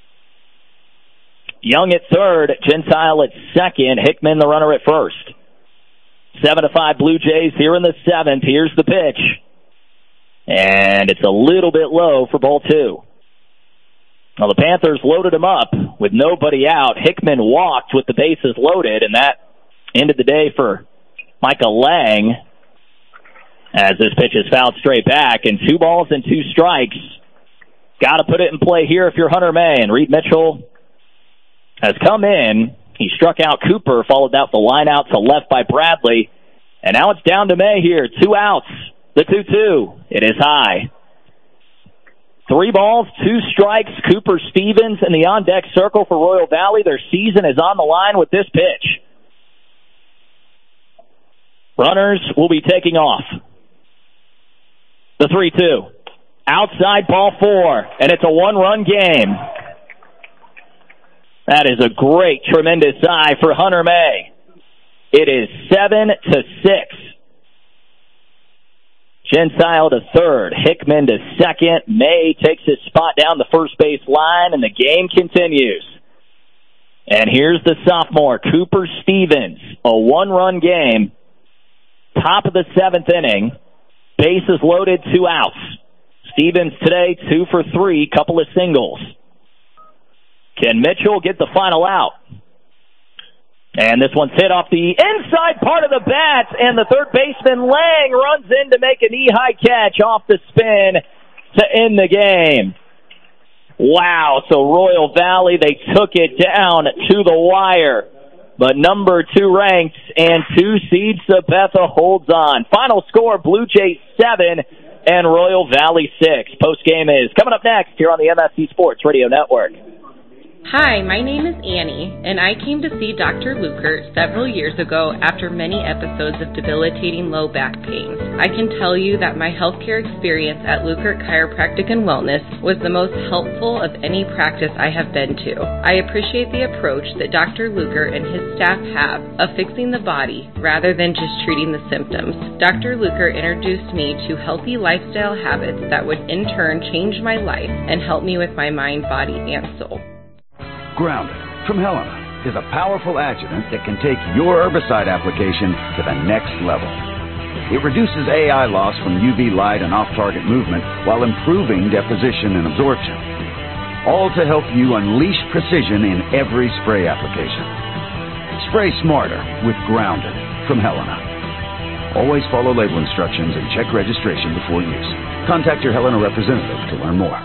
Young at third, Gentile at second, Hickman the runner at first. 7-5 Blue Jays here in the 7th. Here's the pitch. And it's a little bit low for ball 2. Well, the Panthers loaded him up with nobody out. Hickman walked with the bases loaded, and that ended the day for Michael Lang as this pitch is fouled straight back. And 2 balls and 2 strikes. Got to put it in play here if you're Hunter May. And Reed Mitchell has come in. He struck out Cooper, followed out the line out to left by Bradley. And now it's down to May here. 2 outs. The 2-2. It is high. 3 balls, 2 strikes. Cooper Stevens in the on-deck circle for Royal Valley. Their season is on the line with this pitch. Runners will be taking off. The 3-2. Outside ball 4, and it's a 1-run game. That is a great, tremendous eye for Hunter May. It is 7-6. Gentile to third, Hickman to second. May takes his spot down the first base line, and the game continues. And here's the sophomore, Cooper Stevens. A 1-run game. Top of the 7th inning. Bases loaded, 2 outs. Stevens today 2 for 3, couple of singles. Can Mitchell get the final out? And this one's hit off the inside part of the bat, and the third baseman Lang runs in to make a knee-high catch off the spin to end the game. Wow, so Royal Valley, they took it down to the wire. But number 2 ranked and 2 seed Sabetha holds on. Final score, Blue Jays 7 and Royal Valley 6. Postgame is coming up next here on the MSC Sports Radio Network. Hi, my name is Annie, and I came to see Dr. Lukert several years ago after many episodes of debilitating low back pain. I can tell you that my healthcare experience at Lukert Chiropractic and Wellness was the most helpful of any practice I have been to. I appreciate the approach that Dr. Lukert and his staff have of fixing the body rather than just treating the symptoms. Dr. Lukert introduced me to healthy lifestyle habits that would in turn change my life and help me with my mind, body, and soul. Grounded from Helena is a powerful adjuvant that can take your herbicide application to the next level. It reduces AI loss from UV light and off-target movement while improving deposition and absorption. All to help you unleash precision in every spray application. Spray smarter with Grounded from Helena. Always follow label instructions and check registration before use. Contact your Helena representative to learn more.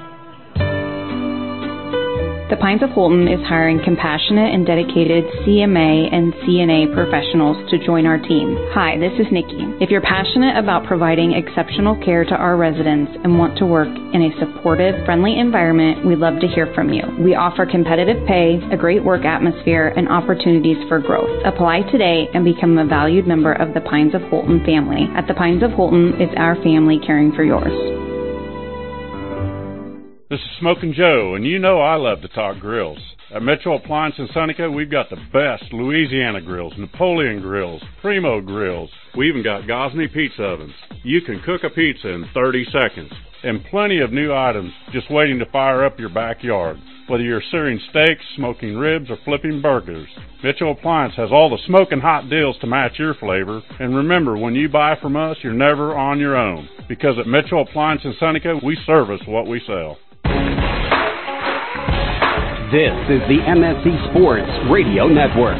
The Pines of Holton is hiring compassionate and dedicated CMA and CNA professionals to join our team. Hi, this is Nikki. If you're passionate about providing exceptional care to our residents and want to work in a supportive, friendly environment, we'd love to hear from you. We offer competitive pay, a great work atmosphere, and opportunities for growth. Apply today and become a valued member of the Pines of Holton family. At the Pines of Holton, it's our family caring for yours. This is Smokin' Joe, and you know I love to talk grills. At Metro Appliance in Seneca, we've got the best Louisiana grills, Napoleon grills, Primo grills. We even got Gosney pizza ovens. You can cook a pizza in 30 seconds. And plenty of new items just waiting to fire up your backyard. Whether you're searing steaks, smoking ribs, or flipping burgers, Mitchell Appliance has all the smoking hot deals to match your flavor. And remember, when you buy from us, you're never on your own. Because at Mitchell Appliance in Seneca, we service what we sell. This is the MSC Sports Radio Network.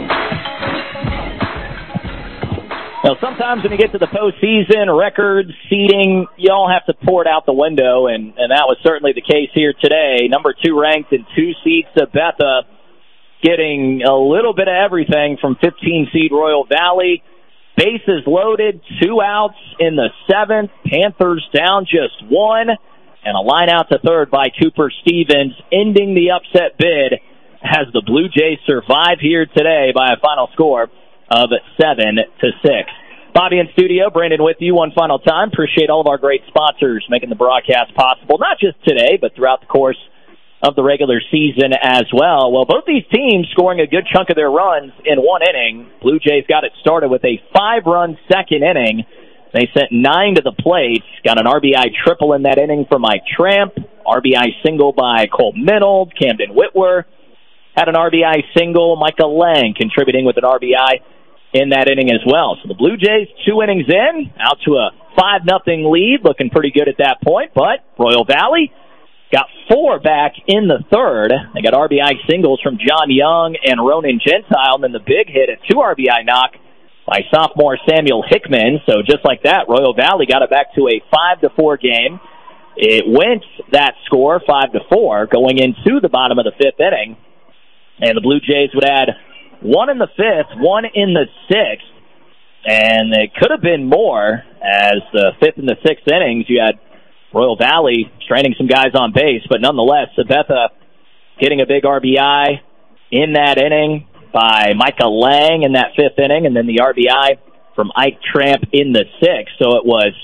Now, sometimes when you get to the postseason, records, seeding, you all have to pour it out the window, and that was certainly the case here today. Number 2 ranked and 2 seed Sabetha getting a little bit of everything from 15 seed Royal Valley. Bases loaded, 2 outs in the 7th. Panthers down just 1. And a line out to third by Cooper Stevens, ending the upset bid as the Blue Jays survive here today by a final score of 7-6. Bobby in studio, Brandon with you one final time. Appreciate all of our great sponsors making the broadcast possible, not just today, but throughout the course of the regular season as well. Well, both these teams scoring a good chunk of their runs in one inning. Blue Jays got it started with a 5-run second inning. They sent 9 to the plate. Got an RBI triple in that inning for Mike Tramp. RBI single by Cole Minold. Camden Whitwer had an RBI single. Micah Lang contributing with an RBI in that inning as well. So the Blue Jays, 2 innings in, out to a 5-0 lead, looking pretty good at that point. But Royal Valley got 4 back in the third. They got RBI singles from John Young and Ronan Gentile, and then the big hit, a 2 RBI knock by sophomore Samuel Hickman. So just like that, Royal Valley got it back to a 5-4 game. It went that score, 5-4, going into the bottom of the 5th inning. And the Blue Jays would add 1 in the 5th, 1 in the 6th, and it could have been more as the 5th and the 6th innings. You had Royal Valley straining some guys on base, but nonetheless, Sabetha getting a big RBI in that inning by Micah Lang in that 5th inning, and then the RBI from Ike Tramp in the 6th. So it was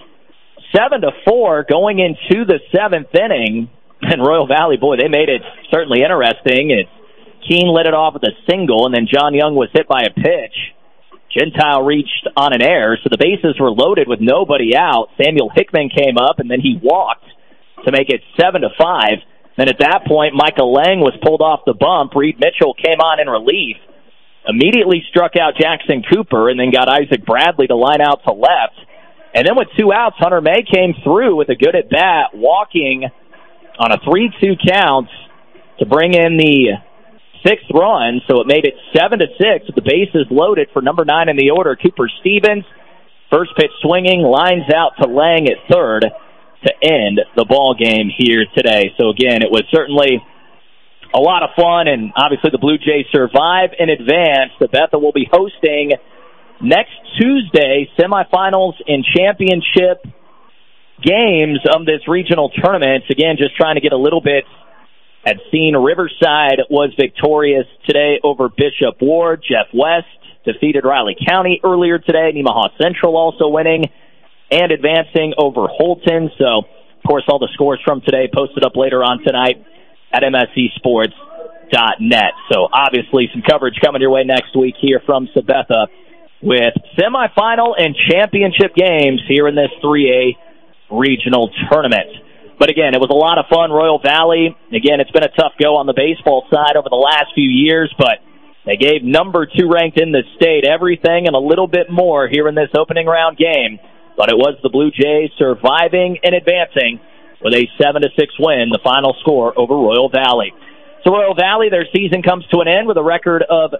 7-4 going into the 7th inning, and Royal Valley, boy, they made it certainly interesting. Keene led it off with a single, and then John Young was hit by a pitch. Gentile reached on an error, so the bases were loaded with nobody out. Samuel Hickman came up, and then he walked to make it 7-5. Then at that point, Micah Lang was pulled off the bump. Reed Mitchell came on in relief, immediately struck out Jackson Cooper, and then got Isaac Bradley to line out to left. And then with 2 outs, Hunter May came through with a good at-bat, walking on a 3-2 count to bring in the 6th run, so it made it 7-6 with the bases loaded for number 9 in the order, Cooper Stevens. First pitch swinging, lines out to Lang at third to end the ball game here today. So again, it was certainly a lot of fun, and obviously the Blue Jays survive in advance. Sabetha will be hosting next Tuesday semifinals and championship games of this regional tournament. Again, just trying to get a little bit. Had seen Riverside was victorious today over Bishop Ward. Jeff West defeated Riley County earlier today. Nemaha Central also winning and advancing over Holton. So, of course, all the scores from today posted up later on tonight at MSCSports.net. So, obviously, some coverage coming your way next week here from Sabetha with semifinal and championship games here in this 3A regional tournament. But again, it was a lot of fun. Royal Valley, again, it's been a tough go on the baseball side over the last few years, but they gave number 2 ranked in the state everything and a little bit more here in this opening round game. But it was the Blue Jays surviving and advancing with a 7-6 win, the final score over Royal Valley. So Royal Valley, their season comes to an end with a record of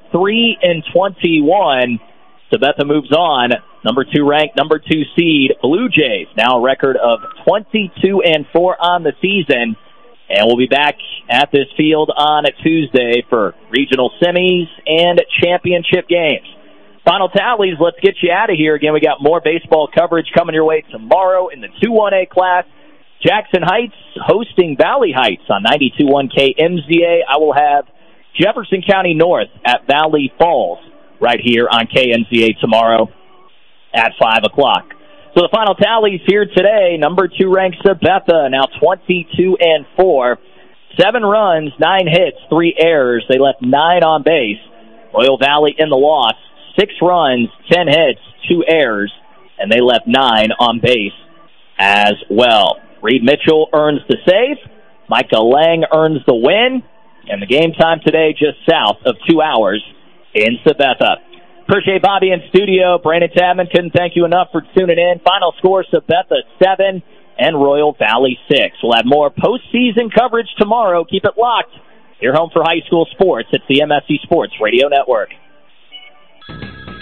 3-21. Sabetha moves on. Number 2 ranked, number 2 seed, Blue Jays, now a record of 22-4 on the season. And we'll be back at this field on a Tuesday for regional semis and championship games. Final tallies, let's get you out of here. Again, we got more baseball coverage coming your way tomorrow in the 2-1A class. Jackson Heights hosting Valley Heights on 92.1 KMZA. I will have Jefferson County North at Valley Falls right here on KMZA tomorrow at 5 o'clock. So the final tallies here today, number 2 ranked Sabetha, now 22-4. 7 runs, 9 hits, 3 errors. They left 9 on base. Royal Valley in the loss, 6 runs, 10 hits, 2 errors, and they left 9 on base as well. Reed Mitchell earns the save. Micah Lang earns the win. And the game time today just south of 2 hours in Sabetha. Appreciate Bobby in studio. Brandon Tabman, couldn't thank you enough for tuning in. Final score, Sabetha 7 and Royal Valley 6. We'll have more postseason coverage tomorrow. Keep it locked. Your home for high school sports. It's the MSC Sports Radio Network.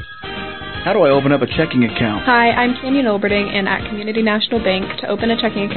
How do I open up a checking account? Hi, I'm Canyon Olberding, and at Community National Bank, to open a checking account,